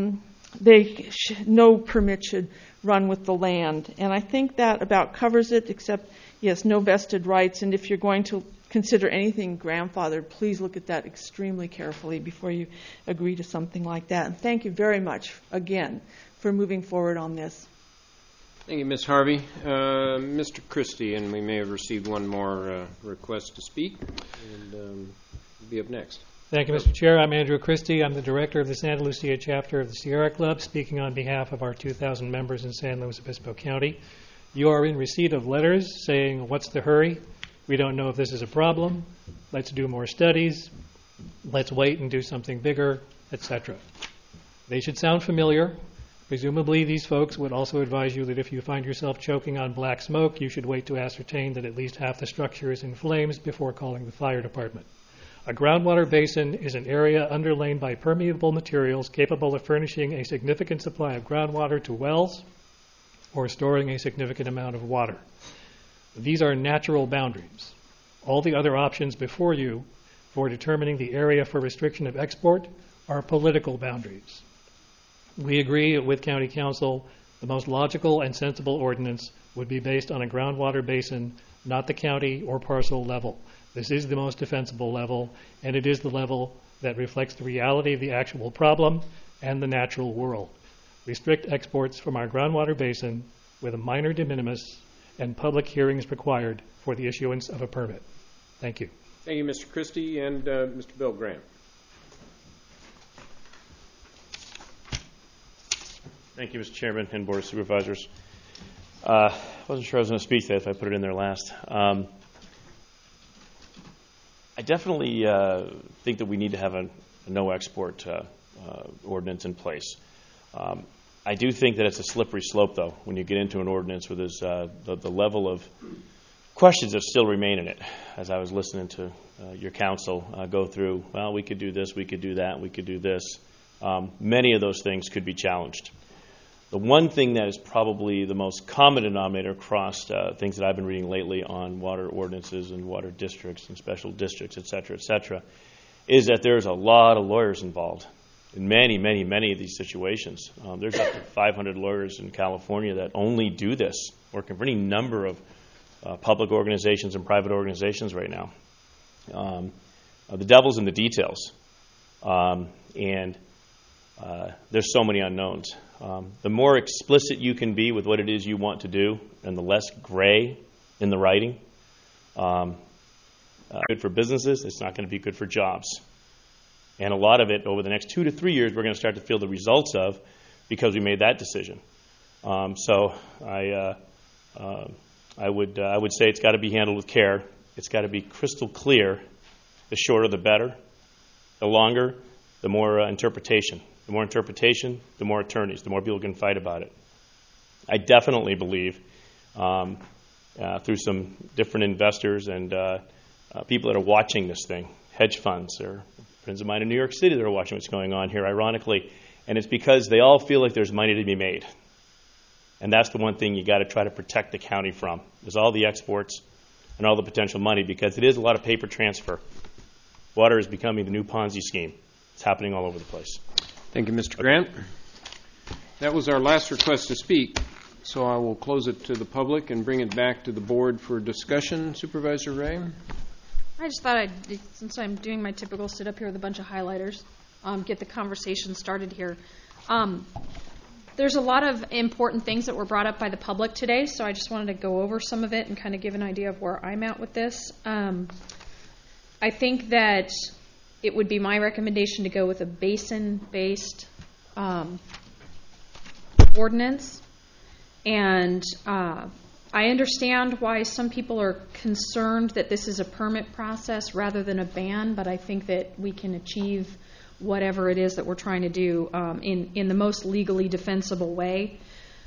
no permit should run with the land. And I think that about covers it, except, yes, no vested rights. And if you're going to consider anything grandfathered, please look at that extremely carefully before you agree to something like that. And thank you very much, again, for moving forward on this. Thank you, Ms. Harvey. Mr. Christie, and we may have received one more request to speak, and be up next. Thank you, Mr. Chair. I'm Andrew Christie. I'm the director of the Santa Lucia chapter of the Sierra Club, speaking on behalf of our 2,000 members in San Luis Obispo County. You are in receipt of letters saying, what's the hurry? We don't know if this is a problem. Let's do more studies. Let's wait and do something bigger, etc. They should sound familiar. Presumably, these folks would also advise you that if you find yourself choking on black smoke, you should wait to ascertain that at least half the structure is in flames before calling the fire department. A groundwater basin is an area underlain by permeable materials capable of furnishing a significant supply of groundwater to wells or storing a significant amount of water. These are natural boundaries. All the other options before you for determining the area for restriction of export are political boundaries. We agree with County Council the most logical and sensible ordinance would be based on a groundwater basin, not the county or parcel level. This is the most defensible level, and it is the level that reflects the reality of the actual problem and the natural world. Restrict exports from our groundwater basin with a minor de minimis and public hearings required for the issuance of a permit. Thank you. Thank you, Mr. Christie, and Mr. Bill Graham. Thank you, Mr. Chairman and Board of Supervisors. I wasn't sure I was going to speak today if I put it in there last. I definitely think that we need to have a no export ordinance in place. I do think that it's a slippery slope, though, when you get into an ordinance where there's the level of questions that still remain in it. As I was listening to your counsel go through, well, we could do this, we could do that, we could do this. Many of those things could be challenged. The one thing that is probably the most common denominator across things that I've been reading lately on water ordinances and water districts and special districts, et cetera, is that there's a lot of lawyers involved in many, many, many of these situations. There's up to 500 lawyers in California that only do this, working for any number of public organizations and private organizations right now. The devil's in the details, and there's so many unknowns. The more explicit you can be with what it is you want to do, and the less gray in the writing, good for businesses, it's not going to be good for jobs. And a lot of it over the next 2 to 3 years we're going to start to feel the results of because we made that decision. So I would say it's got to be handled with care. It's got to be crystal clear. The shorter the better. The longer, the more interpretation. The more interpretation, the more attorneys, the more people can fight about it. I definitely believe through some different investors and people that are watching this thing, hedge funds or friends of mine in New York City that are watching what's going on here, ironically, and it's because they all feel like there's money to be made. And that's the one thing you got to try to protect the county from, is all the exports and all the potential money, because it is a lot of paper transfer. Water is becoming the new Ponzi scheme. It's happening all over the place. Thank you, Mr. Grant. That was our last request to speak, so I will close it to the public and bring it back to the board for discussion. Supervisor Ray? I just thought since I'm doing my typical sit up here with a bunch of highlighters, get the conversation started here. There's a lot of important things that were brought up by the public today, so I just wanted to go over some of it and kind of give an idea of where I'm at with this. I think that it would be my recommendation to go with a basin-based ordinance. And I understand why some people are concerned that this is a permit process rather than a ban, but I think that we can achieve whatever it is that we're trying to do in the most legally defensible way.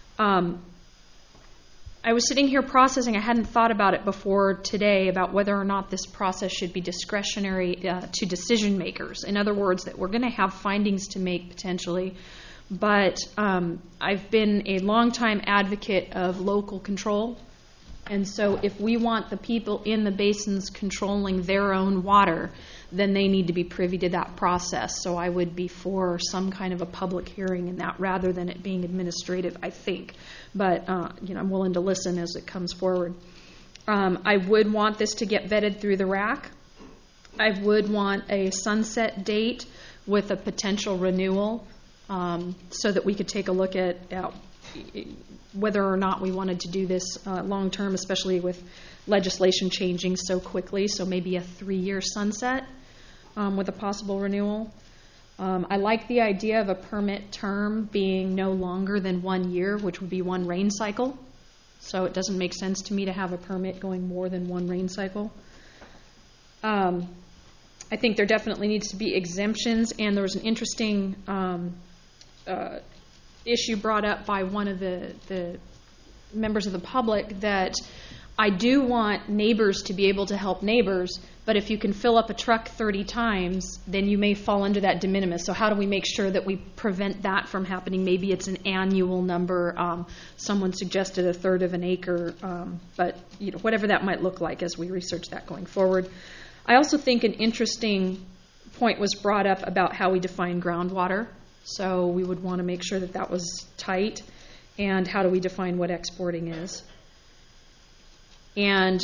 I was sitting here processing. I hadn't thought about it before today about whether or not this process should be discretionary to decision makers. In other words, that we're going to have findings to make potentially, but I've been a longtime advocate of local control. And so if we want the people in the basins controlling their own water, then they need to be privy to that process. So I would be for some kind of a public hearing in that rather than it being administrative, I think. But I'm willing to listen as it comes forward. I would want this to get vetted through the RAC. I would want a sunset date with a potential renewal so that we could take a look at whether or not we wanted to do this long term, especially with legislation changing so quickly. So maybe a 3-year sunset with a possible renewal. I like the idea of a permit term being no longer than 1 year, which would be one rain cycle. So it doesn't make sense to me to have a permit going more than one rain cycle. I think there definitely needs to be exemptions, and there was an interesting issue brought up by one of the members of the public that I do want neighbors to be able to help neighbors, but if you can fill up a truck 30 times, then you may fall under that de minimis. So how do we make sure that we prevent that from happening? Maybe it's an annual number. Someone suggested 1/3 of an acre, but whatever that might look like as we research that going forward. I also think an interesting point was brought up about how we define groundwater. So we would want to make sure that that was tight. And how do we define what exporting is? And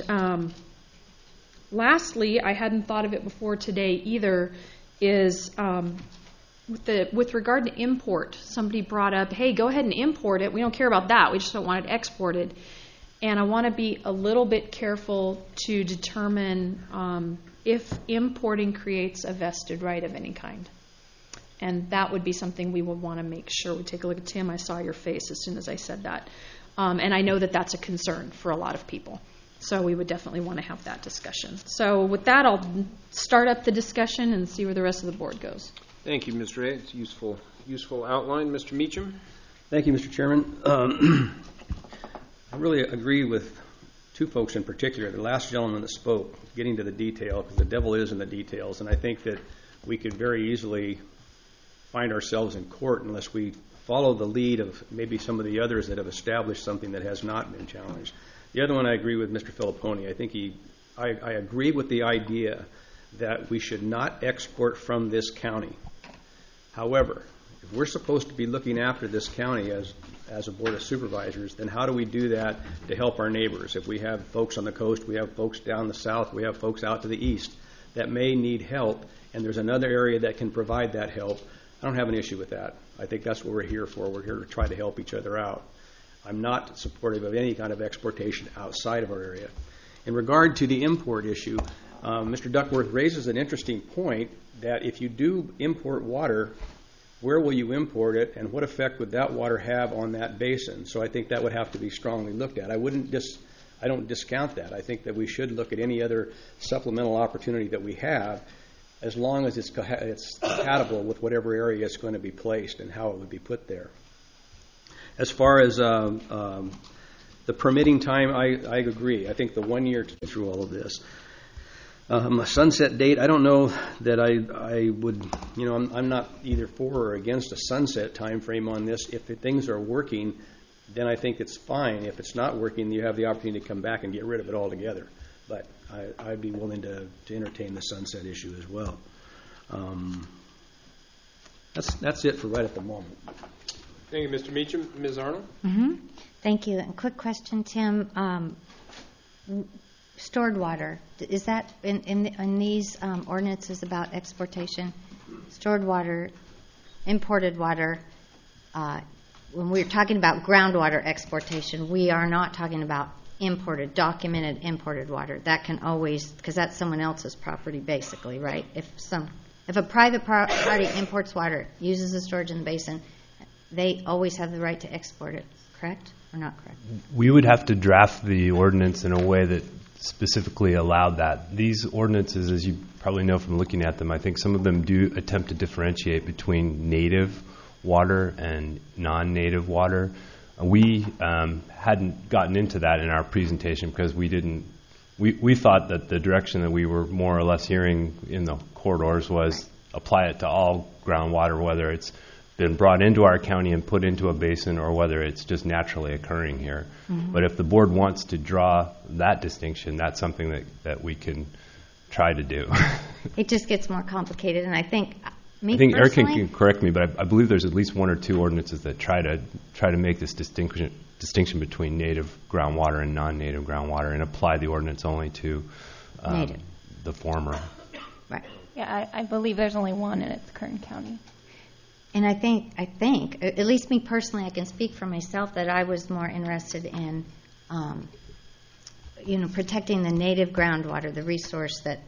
lastly, I hadn't thought of it before today either, is with regard to import. Somebody brought up, hey, go ahead and import it. We don't care about that. We just don't want it exported. And I want to be a little bit careful to determine if importing creates a vested right of any kind. And that would be something we would want to make sure we take a look at. Tim, I saw your face as soon as I said that. And I know that that's a concern for a lot of people. So we would definitely want to have that discussion. So with that, I'll start up the discussion and see where the rest of the board goes. Thank you, Mr. Ray. It's a useful outline. Mr. Meacham? Thank you, Mr. Chairman. I really agree with two folks in particular. The last gentleman that spoke, getting to the detail, because the devil is in the details. And I think that we could very easily find ourselves in court unless we follow the lead of maybe some of the others that have established something that has not been challenged. The other one, I agree with Mr. Filipponi. I think I agree with the idea that we should not export from this county. However, if we're supposed to be looking after this county as a Board of Supervisors, then how do we do that to help our neighbors? If we have folks on the coast, we have folks down the south, we have folks out to the east that may need help, and there's another area that can provide that help, I don't have an issue with that. I think that's what we're here for. We're here to try to help each other out. I'm not supportive of any kind of exportation outside of our area. In regard to the import issue, Mr. Duckworth raises an interesting point that if you do import water, where will you import it, and what effect would that water have on that basin? So I think that would have to be strongly looked at. I don't discount that. I think that we should look at any other supplemental opportunity that we have, as long as it's compatible with whatever area it's going to be placed and how it would be put there. As far as the permitting time, I agree. I think the 1 year through all of this. A sunset date, I don't know that I would, I'm not either for or against a sunset time frame on this. If things are working, then I think it's fine. If it's not working, you have the opportunity to come back and get rid of it altogether. But I'd be willing to entertain the sunset issue as well. That's it for right at the moment. Thank you, Mr. Meacham. Ms. Arnold? Mm-hmm. Thank you. And quick question, Tim. Stored water, is that in these ordinances about exportation? Stored water, imported water, when we're talking about groundwater exportation, we are not talking about documented imported water. That can always, because that's someone else's property basically, right? If a private party imports water, uses the storage in the basin, they always have the right to export it, correct or not correct? We would have to draft the ordinance in a way that specifically allowed that. These ordinances, as you probably know from looking at them, I think some of them do attempt to differentiate between native water and non-native water. We hadn't gotten into that in our presentation because we thought that the direction that we were more or less hearing in the corridors was apply it to all groundwater, whether it's been brought into our county and put into a basin or whether it's just naturally occurring here. Mm-hmm. But if the board wants to draw that distinction, that's something that we can try to do. It just gets more complicated, and I think Eric can correct me, but I believe there's at least one or two ordinances that try to make this distinction between native groundwater and non-native groundwater and apply the ordinance only to the former. Right. Yeah, I believe there's only one in its Kern County. And I think, at least me personally, I can speak for myself that I was more interested in, protecting the native groundwater, the resource that's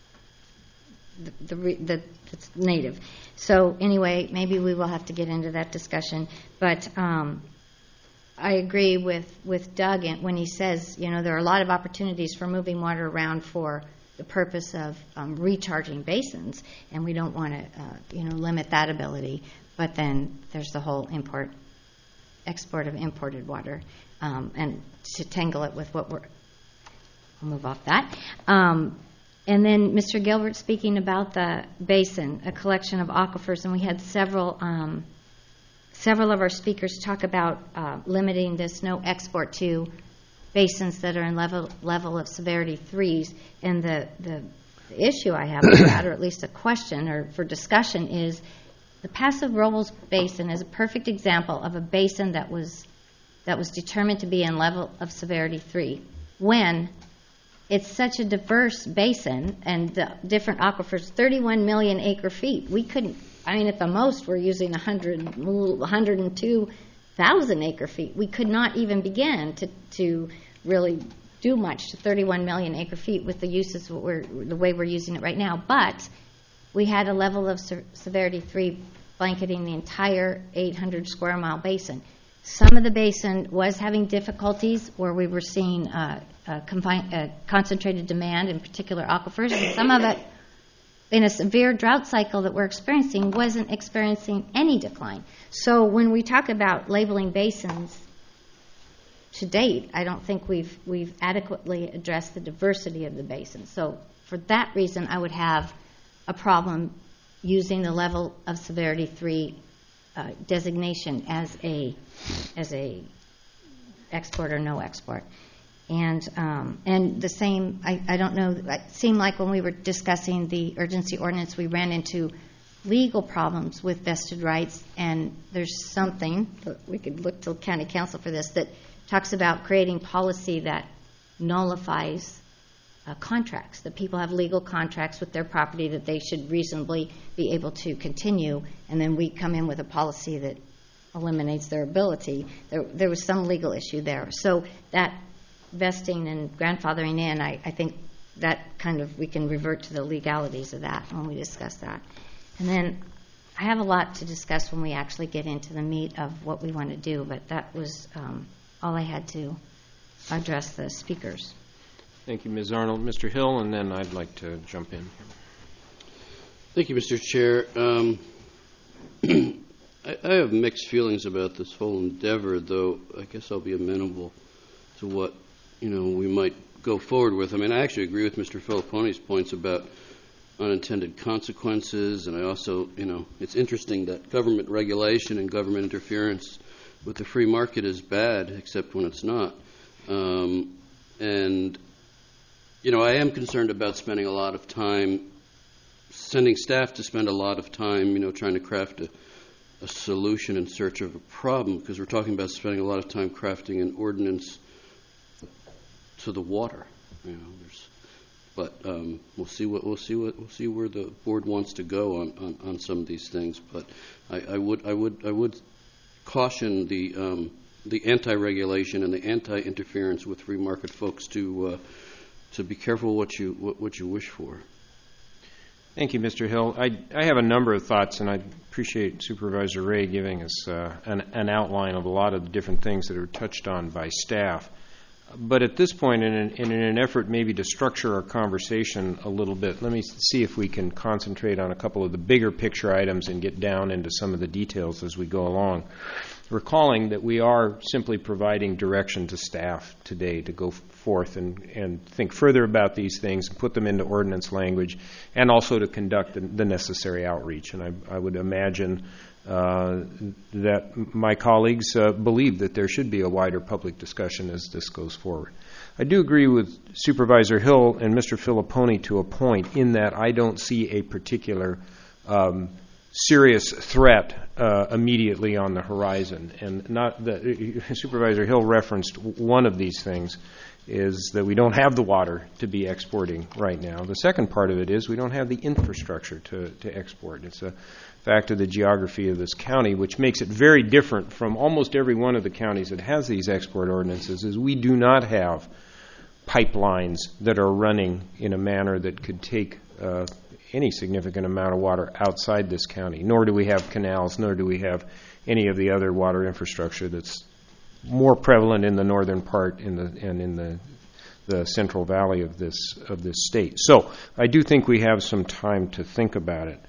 native. So anyway, maybe we will have to get into that discussion. But I agree with Doug when he says, there are a lot of opportunities for moving water around for the purpose of recharging basins, and we don't want to, limit that ability. But then there's the whole export of imported water, and to tangle it with we'll move off that. And then Mr. Gilbert speaking about the basin, a collection of aquifers, and we had several of our speakers talk about limiting this no export to basins that are in level of severity 3s. And the issue I have with that, or at least a question or for discussion, is the Paso Robles Basin is a perfect example of a basin that was determined to be in level of severity 3 when it's such a diverse basin and the different aquifers, 31 million acre feet. We couldn't, at the most we're using 102,000 acre feet. We could not even begin to really do much to 31 million acre feet with the uses the way we're using it right now. But we had a level of severity 3 blanketing the entire 800 square mile basin. Some of the basin was having difficulties where we were seeing concentrated demand in particular aquifers, and some of it in a severe drought cycle that we're experiencing wasn't experiencing any decline. So when we talk about labeling basins, to date, I don't think we've adequately addressed the diversity of the basin. So for that reason, I would have a problem using the level of severity 3 designation as a export or no export. And the same, I don't know, it seemed like when we were discussing the urgency ordinance, we ran into legal problems with vested rights, and there's something, we could look to county council for this, that talks about creating policy that nullifies contracts, that people have legal contracts with their property that they should reasonably be able to continue, and then we come in with a policy that eliminates their ability. There was some legal issue there. So that vesting and grandfathering in, I think that kind of, we can revert to the legalities of that when we discuss that. And then I have a lot to discuss when we actually get into the meat of what we want to do, but that was all I had to address the speakers. Thank you, Ms. Arnold. Mr. Hill, and then I'd like to jump in. Thank you, Mr. Chair. I have mixed feelings about this whole endeavor, though I guess I'll be amenable to what we might go forward with. I actually agree with Mr. Filipponi's points about unintended consequences, and I also, it's interesting that government regulation and government interference with the free market is bad, except when it's not. And I am concerned about spending a lot of time, sending staff to spend a lot of time, trying to craft a solution in search of a problem, because we're talking about spending a lot of time crafting an ordinance to the water. But we'll see where the board wants to go on some of these things. But I would caution the anti-regulation and the anti-interference with free market folks to be careful what you wish for. Thank you, Mr. Hill. I have a number of thoughts, and I appreciate Supervisor Ray giving us an outline of a lot of the different things that are touched on by staff. But at this point, in an effort maybe to structure our conversation a little bit, let me see if we can concentrate on a couple of the bigger picture items and get down into some of the details as we go along. Recalling that we are simply providing direction to staff today to go forth and think further about these things and put them into ordinance language, and also to conduct the necessary outreach. And I would imagine that my colleagues believe that there should be a wider public discussion as this goes forward. I do agree with Supervisor Hill and Mr. Filippone to a point in that I don't see a particular serious threat immediately on the horizon. And not that Supervisor Hill referenced one of these things, is that we don't have the water to be exporting right now. The second part of it is we don't have the infrastructure to export. It's a fact of the geography of this county, which makes it very different from almost every one of the counties that has these export ordinances, is we do not have pipelines that are running in a manner that could take any significant amount of water outside this county, nor do we have canals, nor do we have any of the other water infrastructure that's more prevalent in the northern part and in the central valley of this state. So I do think we have some time to think about it.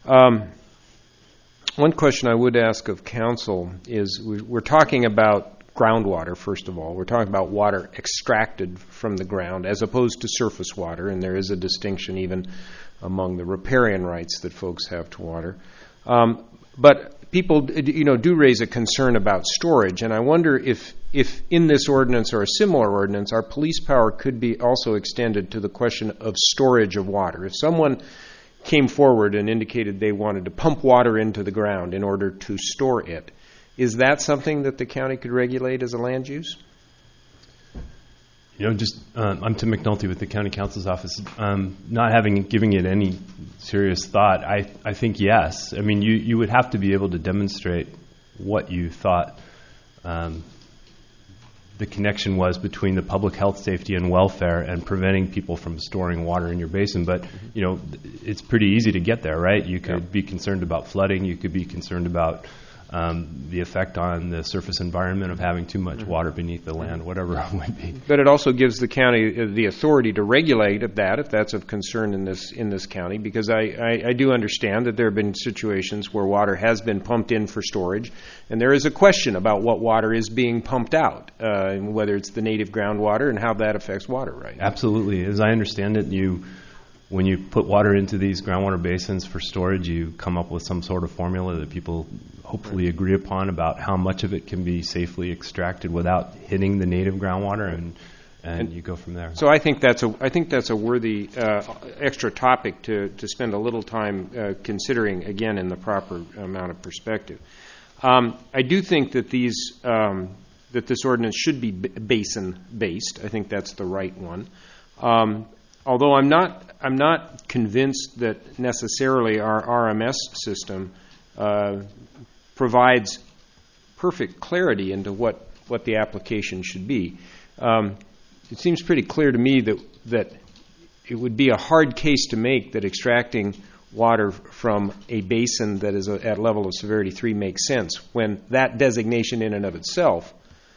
One question I would ask of council is, we're talking about groundwater, first of all. We're talking about water extracted from the ground as opposed to surface water, and there is a distinction even among the riparian rights that folks have to water. But people do raise a concern about storage, and I wonder if in this ordinance or a similar ordinance, our police power could be also extended to the question of storage of water. If someone came forward and indicated they wanted to pump water into the ground in order to store it, is that something that the county could regulate as a land use? I'm Tim McNulty with the County Council's office. Not giving it any serious thought, I think yes. I mean, you would have to be able to demonstrate what you thought the connection was between the public health, safety, and welfare and preventing people from storing water in your basin. But, it's pretty easy to get there, right? You could be concerned about flooding. You could be concerned about the effect on the surface environment of having too much water beneath the land, whatever it might be. But it also gives the county the authority to regulate that if that's of concern in this county, because I do understand that there have been situations where water has been pumped in for storage, and there is a question about what water is being pumped out, whether it's the native groundwater and how that affects water rights. Absolutely. As I understand it, when you put water into these groundwater basins for storage, you come up with some sort of formula that people hopefully agree upon about how much of it can be safely extracted without hitting the native groundwater, and you go from there. So I think that's a worthy extra topic to spend a little time considering, again, in the proper amount of perspective. I do think that that this ordinance should be basin based. I think that's the right one. Although I'm not convinced that necessarily our RMS system provides perfect clarity into what the application should be. It seems pretty clear to me that it would be a hard case to make that extracting water from a basin that is at level of severity 3 makes sense, when that designation in and of itself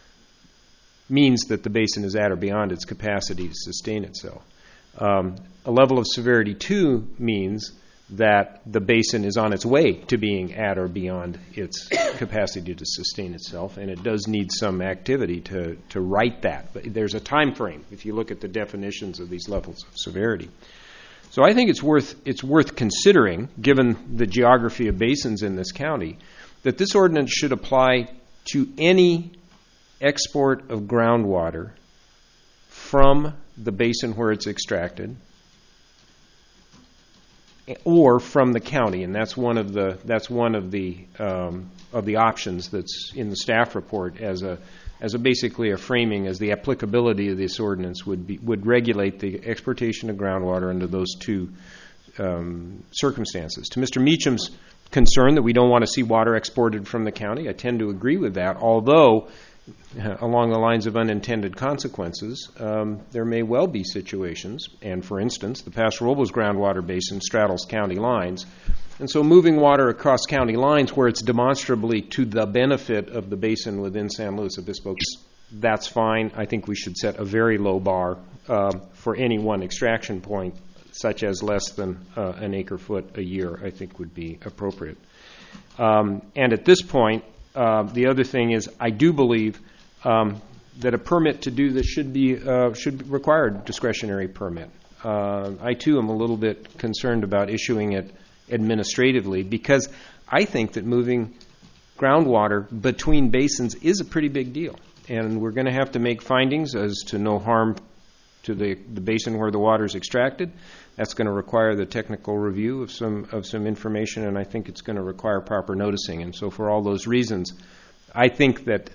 means that the basin is at or beyond its capacity to sustain itself. A level of severity 2 means that the basin is on its way to being at or beyond its capacity to sustain itself, and it does need some activity to right that. But there's a time frame if you look at the definitions of these levels of severity. So I think it's worth considering, given the geography of basins in this county, that this ordinance should apply to any export of groundwater from the basin where it's extracted, or from the county, and that's one of the options that's in the staff report as basically a framing, as the applicability of this ordinance would regulate the exportation of groundwater under those two circumstances. To Mr. Meacham's concern that we don't want to see water exported from the county, I tend to agree with that, although along the lines of unintended consequences, there may well be situations, and for instance, the Paso Robles groundwater basin straddles county lines, and so moving water across county lines where it's demonstrably to the benefit of the basin within San Luis Obispo, that's fine. I think we should set a very low bar for any one extraction point, such as less than an acre-foot a year, I think would be appropriate. And at this point, the other thing is I do believe that a permit to do this should require a discretionary permit. I, too, am a little bit concerned about issuing it administratively because I think that moving groundwater between basins is a pretty big deal. And we're going to have to make findings as to no harm to the basin where the water is extracted. That's going to require the technical review of some information, and I think it's going to require proper noticing. And so for all those reasons, I think that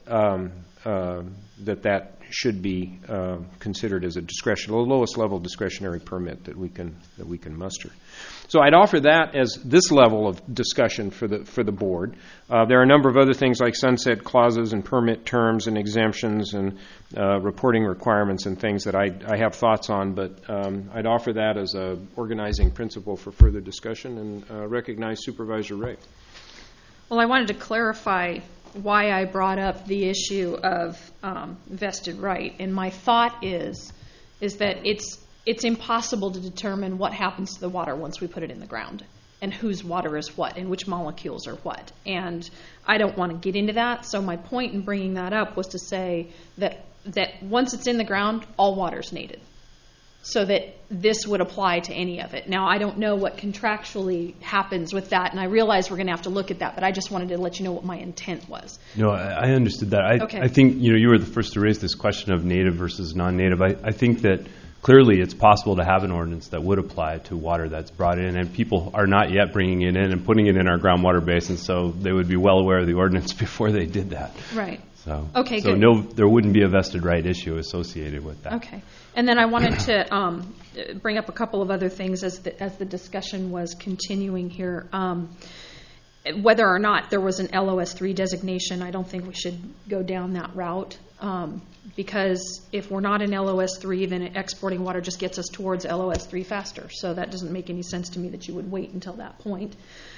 that should be considered as the lowest level discretionary permit that we can muster. So I'd offer that as this level of discussion for the board. There are a number of other things like sunset clauses and permit terms and exemptions and reporting requirements and things that I have thoughts on, but I'd offer that as a organizing principle for further discussion and recognize Supervisor Ray. Well, I wanted to clarify why I brought up the issue of vested right, and my thought is that it's impossible to determine what happens to the water once we put it in the ground, and whose water is what, and which molecules are what. And I don't want to get into that, so my point in bringing that up was to say that once it's in the ground, all water is needed, so that this would apply to any of it. Now, I don't know what contractually happens with that, and I realize we're going to have to look at that, but I just wanted to let you know what my intent was. No, I understood that. Okay. I think you were the first to raise this question of native versus non-native. I think that clearly it's possible to have an ordinance that would apply to water that's brought in, and people are not yet bringing it in and putting it in our groundwater basin, so they would be well aware of the ordinance before they did that. Right. So, okay, so good. No, there wouldn't be a vested right issue associated with that. Okay. And then I wanted to bring up a couple of other things as the discussion was continuing here. Whether or not there was an LOS3 designation, I don't think we should go down that route because if we're not in LOS3, then exporting water just gets us towards LOS3 faster. So that doesn't make any sense to me that you would wait until that point.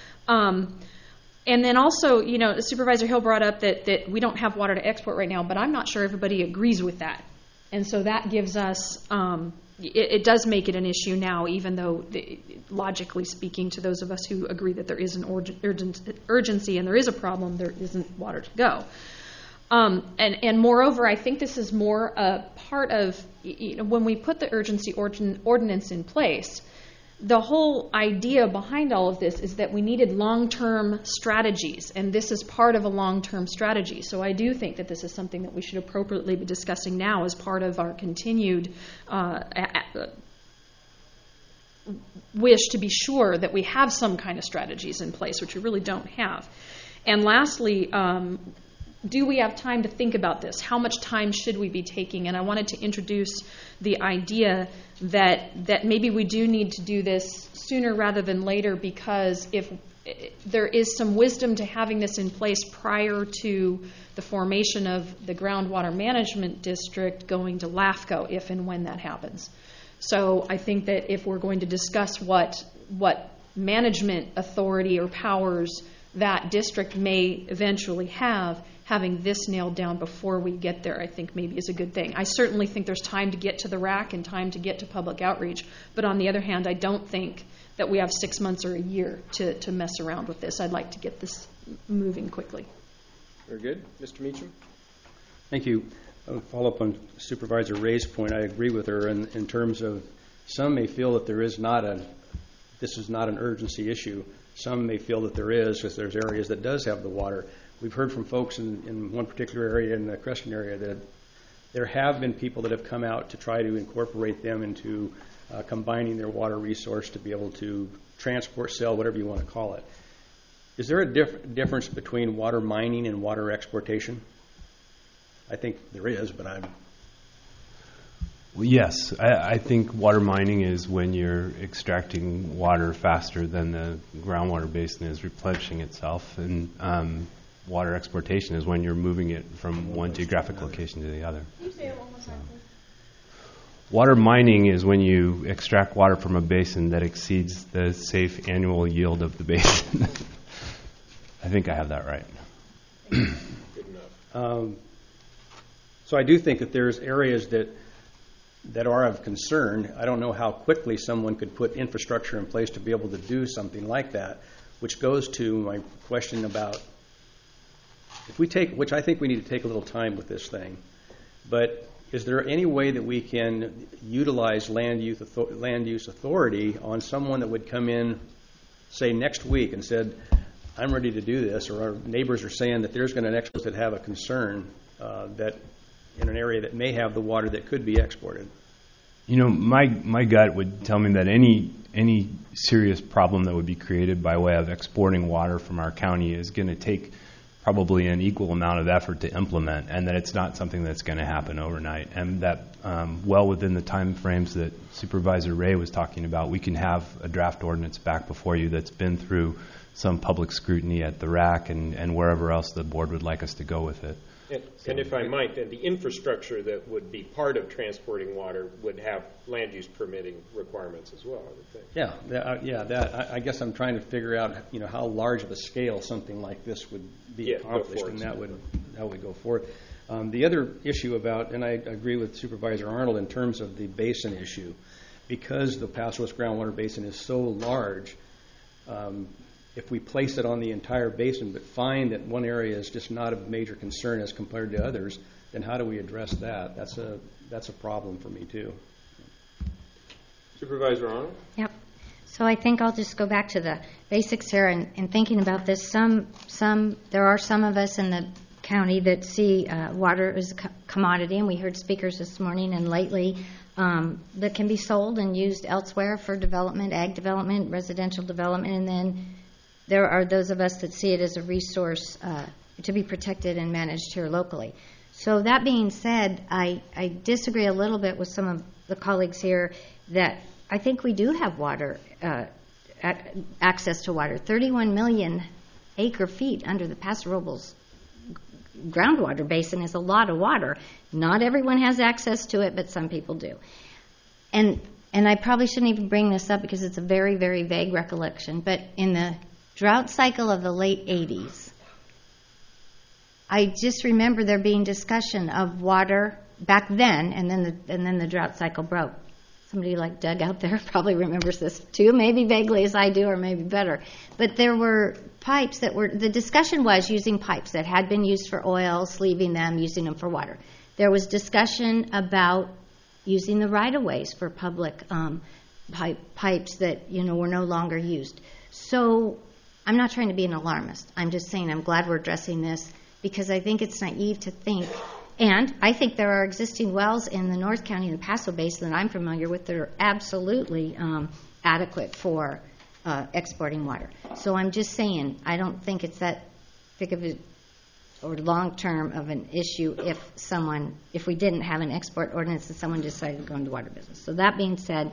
And then also, Supervisor Hill brought up that we don't have water to export right now, but I'm not sure everybody agrees with that. And so that gives us, it does make it an issue now, even though logically speaking, to those of us who agree that there is an urgency and there is a problem, there isn't water to go. And moreover, I think this is more a part of, when we put the urgency ordinance in place, the whole idea behind all of this is that we needed long-term strategies, and this is part of a long-term strategy. So I do think that this is something that we should appropriately be discussing now as part of our continued wish to be sure that we have some kind of strategies in place, which we really don't have. And lastly, do we have time to think about this? How much time should we be taking? And I wanted to introduce the idea that maybe we do need to do this sooner rather than later, because if there is some wisdom to having this in place prior to the formation of the groundwater management district going to LAFCO, if and when that happens. So I think that if we're going to discuss what management authority or powers that district may eventually have, having this nailed down before we get there, I think maybe is a good thing. I certainly think there's time to get to the RAC and time to get to public outreach, but on the other hand, I don't think that we have 6 months or a year to mess around with this. I'd like to get this moving quickly. Very good. Mr. Meacham? Thank you. I'll follow up on Supervisor Ray's point. I agree with her in terms of some may feel that this is not an urgency issue. Some may feel that there is, because there's areas that does have the water. We've heard from folks in one particular area, in the Crescent area, that there have been people that have come out to try to incorporate them into combining their water resource to be able to transport, sell, whatever you want to call it. Is there a difference between water mining and water exportation? I think there is, but Well, yes. I think water mining is when you're extracting water faster than the groundwater basin is replenishing itself. And water exportation is when you're moving it from one geographic location to the other. Can you say it one more time, please? Water mining is when you extract water from a basin that exceeds the safe annual yield of the basin. I think I have that right. Good enough. So I do think that there's areas that are of concern. I don't know how quickly someone could put infrastructure in place to be able to do something like that, which goes to my question about which I think we need to take a little time with this thing, but is there any way that we can utilize land use authority on someone that would come in, say, next week and said, I'm ready to do this, or our neighbors are saying that there's going to be experts that have a concern that in an area that may have the water that could be exported? You know, my gut would tell me that any serious problem that would be created by way of exporting water from our county is going to take probably an equal amount of effort to implement, and that it's not something that's going to happen overnight, and that well within the time frames that Supervisor Ray was talking about, we can have a draft ordinance back before you that's been through some public scrutiny at the RAC and wherever else the board would like us to go with it. And if I might, the infrastructure that would be part of transporting water would have land use permitting requirements as well, I would think. I guess I'm trying to figure out, how large of a scale something like this would be accomplished, and that would go forth. The other issue about, and I agree with Supervisor Arnold in terms of the basin issue, because the Paso Robles groundwater basin is so large. If we place it on the entire basin but find that one area is just not of major concern as compared to others, then how do we address that? That's a problem for me too. Supervisor Arnold? Yep. So I think I'll just go back to the basics here and thinking about this. There are some of us in the county that see water as a commodity, and we heard speakers this morning and lately that can be sold and used elsewhere for development, ag development, residential development, and then there are those of us that see it as a resource to be protected and managed here locally. So that being said, I disagree a little bit with some of the colleagues here that I think we do have water, access to water. 31 million acre feet under the Paso Robles groundwater basin is a lot of water. Not everyone has access to it, but some people do. And I probably shouldn't even bring this up because it's a very, very vague recollection, but in the drought cycle of the late 80s, I just remember there being discussion of water back then, and then the drought cycle broke. Somebody like Doug out there probably remembers this too, maybe vaguely as I do, or maybe better. But there were pipes the discussion was using pipes that had been used for oil, sleeving them, using them for water. There was discussion about using the right-of-ways for public pipes that were no longer used. So I'm not trying to be an alarmist. I'm just saying I'm glad we're addressing this because I think it's naive to think, and I think there are existing wells in the North County and the Paso Basin that I'm familiar with that are absolutely adequate for exporting water. So I'm just saying I don't think it's that big of a or long-term of an issue if we didn't have an export ordinance and someone decided to go into water business. So that being said,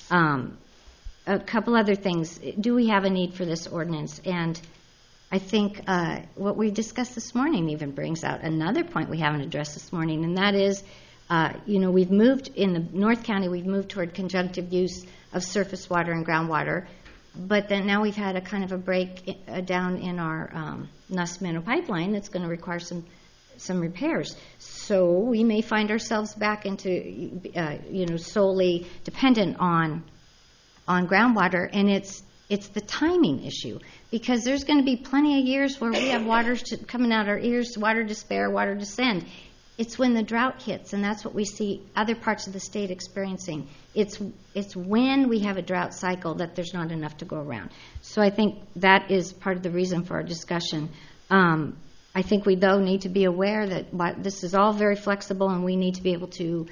a couple other things. Do we have a need for this ordinance? And I think what we discussed this morning even brings out another point we haven't addressed this morning, and that is, we've moved in the North County, we've moved toward conjunctive use of surface water and groundwater, but then now we've had a kind of a break down in our Nacimiento pipeline that's going to require some repairs. So we may find ourselves back into, solely dependent on groundwater, and it's the timing issue, because there's going to be plenty of years where we have water coming out our ears, water to spare, water to send. It's when the drought hits, and that's what we see other parts of the state experiencing. It's when we have a drought cycle that there's not enough to go around. So I think that is part of the reason for our discussion. I think we, though, need to be aware that this is all very flexible, and we need to be able to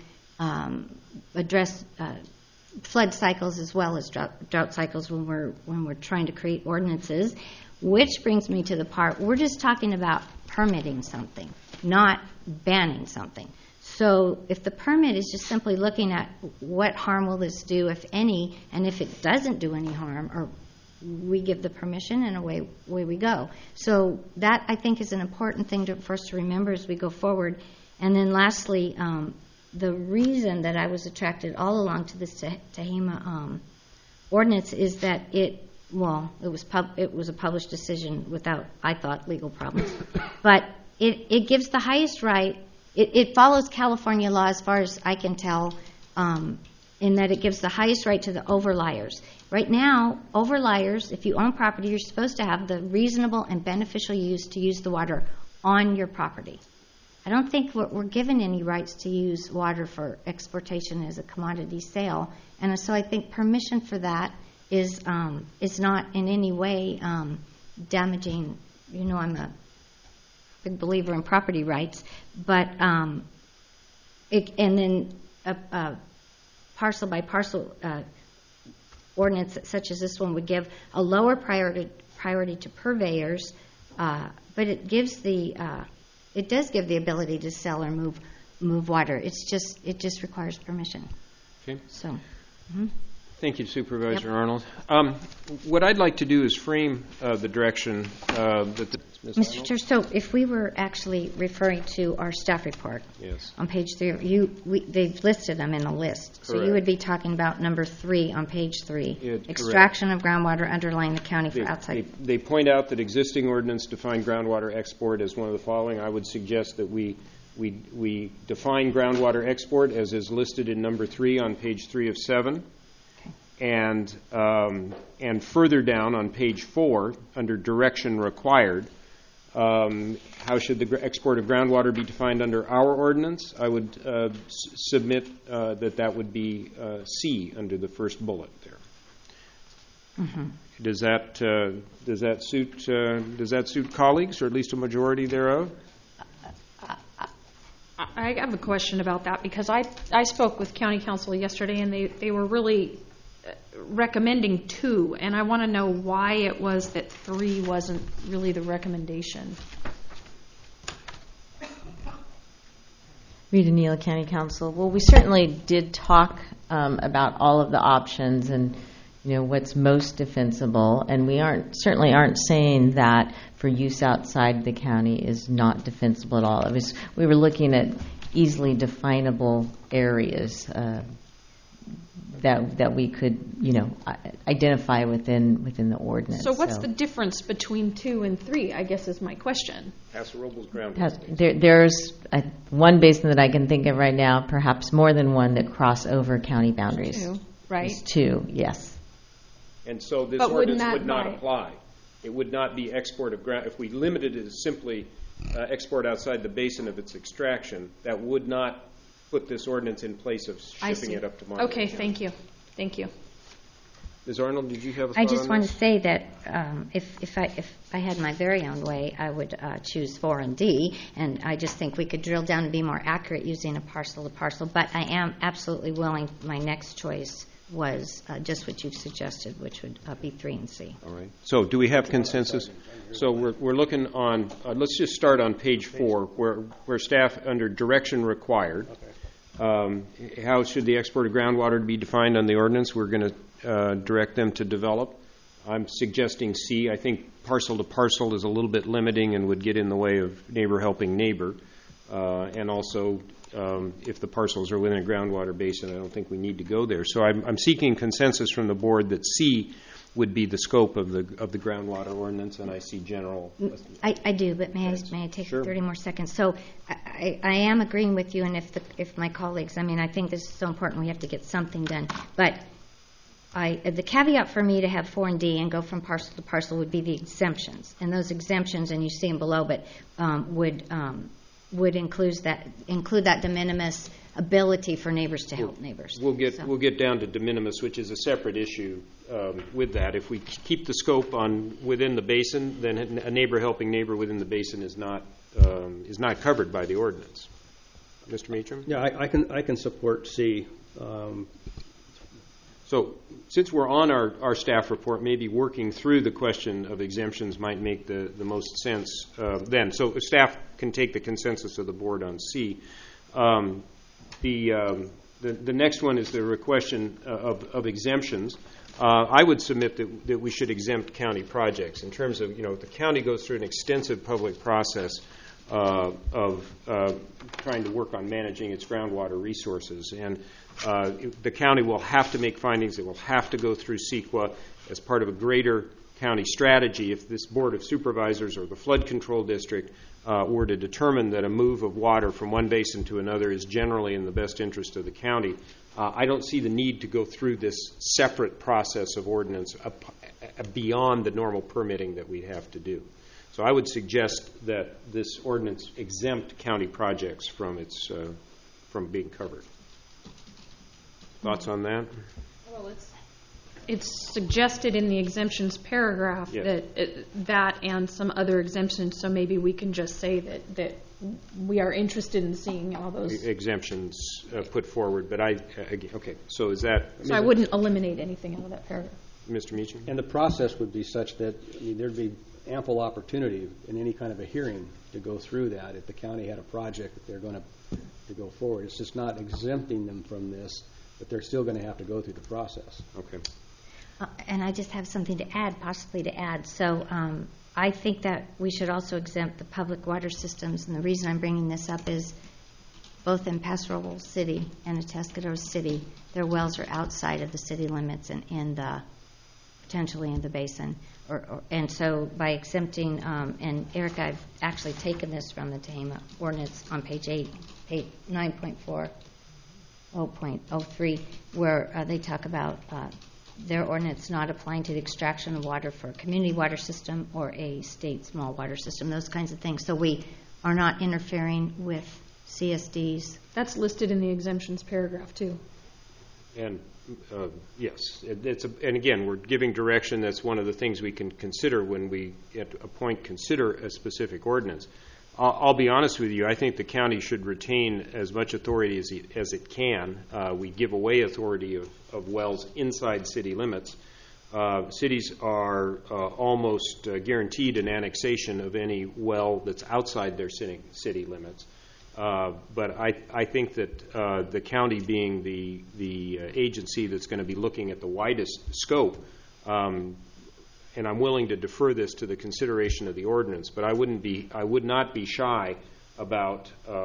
address flood cycles as well as drought cycles when we're trying to create ordinances, which brings me to the part we're just talking about permitting something, not banning something. So if the permit is just simply looking at what harm will this do, if any, and if it doesn't do any harm, or we give the permission, and away we go. So that, I think, is an important thing for us to remember as we go forward. And then lastly, the reason that I was attracted all along to this Tehama ordinance is that it was a published decision without, I thought, legal problems. But it gives the highest right. It follows California law as far as I can tell, in that it gives the highest right to the overliers. Right now, overliers, if you own property, you're supposed to have the reasonable and beneficial use to use the water on your property. I don't think we're given any rights to use water for exportation as a commodity sale, and so I think permission for that is not in any way damaging. You know, I'm a big believer in property rights, but and then a parcel by parcel ordinance such as this one would give a lower priority to purveyors, but it does give the ability to sell or move water. It just requires permission. Okay. So. Thank you, Supervisor Yep. Arnold. What I'd like to do is frame the direction that Ms. Mr. Arnold? Chair, so if we were actually referring to our staff report Yes. on page 3, they've listed them in a list. So you Correct. would be talking about number 3 on page 3, Correct. extraction of groundwater underlying the county for outside. They point out that existing ordinance define groundwater export as one of the following. I would suggest that we define groundwater export as is listed in number 3 on page 3 of 7. And further down on page 4, under direction required, how should the export of groundwater be defined under our ordinance? I would submit that would be C under the first bullet there. Mm-hmm. Does that suit colleagues, or at least a majority thereof? I have a question about that, because I spoke with county council yesterday, and they were really recommending 2, and I want to know why it was that 3 wasn't really the recommendation. Rita Neal, County Council. Well, we certainly did talk about all of the options and what's most defensible, and we certainly aren't saying that for use outside the county is not defensible at all. We were looking at easily definable areas that we could identify within the ordinance. So what's the difference between 2 and 3, I guess, is my question. Paso Robles groundwater. There's one basin that I can think of right now, perhaps more than one, that cross over county boundaries. 2, right? There's 2, yes. And so this But ordinance wouldn't would not that apply. It would not be export of ground. If we limited it as simply export outside the basin of its extraction, that would not put this ordinance in place of shipping it up to Montana. Okay, thank you. Ms. Arnold, did you have a thought I just on want this? to say that if I had my very own way, I would choose 4 and D, and I just think we could drill down and be more accurate using a parcel to parcel. But I am absolutely willing. My next choice was just what you've suggested, which would be 3 and C. All right. So do we have consensus? So we're looking on. Let's just start on page 4, where staff under direction required. How should the export of groundwater be defined on the ordinance? We're going to direct them to develop. I'm suggesting C. I think parcel to parcel is a little bit limiting and would get in the way of neighbor helping neighbor. And also, if the parcels are within a groundwater basin, I don't think we need to go there. So I'm seeking consensus from the board that C would be the scope of the groundwater ordinance, and I see general. I do, but may I take 30 more seconds? So I am agreeing with you, and if my colleagues, I think this is so important, we have to get something done. But the caveat for me to have 4 and D and go from parcel to parcel would be the exemptions, and those exemptions, and you see them below, but would include that de minimis ability for neighbors to help neighbors. We'll get down to de minimis, which is a separate issue with that. If we keep the scope on within the basin, then a neighbor helping neighbor within the basin is not covered by the ordinance. Mr. Meacham? Yeah, I can support C. So since we're on our staff report, maybe working through the question of exemptions might make the most sense then. So staff can take the consensus of the board on C. The next one is the question of exemptions. I would submit that we should exempt county projects in terms of, the county goes through an extensive public process of trying to work on managing its groundwater resources. And the county will have to make findings. It will have to go through CEQA as part of a greater county strategy. If this Board of Supervisors or the Flood Control District were to determine that a move of water from one basin to another is generally in the best interest of the county, I don't see the need to go through this separate process of ordinance beyond the normal permitting that we have to do. So I would suggest that this ordinance exempt county projects from being covered. Thoughts on that? Well, it's suggested in the exemptions paragraph that and some other exemptions, so maybe we can just say that we are interested in seeing all those exemptions put forward. But okay, so is that... So I wouldn't eliminate anything out of that paragraph. Mr. Meacham? And the process would be such that there'd be ample opportunity in any kind of a hearing to go through that if the county had a project that they're going to go forward. It's just not exempting them from this, but they're still going to have to go through the process. Okay. And I just have something to add, possibly to add. So I think that we should also exempt the public water systems. And the reason I'm bringing this up is both in Paso Robles City and Atascadero City, their wells are outside of the city limits and potentially in the basin. And so by exempting, and Eric, I've actually taken this from the Tehama ordinance on page 9.40.03, where they talk about their ordinance not applying to the extraction of water for a community water system or a state small water system, those kinds of things. So we are not interfering with CSDs. That's listed in the exemptions paragraph, too. And yes, and again, we're giving direction. That's one of the things we can consider when we, at a point, consider a specific ordinance. I'll be honest with you. I think the county should retain as much authority as it can. We give away authority of wells inside city limits. Cities are almost guaranteed an annexation of any well that's outside their city limits. But I think that the county being the agency that's going to be looking at the widest scope, and I'm willing to defer this to the consideration of the ordinance, but I would not be shy about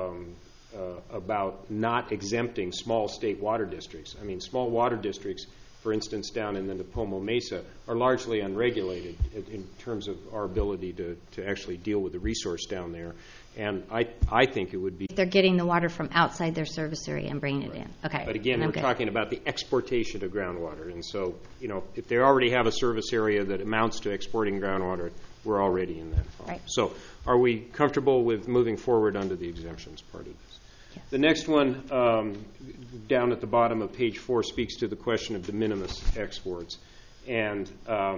not exempting small state water districts. I mean, small water districts, for instance, down in the Napomo Mesa, are largely unregulated in terms of our ability to actually deal with the resource down there. And I think it would be... They're getting the water from outside their service area and bringing it in. Okay. But again, we're talking about the exportation of groundwater. And so, if they already have a service area that amounts to exporting groundwater, we're already in that. Right. So are we comfortable with moving forward under the exemptions part of this? Yes. The next one, down at the bottom of page 4, speaks to the question of de minimis exports. And,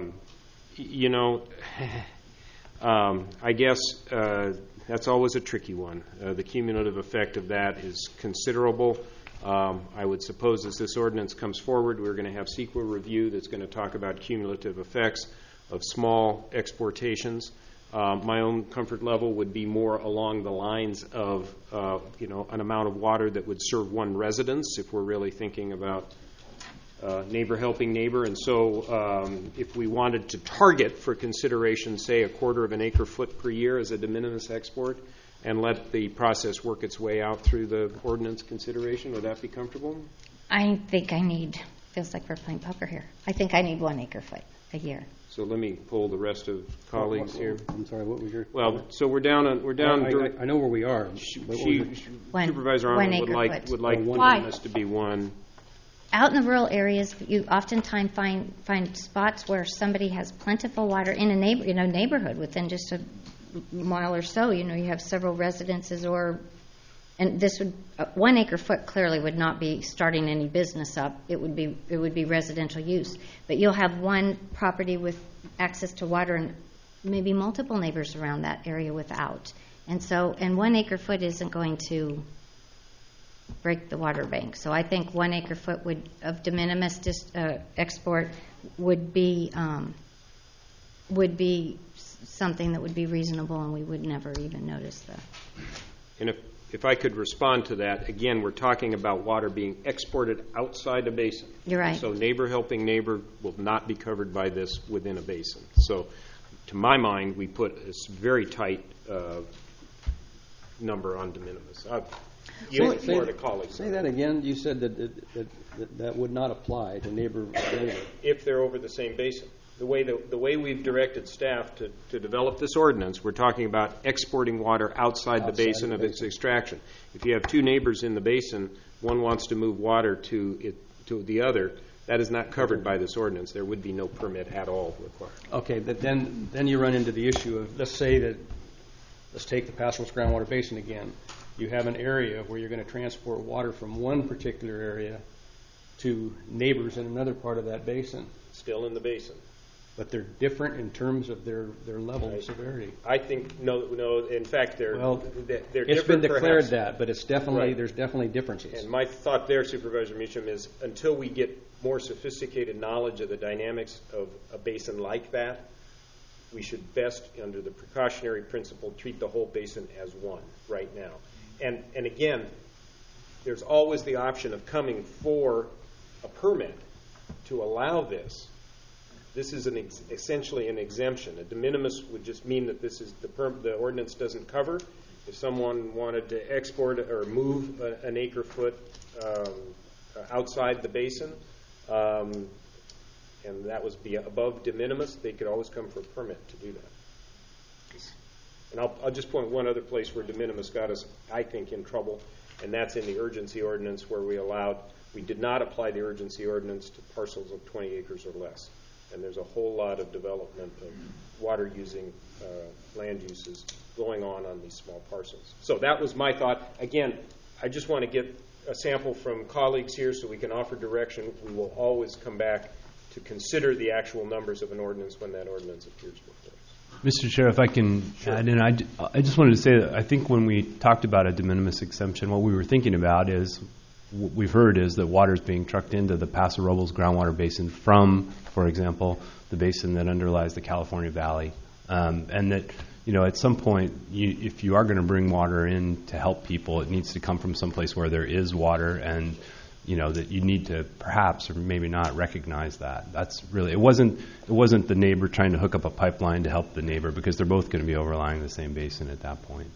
I guess... that's always a tricky one. The cumulative effect of that is considerable. I would suppose as this ordinance comes forward, we're going to have CEQA review that's going to talk about cumulative effects of small exportations. My own comfort level would be more along the lines of, an amount of water that would serve one residence if we're really thinking about neighbor helping neighbor. And so if we wanted to target for consideration, say, 1/4 of an acre foot per year as a de minimis export and let the process work its way out through the ordinance consideration, would that be comfortable? I think feels like we're playing poker here. I think I need 1 acre foot a year. So let me pull the rest of colleagues here. I'm sorry, what was your... Well, so we're down. I know where we are. Supervisor Arnold would like de minimis to be 1. Out in the rural areas, you oftentimes find spots where somebody has plentiful water in a neighborhood within just a mile or so. You have several residences, and this would 1 acre foot clearly would not be starting any business up. It would be residential use. But you'll have one property with access to water and maybe multiple neighbors around that area without. And 1 acre foot isn't going to break the water bank. So I think 1 acre foot of de minimis export would be something that would be reasonable, and we would never even notice that. And if I could respond to that, again, we're talking about water being exported outside a basin. You're right. So neighbor helping neighbor will not be covered by this within a basin. So to my mind, we put this very tight number on de minimis. Say that again. You said that would not apply to neighbor if they're over the same basin. The way we've directed staff to develop this ordinance, we're talking about exporting water outside the basin of its extraction. If you have two neighbors in the basin, one wants to move water to the other, that is not covered by this ordinance. There would be no permit at all required. Okay, but then you run into the issue of, let's take the Paso Robles groundwater basin again. You have an area where you're going to transport water from one particular area to neighbors in another part of that basin. Still in the basin. But they're different in terms of their level of severity. I think no. In fact, they're different. It's been declared perhaps. that, but it's definitely there's definitely differences. And my thought there, Supervisor Meacham, is until we get more sophisticated knowledge of the dynamics of a basin like that, we should best, under the precautionary principle, treat the whole basin as one right now. And again, there's always the option of coming for a permit to allow this. This is essentially an exemption. A de minimis would just mean that this is the ordinance doesn't cover. If someone wanted to export or move an acre foot outside the basin, and that was above de minimis, they could always come for a permit to do that. And I'll just point one other place where de minimis got us, I think, in trouble, and that's in the urgency ordinance where we did not apply the urgency ordinance to parcels of 20 acres or less. And there's a whole lot of development of water-using land uses going on these small parcels. So that was my thought. Again, I just want to get a sample from colleagues here so we can offer direction. We will always come back to consider the actual numbers of an ordinance when that ordinance appears before us. Mr. Chair, if I can add in, I just wanted to say that I think when we talked about a de minimis exemption, what we were thinking about is, what we've heard is that water is being trucked into the Paso Robles groundwater basin from, for example, the basin that underlies the California Valley. And that, at some point, if you are going to bring water in to help people, it needs to come from someplace where there is water, and that you need to perhaps or maybe not recognize that. That's really it wasn't the neighbor trying to hook up a pipeline to help the neighbor, because they're both going to be overlying the same basin at that point.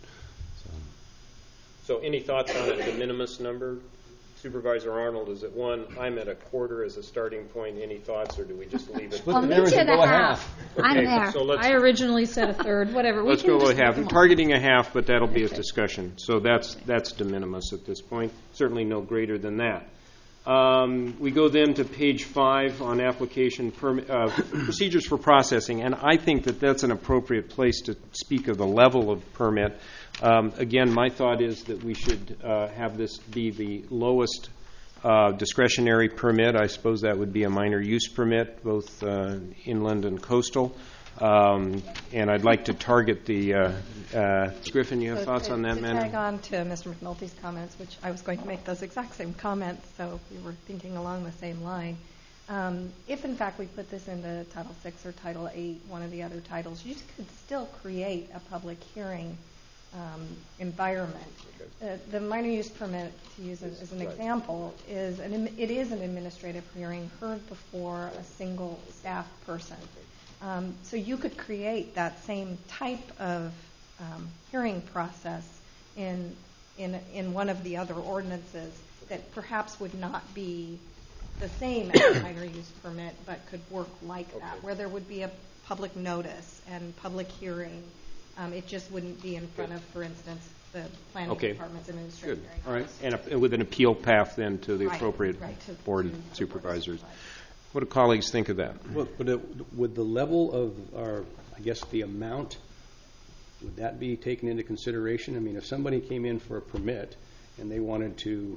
So any thoughts on a de minimis number? Supervisor Arnold is at 1. I'm at 1/4 as a starting point. Any thoughts, or do we just leave it? Well, me to the half. Okay, I'm there. So I originally said 1/3. Whatever. Let's go with half. Targeting a half, but that'll be a discussion. So that's de minimis at this point. Certainly no greater than that. We go then to page 5 on application procedures for processing, and I think that's an appropriate place to speak of the level of permit. Again, my thought is that we should have this be the lowest discretionary permit. I suppose that would be a minor use permit, both inland and coastal. And I'd like to target the Griffin, you have thoughts on that, to Madam? tag on to Mr. McNulty's comments, which I was going to make those exact same comments, so we were thinking along the same line. If, in fact, we put this into Title VI or Title VIII, one of the other titles, you could still create a public hearing environment. The minor use permit, to use as an example, is an administrative hearing heard before a single staff person. So you could create that same type of hearing process in one of the other ordinances that perhaps would not be the same as a minor use permit, but could work like that, where there would be a public notice and public hearing. It just wouldn't be in front of, for instance, the planning department's administrative hearing. All right, and with an appeal path then to the Right, appropriate to board supervisors. What do colleagues think of that? Well, would the level of our, I guess, the amount, would that be taken into consideration? I mean, if somebody came in for a permit and they wanted to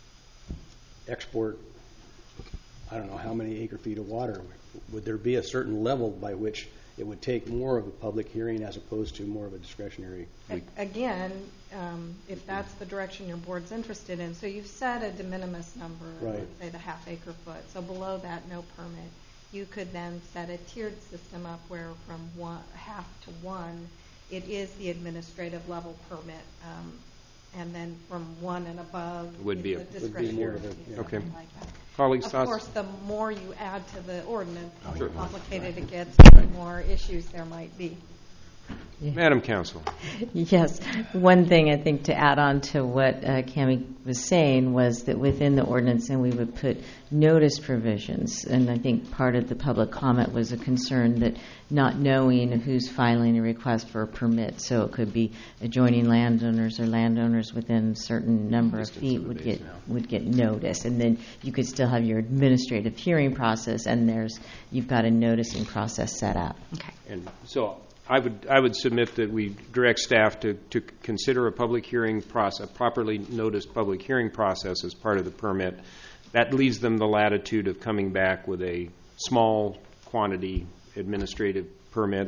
export, I don't know how many acre feet of water, would there be a certain level by which it would take more of a public hearing as opposed to more of a discretionary? Again, if that's the direction your board's interested in, so you've set a de minimis number, right, say the half acre foot, so below that no permit. You could then set a tiered system up where from half to 1, it is the administrative level permit. and then from 1 and above Would be it's a- a would be discretionary. more of a- use, okay. something like that. Colleagues, Of thoughts? course, the more you add to the ordinance, the Sure. more complicated it gets, the more issues there might be. Madam Counsel. Yes. One thing I think to add on to what Cammie was saying was that within the ordinance, and we would put notice provisions, and I think part of the public comment was a concern that not knowing who's filing a request for a permit, so it could be adjoining landowners or landowners within a certain number of feet would get notice, and then you could still have your administrative hearing process, and you've got a noticing process set up. Okay. And so I would submit that we direct staff to consider a public hearing process, a properly noticed public hearing process as part of the permit. That leaves them the latitude of coming back with a small quantity administrative permit,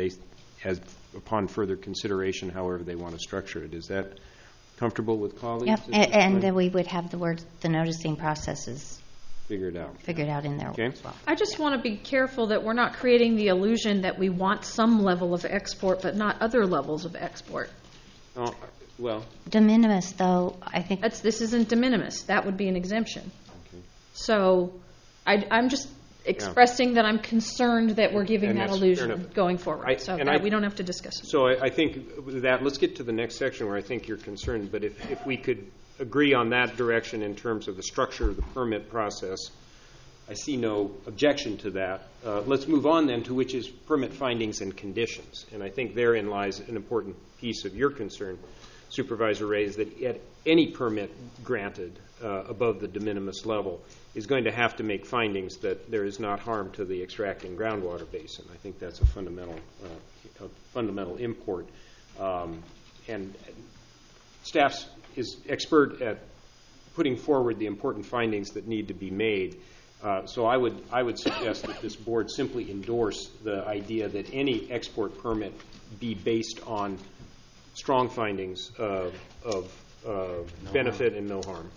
upon further consideration, however they want to structure it. Is that comfortable with colleagues? Yep, and then we would have the noticing processes figured out in there okay. as well. I just want to be careful that we're not creating the illusion that we want some level of export but not other levels of export. Oh, well. De minimis, though, I think. This isn't de minimis. That would be an exemption. Okay. So I'm just expressing that I'm concerned that we're giving that illusion going forward. We don't have to discuss it. So I think that, let's get to the next section where I think you're concerned, but if we could agree on that direction in terms of the structure of the permit process, I see no objection to that. Let's move on then to which is permit findings and conditions. And I think therein lies an important piece of your concern, Supervisor Ray, is that at any permit granted above the de minimis level is going to have to make findings that there is not harm to the extracting groundwater basin. I think that's a fundamental import. And staff is expert at putting forward the important findings that need to be made. So I would suggest that this board simply endorse the idea that any export permit be based on strong findings of benefit and no harm.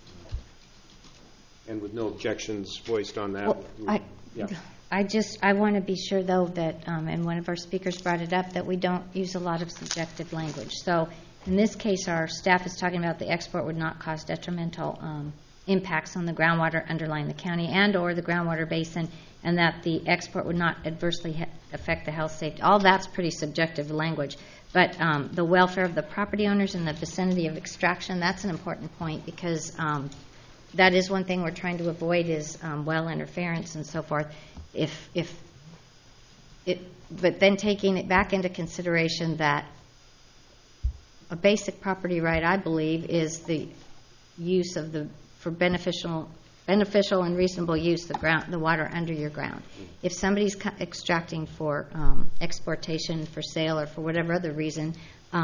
And with no objections voiced on that. I want to be sure, though, that, and one of our speakers brought it up, that we don't use a lot of subjective language. So in this case, our staff is talking about the export would not cause detrimental impacts on the groundwater underlying the county and or the groundwater basin, and that the export would not adversely affect the health, safety. All that's pretty subjective language. But the welfare of the property owners in the vicinity of extraction, that's an important point, because that is one thing we're trying to avoid is well interference and so forth. But then taking it back into consideration that a basic property right, I believe, is the use of for beneficial and reasonable use the water under your ground. If somebody's extracting for exportation, for sale, or for whatever other reason,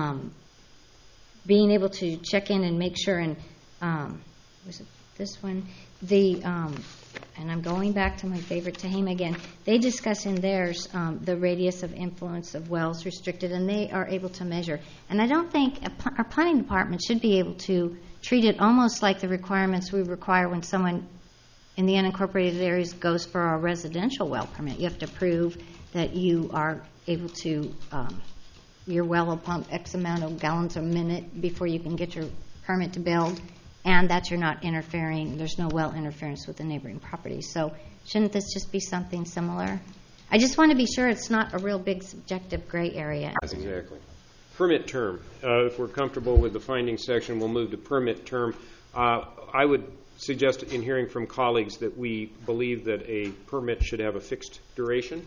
being able to check in and make sure, and was it this one? And I'm going back to my favorite Tehama again. They discuss in theirs the radius of influence of wells restricted, and they are able to measure. And I don't think our planning department should be able to treat it almost like the requirements we require when someone in the unincorporated areas goes for a residential well permit. You have to prove that you are able to, your well will pump X amount of gallons a minute before you can get your permit to build, and that you're not interfering, there's no well interference with the neighboring property. So shouldn't this just be something similar? I just want to be sure it's not a real big subjective gray area. Exactly. Permit term. If we're comfortable with the findings section, we'll move to permit term. I would suggest in hearing from colleagues that we believe that a permit should have a fixed duration.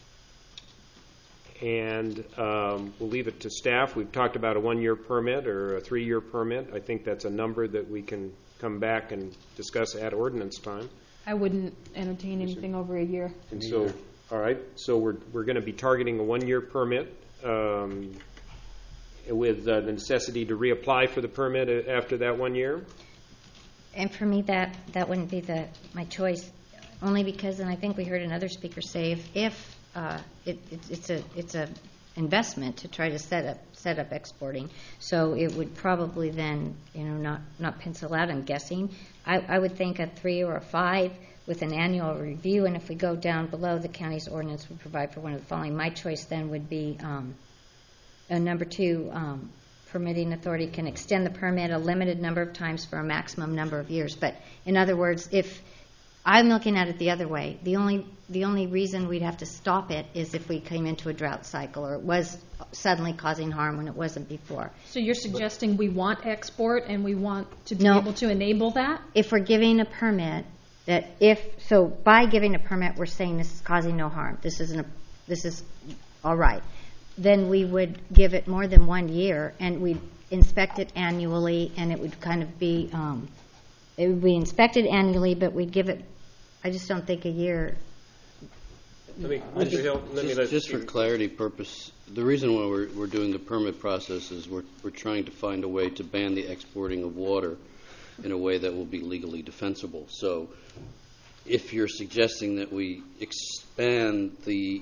And we'll leave it to staff. We've talked about a 1-year permit or a 3-year permit. I think that's a number that we can come back and discuss at ordinance time. I wouldn't entertain anything over a year. And so, all right, so we're going to be targeting a 1-year permit with the necessity to reapply for the permit after that 1 year. And for me, that wouldn't be my choice, only because, and I think we heard another speaker say, if it's a investment to try to set up exporting, so it would probably then not pencil out. I'm guessing. I would think a 3 or a 5 with an annual review, and if we go down below, the county's ordinance would provide for one of the following. My choice then would be number 2, permitting authority can extend the permit a limited number of times for a maximum number of years. But in other words, if I'm looking at it the other way, the only reason we'd have to stop it is if we came into a drought cycle or it was suddenly causing harm when it wasn't before. So you're suggesting we want export and we want to be able to enable that? If we're giving a permit, by giving a permit, we're saying this is causing no harm. This is all right. Then we would give it more than 1 year, and we'd inspect it annually, and it would kind of be, it would be inspected annually, but we'd give it, I just don't think a year. Mr. Hill, just for clarity purpose, the reason why we're doing the permit process is we're trying to find a way to ban the exporting of water in a way that will be legally defensible. So if you're suggesting that we expand the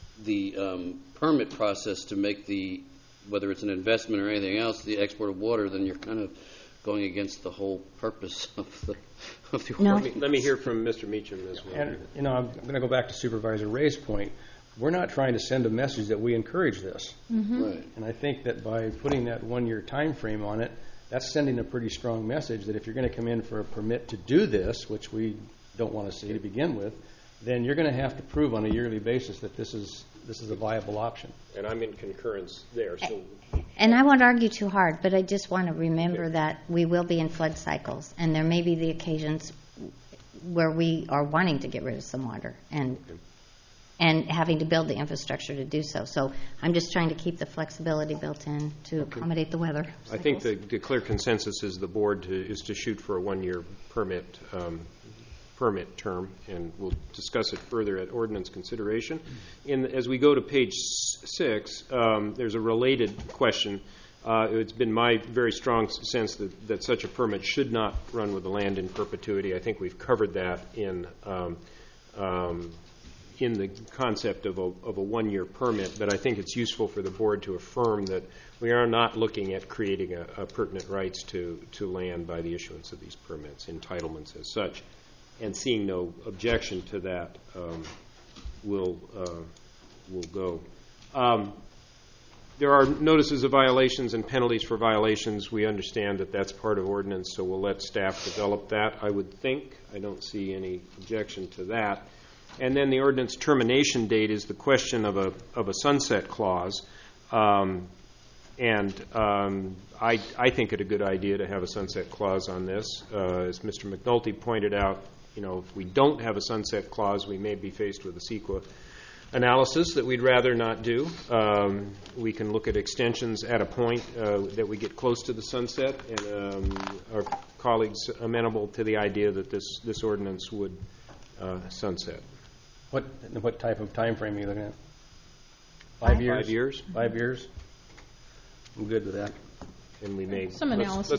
permit process to make whether it's an investment or anything else, the export of water, then you're kind of going against the whole purpose of the ordinance. Let me hear from Mr. Meacham as well. And, I'm going to go back to Supervisor Ray's point. We're not trying to send a message that we encourage this. Mm-hmm. Right. And I think that by putting that 1 year time frame on it, that's sending a pretty strong message that if you're going to come in for a permit to do this, which we don't want to see to begin with, then you're going to have to prove on a yearly basis that this is a viable option. And I'm in concurrence there. So. And I won't argue too hard, but I just want to remember that we will be in flood cycles, and there may be the occasions where we are wanting to get rid of some water and having to build the infrastructure to do so. So I'm just trying to keep the flexibility built in to accommodate the weather cycles. I think the clear consensus is the board is to shoot for a 1 year permit term, and we'll discuss it further at ordinance consideration. As we go to page 6, there's a related question. It's been my very strong sense that such a permit should not run with the land in perpetuity. I think we've covered that in the concept of a 1 year permit, but I think it's useful for the board to affirm that we are not looking at creating a pertinent rights to land by the issuance of these permits, entitlements as such. And seeing no objection to that, will go. There are notices of violations and penalties for violations. We understand that that's part of ordinance, so we'll let staff develop that, I would think. I don't see any objection to that. And then the ordinance termination date is the question of a sunset clause. I think it a good idea to have a sunset clause on this. As Mr. McNulty pointed out, if we don't have a sunset clause, we may be faced with a CEQA analysis that we'd rather not do. We can look at extensions at a point that we get close to the sunset, and our colleagues amenable to the idea that this ordinance would sunset. What type of time frame are you looking at? 5 years? 5 years. 5 years? I'm good with that. And we may some analysis.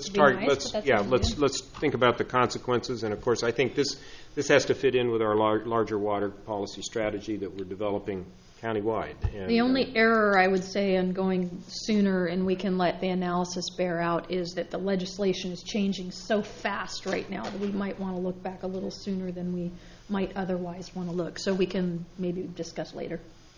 Let's think about the consequences. And of course, I think this has to fit in with our larger water policy strategy that we're developing countywide. And the only error I would say in going sooner, and we can let the analysis bear out, is that the legislation is changing so fast right now that we might want to look back a little sooner than we might otherwise want to look. So we can maybe discuss later.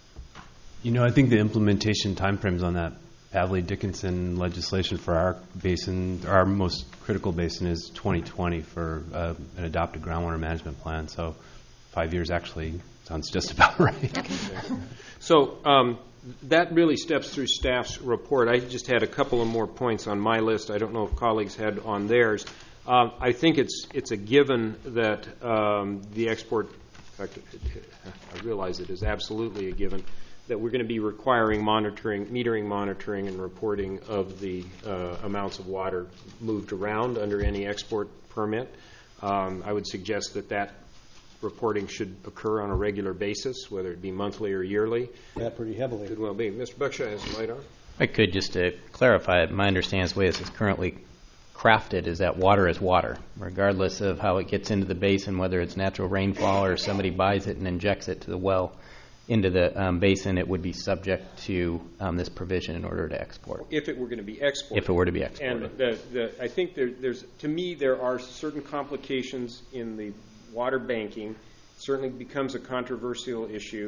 I think the implementation timeframes on that Pavley-Dickinson legislation for our basin, our most critical basin, is 2020 for an adopted groundwater management plan. So 5 years actually sounds just about right. Okay. So that really steps through staff's report. I just had a couple of more points on my list. I don't know if colleagues had on theirs. I think it's a given that the export, in fact, I realize it is absolutely a given, that we're going to be requiring metering, monitoring, and reporting of the amounts of water moved around under any export permit. I would suggest that reporting should occur on a regular basis, whether it be monthly or yearly. That pretty heavily. Could well be. Mr. Buckshire has the light on. I could, just to clarify it, my understanding is the way this is currently crafted is that water is water, regardless of how it gets into the basin, whether it's natural rainfall or somebody buys it and injects it to the well into the basin, it would be subject to this provision in order to export. If it were going to be exported. If it were to be exported. And I think there are certain complications in the water banking. Certainly becomes a controversial issue.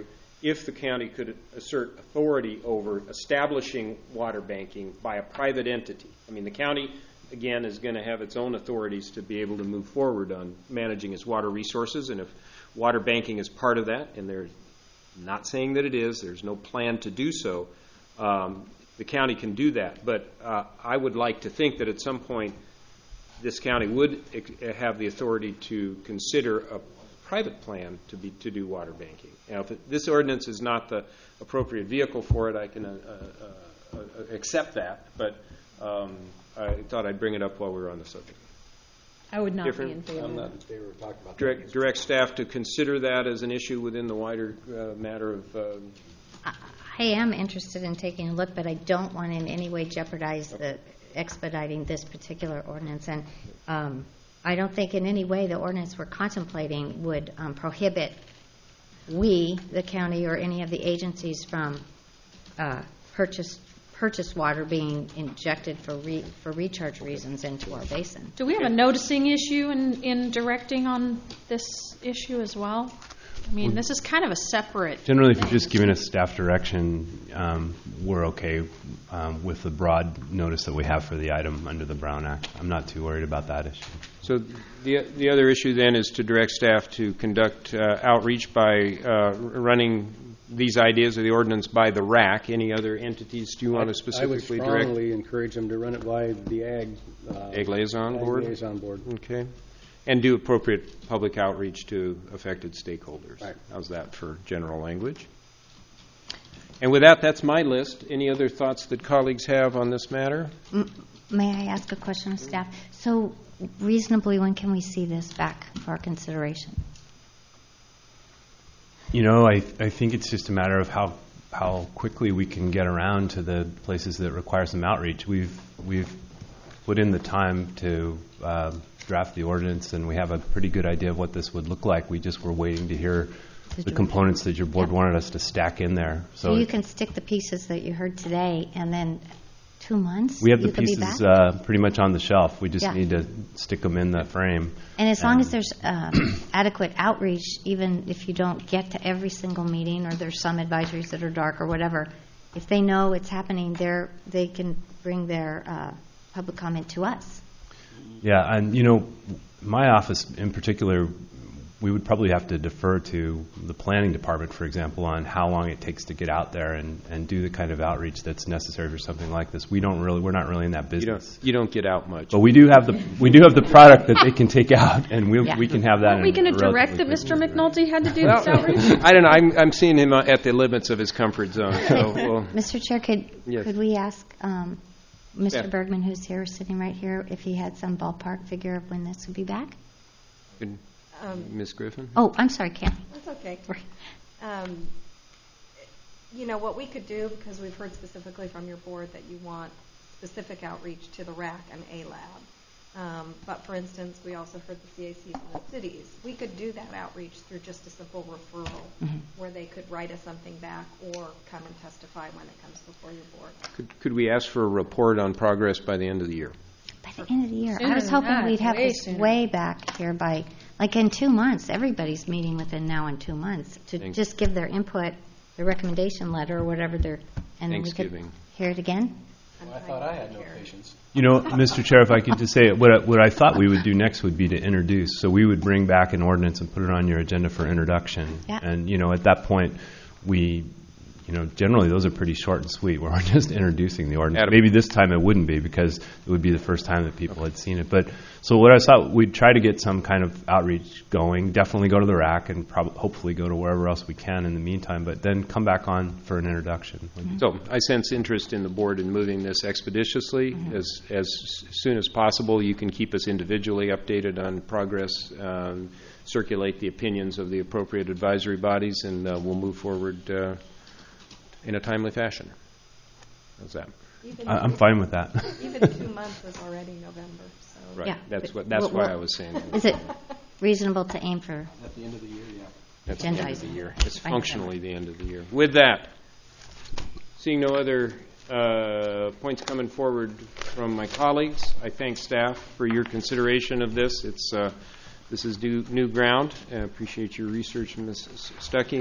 if the county could assert authority over establishing water banking by a private entity. I mean, the county, again, is going to have its own authorities to be able to move forward on managing its water resources, and if water banking is part of that, and they're not saying that it is, there's no plan to do so, the county can do that. But I would like to think that at some point this county would have the authority to consider a private plan to do water banking. Now, if this ordinance is not the appropriate vehicle for it, I can accept that, but I thought I'd bring it up while we were on the subject. I would not be in favor. I'm not in favor of talking about Direct staff to consider that as an issue within the wider matter of... I am interested in taking a look, but I don't want in any way jeopardize expediting this particular ordinance. And I don't think in any way the ordinance we're contemplating would prohibit the county, or any of the agencies from purchase water being injected for recharge reasons into our basin. Do we have a noticing issue in directing on this issue as well? I mean, this is kind of a separate Generally, if thing. you're just giving us staff direction, we're okay with the broad notice that we have for the item under the Brown Act. I'm not too worried about that issue. So the other issue then is to direct staff to conduct outreach by running these ideas of the ordinance by the RAC. Any other entities do you want to specifically direct? I would strongly encourage them to run it by the Ag Liaison Board? Liaison Board. Okay. And do appropriate public outreach to affected stakeholders. Right. How's that for general language? And with that, that's my list. Any other thoughts that colleagues have on this matter? May I ask a question of staff? So reasonably, when can we see this back for our consideration? You know, I think it's just a matter of how quickly we can get around to the places that require some outreach. We've put in the time to draft the ordinance, and we have a pretty good idea of what this would look like. We just were waiting to hear the components that your board wanted us to stack in there. So you can stick the pieces that you heard today, and then 2 months we have the you could be pieces back? pretty much on the shelf. We just need to stick them in the frame. And as long as there's adequate outreach, even if you don't get to every single meeting, or there's some advisories that are dark or whatever, if they know it's happening, they can bring their public comment to us. Yeah, and you know, my office in particular, we would probably have to defer to the planning department, for example, on how long it takes to get out there and do the kind of outreach that's necessary for something like this. We're not really in that business. You don't get out much. But we do have the product that they can take out, and we can have that. Aren't we going to direct that Mr. McNulty had to do this outreach? I don't know. I'm seeing him at the limits of his comfort zone. So Mr. Chair, could we ask Mr. Yeah. Bergman, who's here, sitting right here, if he had some ballpark figure of when this would be back? Ms. Griffin? Oh, I'm sorry, Kathy. That's okay. You know, what we could do, because we've heard specifically from your board that you want specific outreach to the RAC and A-Lab. But, for instance, we also heard the CAC of the cities. We could do that outreach through just a simple referral where they could write us something back or come and testify when it comes before your board. Could we ask for a report on progress by the end of the year? By the end of the year. Sooner I was than hoping that, we'd have way this sooner. way back here by, like, in 2 months. Everybody's meeting within now and 2 months to just give their input, their recommendation letter or whatever and then we could Thanksgiving. hear it again. I thought I had no patience. You know, Mr. Chair, if I could just say, what I thought we would do next would be to introduce. So we would bring back an ordinance and put it on your agenda for introduction. Yeah. And, you know, at that point, generally those are pretty short and sweet, where we're just introducing the ordinance. Maybe this time it wouldn't be, because it would be the first time that people had seen it. But so what I thought, we'd try to get some kind of outreach going, definitely go to the RAC, and hopefully go to wherever else we can in the meantime, but then come back on for an introduction. So I sense interest in the board in moving this expeditiously. As soon as possible, you can keep us individually updated on progress, circulate the opinions of the appropriate advisory bodies, and we'll move forward in a timely fashion. How's that? I'm fine with that. Even 2 months is already November. So. Right. Yeah. That's why I was saying. Is it reasonable to aim for? At the end of the year, yeah. That's the end of the year. It's By functionally the end of the year. With that, seeing no other points coming forward from my colleagues, I thank staff for your consideration of this. This is new ground. I appreciate your research, Ms. Stuckey.